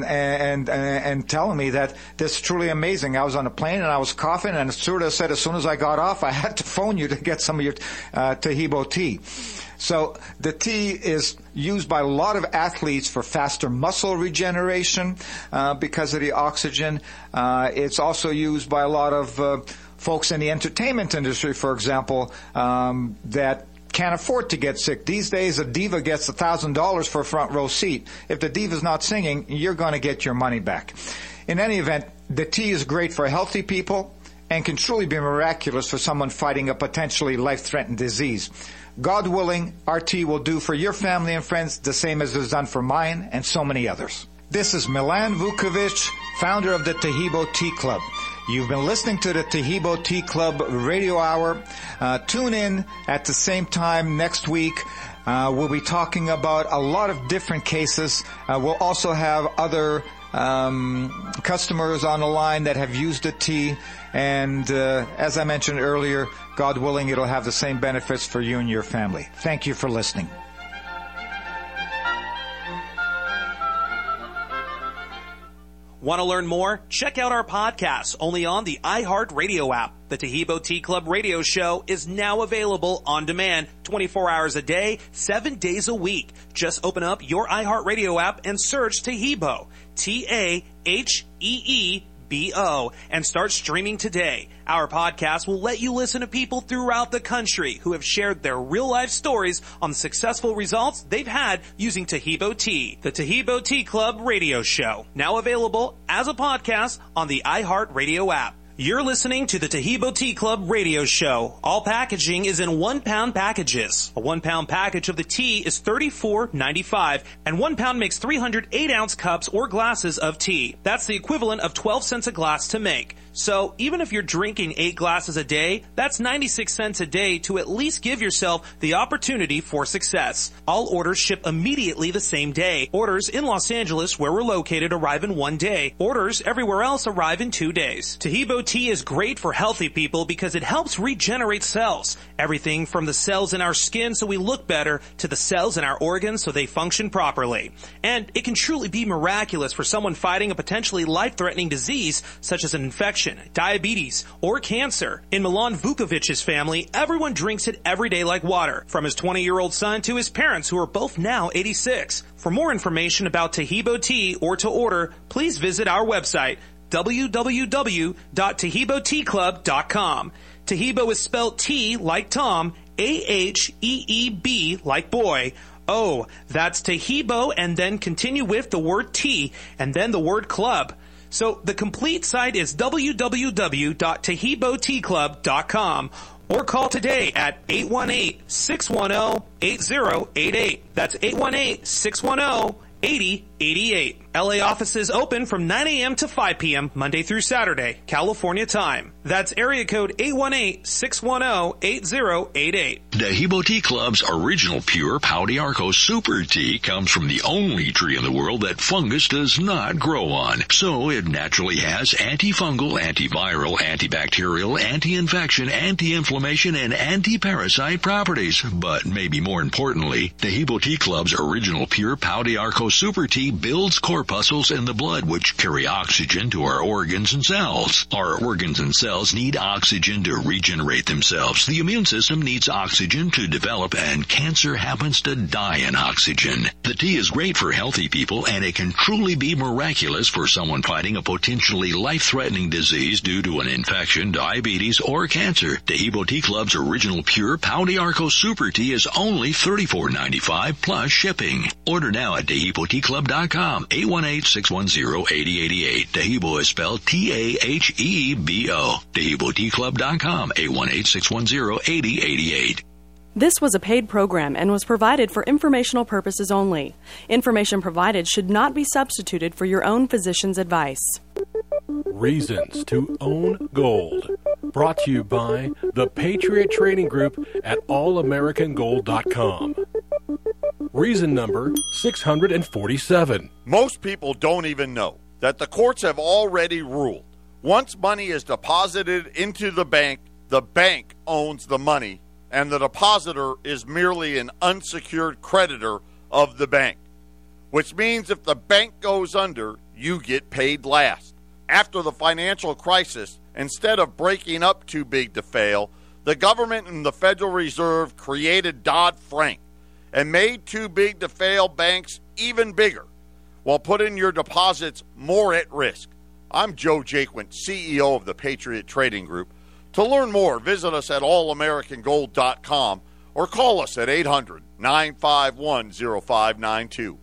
Speaker 27: and telling me that this is truly amazing. I was on a plane and I was coughing, and the stewardess said as soon as I got off, I had to phone you to get some of your Taheebo tea. So the tea is used by a lot of athletes for faster muscle regeneration because of the oxygen. It's also used by a lot of folks in the entertainment industry, for example, that can't afford to get sick. These days, a diva gets $1,000 for a front row seat. If the diva's not singing, you're going to get your money back. In any event, the tea is great for healthy people and can truly be miraculous for someone fighting a potentially life-threatening disease. God willing, our tea will do for your family and friends the same as it's done for mine and so many others. This is Milan Vukovic, founder of the Taheebo Tea Club. You've been listening to the Taheebo Tea Club radio hour. Tune in at the same time next week. We'll be talking about a lot of different cases. We'll also have other customers on the line that have used the tea. And as I mentioned earlier, God willing, it'll have the same benefits for you and your family. Thank you for listening.
Speaker 26: Want to learn more? Check out our podcasts only on the iHeartRadio app. The Taheebo Tea Club radio show is now available on demand 24 hours a day, 7 days a week. Just open up your iHeartRadio app and search Taheebo, T-A-H-E-E-B-O, and start streaming today. Our podcast will let you listen to people throughout the country who have shared their real-life stories on the successful results they've had using Taheebo tea. The Taheebo Tea Club radio show, now available as a podcast on the iHeartRadio app. You're listening to the Taheebo Tea Club radio show. All packaging is in 1 pound packages. A 1 pound package of the tea is $34.95, and 1 pound makes 308 ounce cups or glasses of tea. That's the equivalent of 12 cents a glass to make. So even if you're drinking 8 glasses a day, that's 96 cents a day to at least give yourself the opportunity for success. All orders ship immediately the same day. Orders in Los Angeles, where we're located, arrive in 1 day. Orders everywhere else arrive in 2 days. Taheebo tea is great for healthy people because it helps regenerate cells. Everything from the cells in our skin so we look better to the cells in our organs so they function properly. And it can truly be miraculous for someone fighting a potentially life-threatening disease such as an infection, diabetes, or cancer. In Milan Vukovic's family, everyone drinks it every day like water, from his 20-year-old son to his parents, who are both now 86. For more information about Taheebo tea or to order, please visit our website, www.taheboteaclub.com. Taheebo is spelled T like Tom, A-H-E-E-B like boy. Oh, that's Taheebo, and then continue with the word tea, and then the word club. So the complete site is www.taheboteaclub.com, or call today at 818-610-8088. That's 818-610-8088. LA offices open from 9 a.m. to 5 p.m. Monday through Saturday, California time. That's area code 818-610-8088.
Speaker 2: Taheebo Tea Club's original pure Pau d'Arco Super Tea comes from the only tree in the world that fungus does not grow on. So it naturally has antifungal, antiviral, antibacterial, anti-infection, anti-inflammation, and anti-parasite properties. But maybe more importantly, Taheebo Tea Club's original pure Pau d'Arco Super Tea builds corpuscles in the blood which carry oxygen to our organs and cells. Our organs and cells need oxygen to regenerate themselves. The immune system needs oxygen to develop, and cancer happens to die in oxygen. The tea is great for healthy people, and it can truly be miraculous for someone fighting a potentially life-threatening disease due to an infection, diabetes, or cancer. Taheebo Tea Club's original pure Pau d'Arco Super Tea is only $34.95 plus shipping. Order now at TaheeboTeaClub.com. 818-610-8088. Taheebo is spelled T-A-H-E-B-O. TaheeboTeaClub.com. 818-610-8088.
Speaker 19: This was a paid program and was provided for informational purposes only. Information provided should not be substituted for your own physician's advice.
Speaker 8: Reasons to Own Gold. Brought to you by the Patriot Trading Group at allamericangold.com. Reason number 647.
Speaker 13: Most people don't even know that the courts have already ruled. Once money is deposited into the bank owns the money, and the depositor is merely an unsecured creditor of the bank, which means if the bank goes under, you get paid last. After the financial crisis, instead of breaking up too big to fail, the government and the Federal Reserve created Dodd-Frank and made too big to fail banks even bigger, while putting your deposits more at risk. I'm Joe Jaquint, CEO of the Patriot Trading Group. To learn more, visit us at allamericangold.com or call us at 800-951-0592.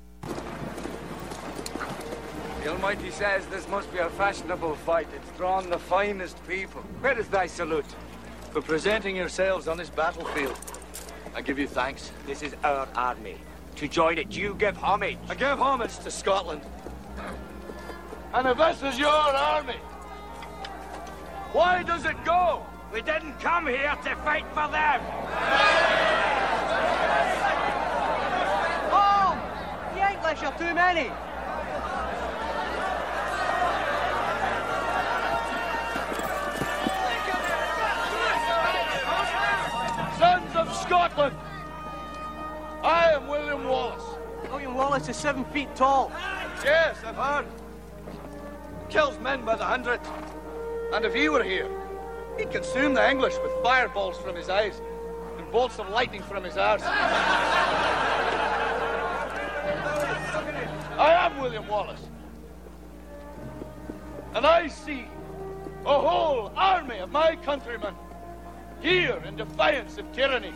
Speaker 12: The Almighty says this must be a fashionable fight. It's drawn the finest people. Where is thy salute? For presenting yourselves on this battlefield. I give you thanks.
Speaker 15: This is our army. To join it, you give homage.
Speaker 12: I give homage to Scotland. And if this is your army, why does it go?
Speaker 15: We didn't come here to fight for them.
Speaker 12: Oh! The English are too many. Sons of Scotland, I am William Wallace.
Speaker 15: William Wallace is 7 feet tall.
Speaker 12: Yes, I've heard. Kills men by the hundred. And if he were here, he'd consume the English with fireballs from his eyes and bolts of lightning from his arse. I am William Wallace. And I see a whole army of my countrymen here in defiance of tyranny.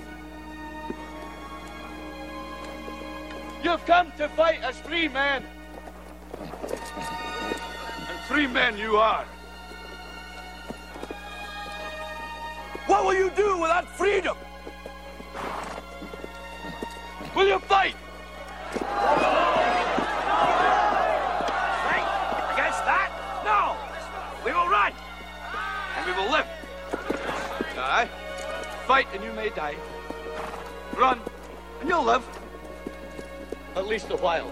Speaker 12: You've come to fight as free men. And free men you are. What will you do without freedom? Will you fight?
Speaker 15: Fight against that? No! We will run!
Speaker 12: And we will live. Aye. Fight and you may die. Run and you'll live. At least a while.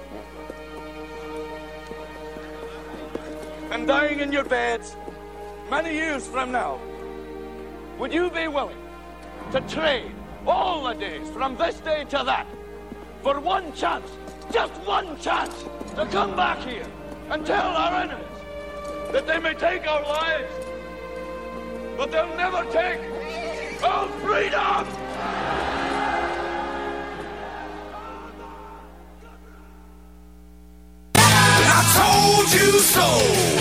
Speaker 12: And dying in your beds many years from now, would you be willing to trade all the days from this day to that for one chance, just one chance, to come back here and tell our enemies that they may take our lives, but they'll never take our freedom?
Speaker 2: I told you so.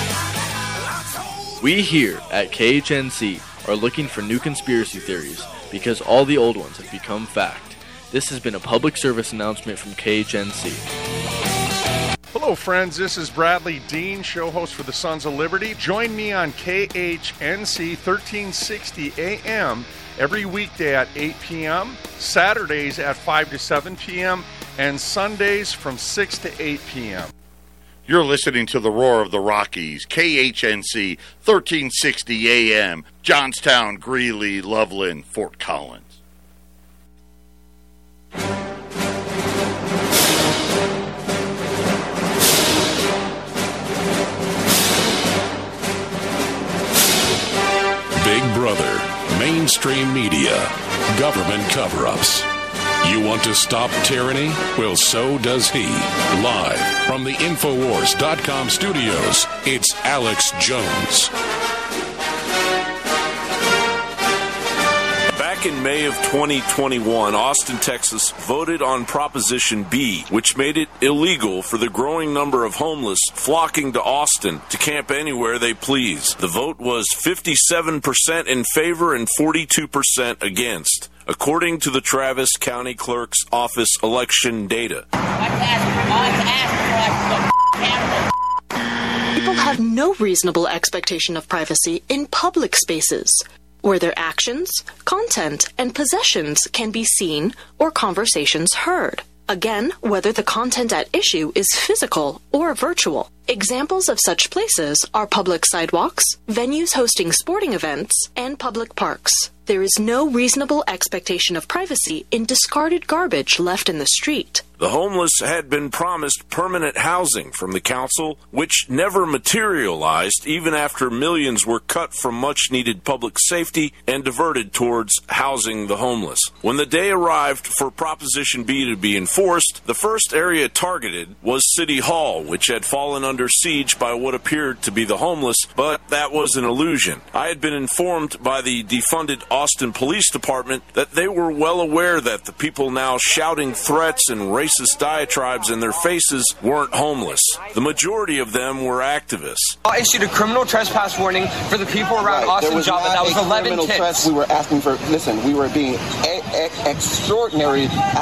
Speaker 6: We here at KHNC are looking for new conspiracy theories because all the old ones have become fact. This has been a public service announcement from KHNC.
Speaker 1: Hello, friends. This is Bradley Dean, show host for the Sons of Liberty. Join me on KHNC 1360 AM every weekday at 8 p.m., Saturdays at 5 to 7 p.m., and Sundays from 6 to 8 p.m.
Speaker 13: You're listening to the Roar of the Rockies, KHNC 1360 AM, Johnstown, Greeley, Loveland, Fort Collins.
Speaker 8: Big Brother, mainstream media, government cover-ups. You want to stop tyranny? Well, so does he. Live from the Infowars.com studios, it's Alex Jones.
Speaker 17: Back in May of 2021, Austin, Texas voted on Proposition B, which made it illegal for the growing number of homeless flocking to Austin to camp anywhere they please. The vote was 57% in favor and 42% against, according to the Travis County Clerk's Office election data.
Speaker 20: People have no reasonable expectation of privacy in public spaces, where their actions, content, and possessions can be seen or conversations heard. Again, whether the content at issue is physical or virtual. Examples of such places are public sidewalks, venues hosting sporting events, and public parks. There is no reasonable expectation of privacy in discarded garbage left in the street.
Speaker 17: The homeless had been promised permanent housing from the council, which never materialized even after millions were cut from much-needed public safety and diverted towards housing the homeless. When the day arrived for Proposition B to be enforced, the first area targeted was City Hall, which had fallen under siege by what appeared to be the homeless, but that was an illusion. I had been informed by the defunded Austin Police Department that they were well aware that the people now shouting threats and racist diatribes in their faces weren't homeless. The majority of them were activists.
Speaker 22: I issued a criminal trespass warning for the people around Austin Java. That was 11 tips.
Speaker 23: We were asking for, we were being extraordinary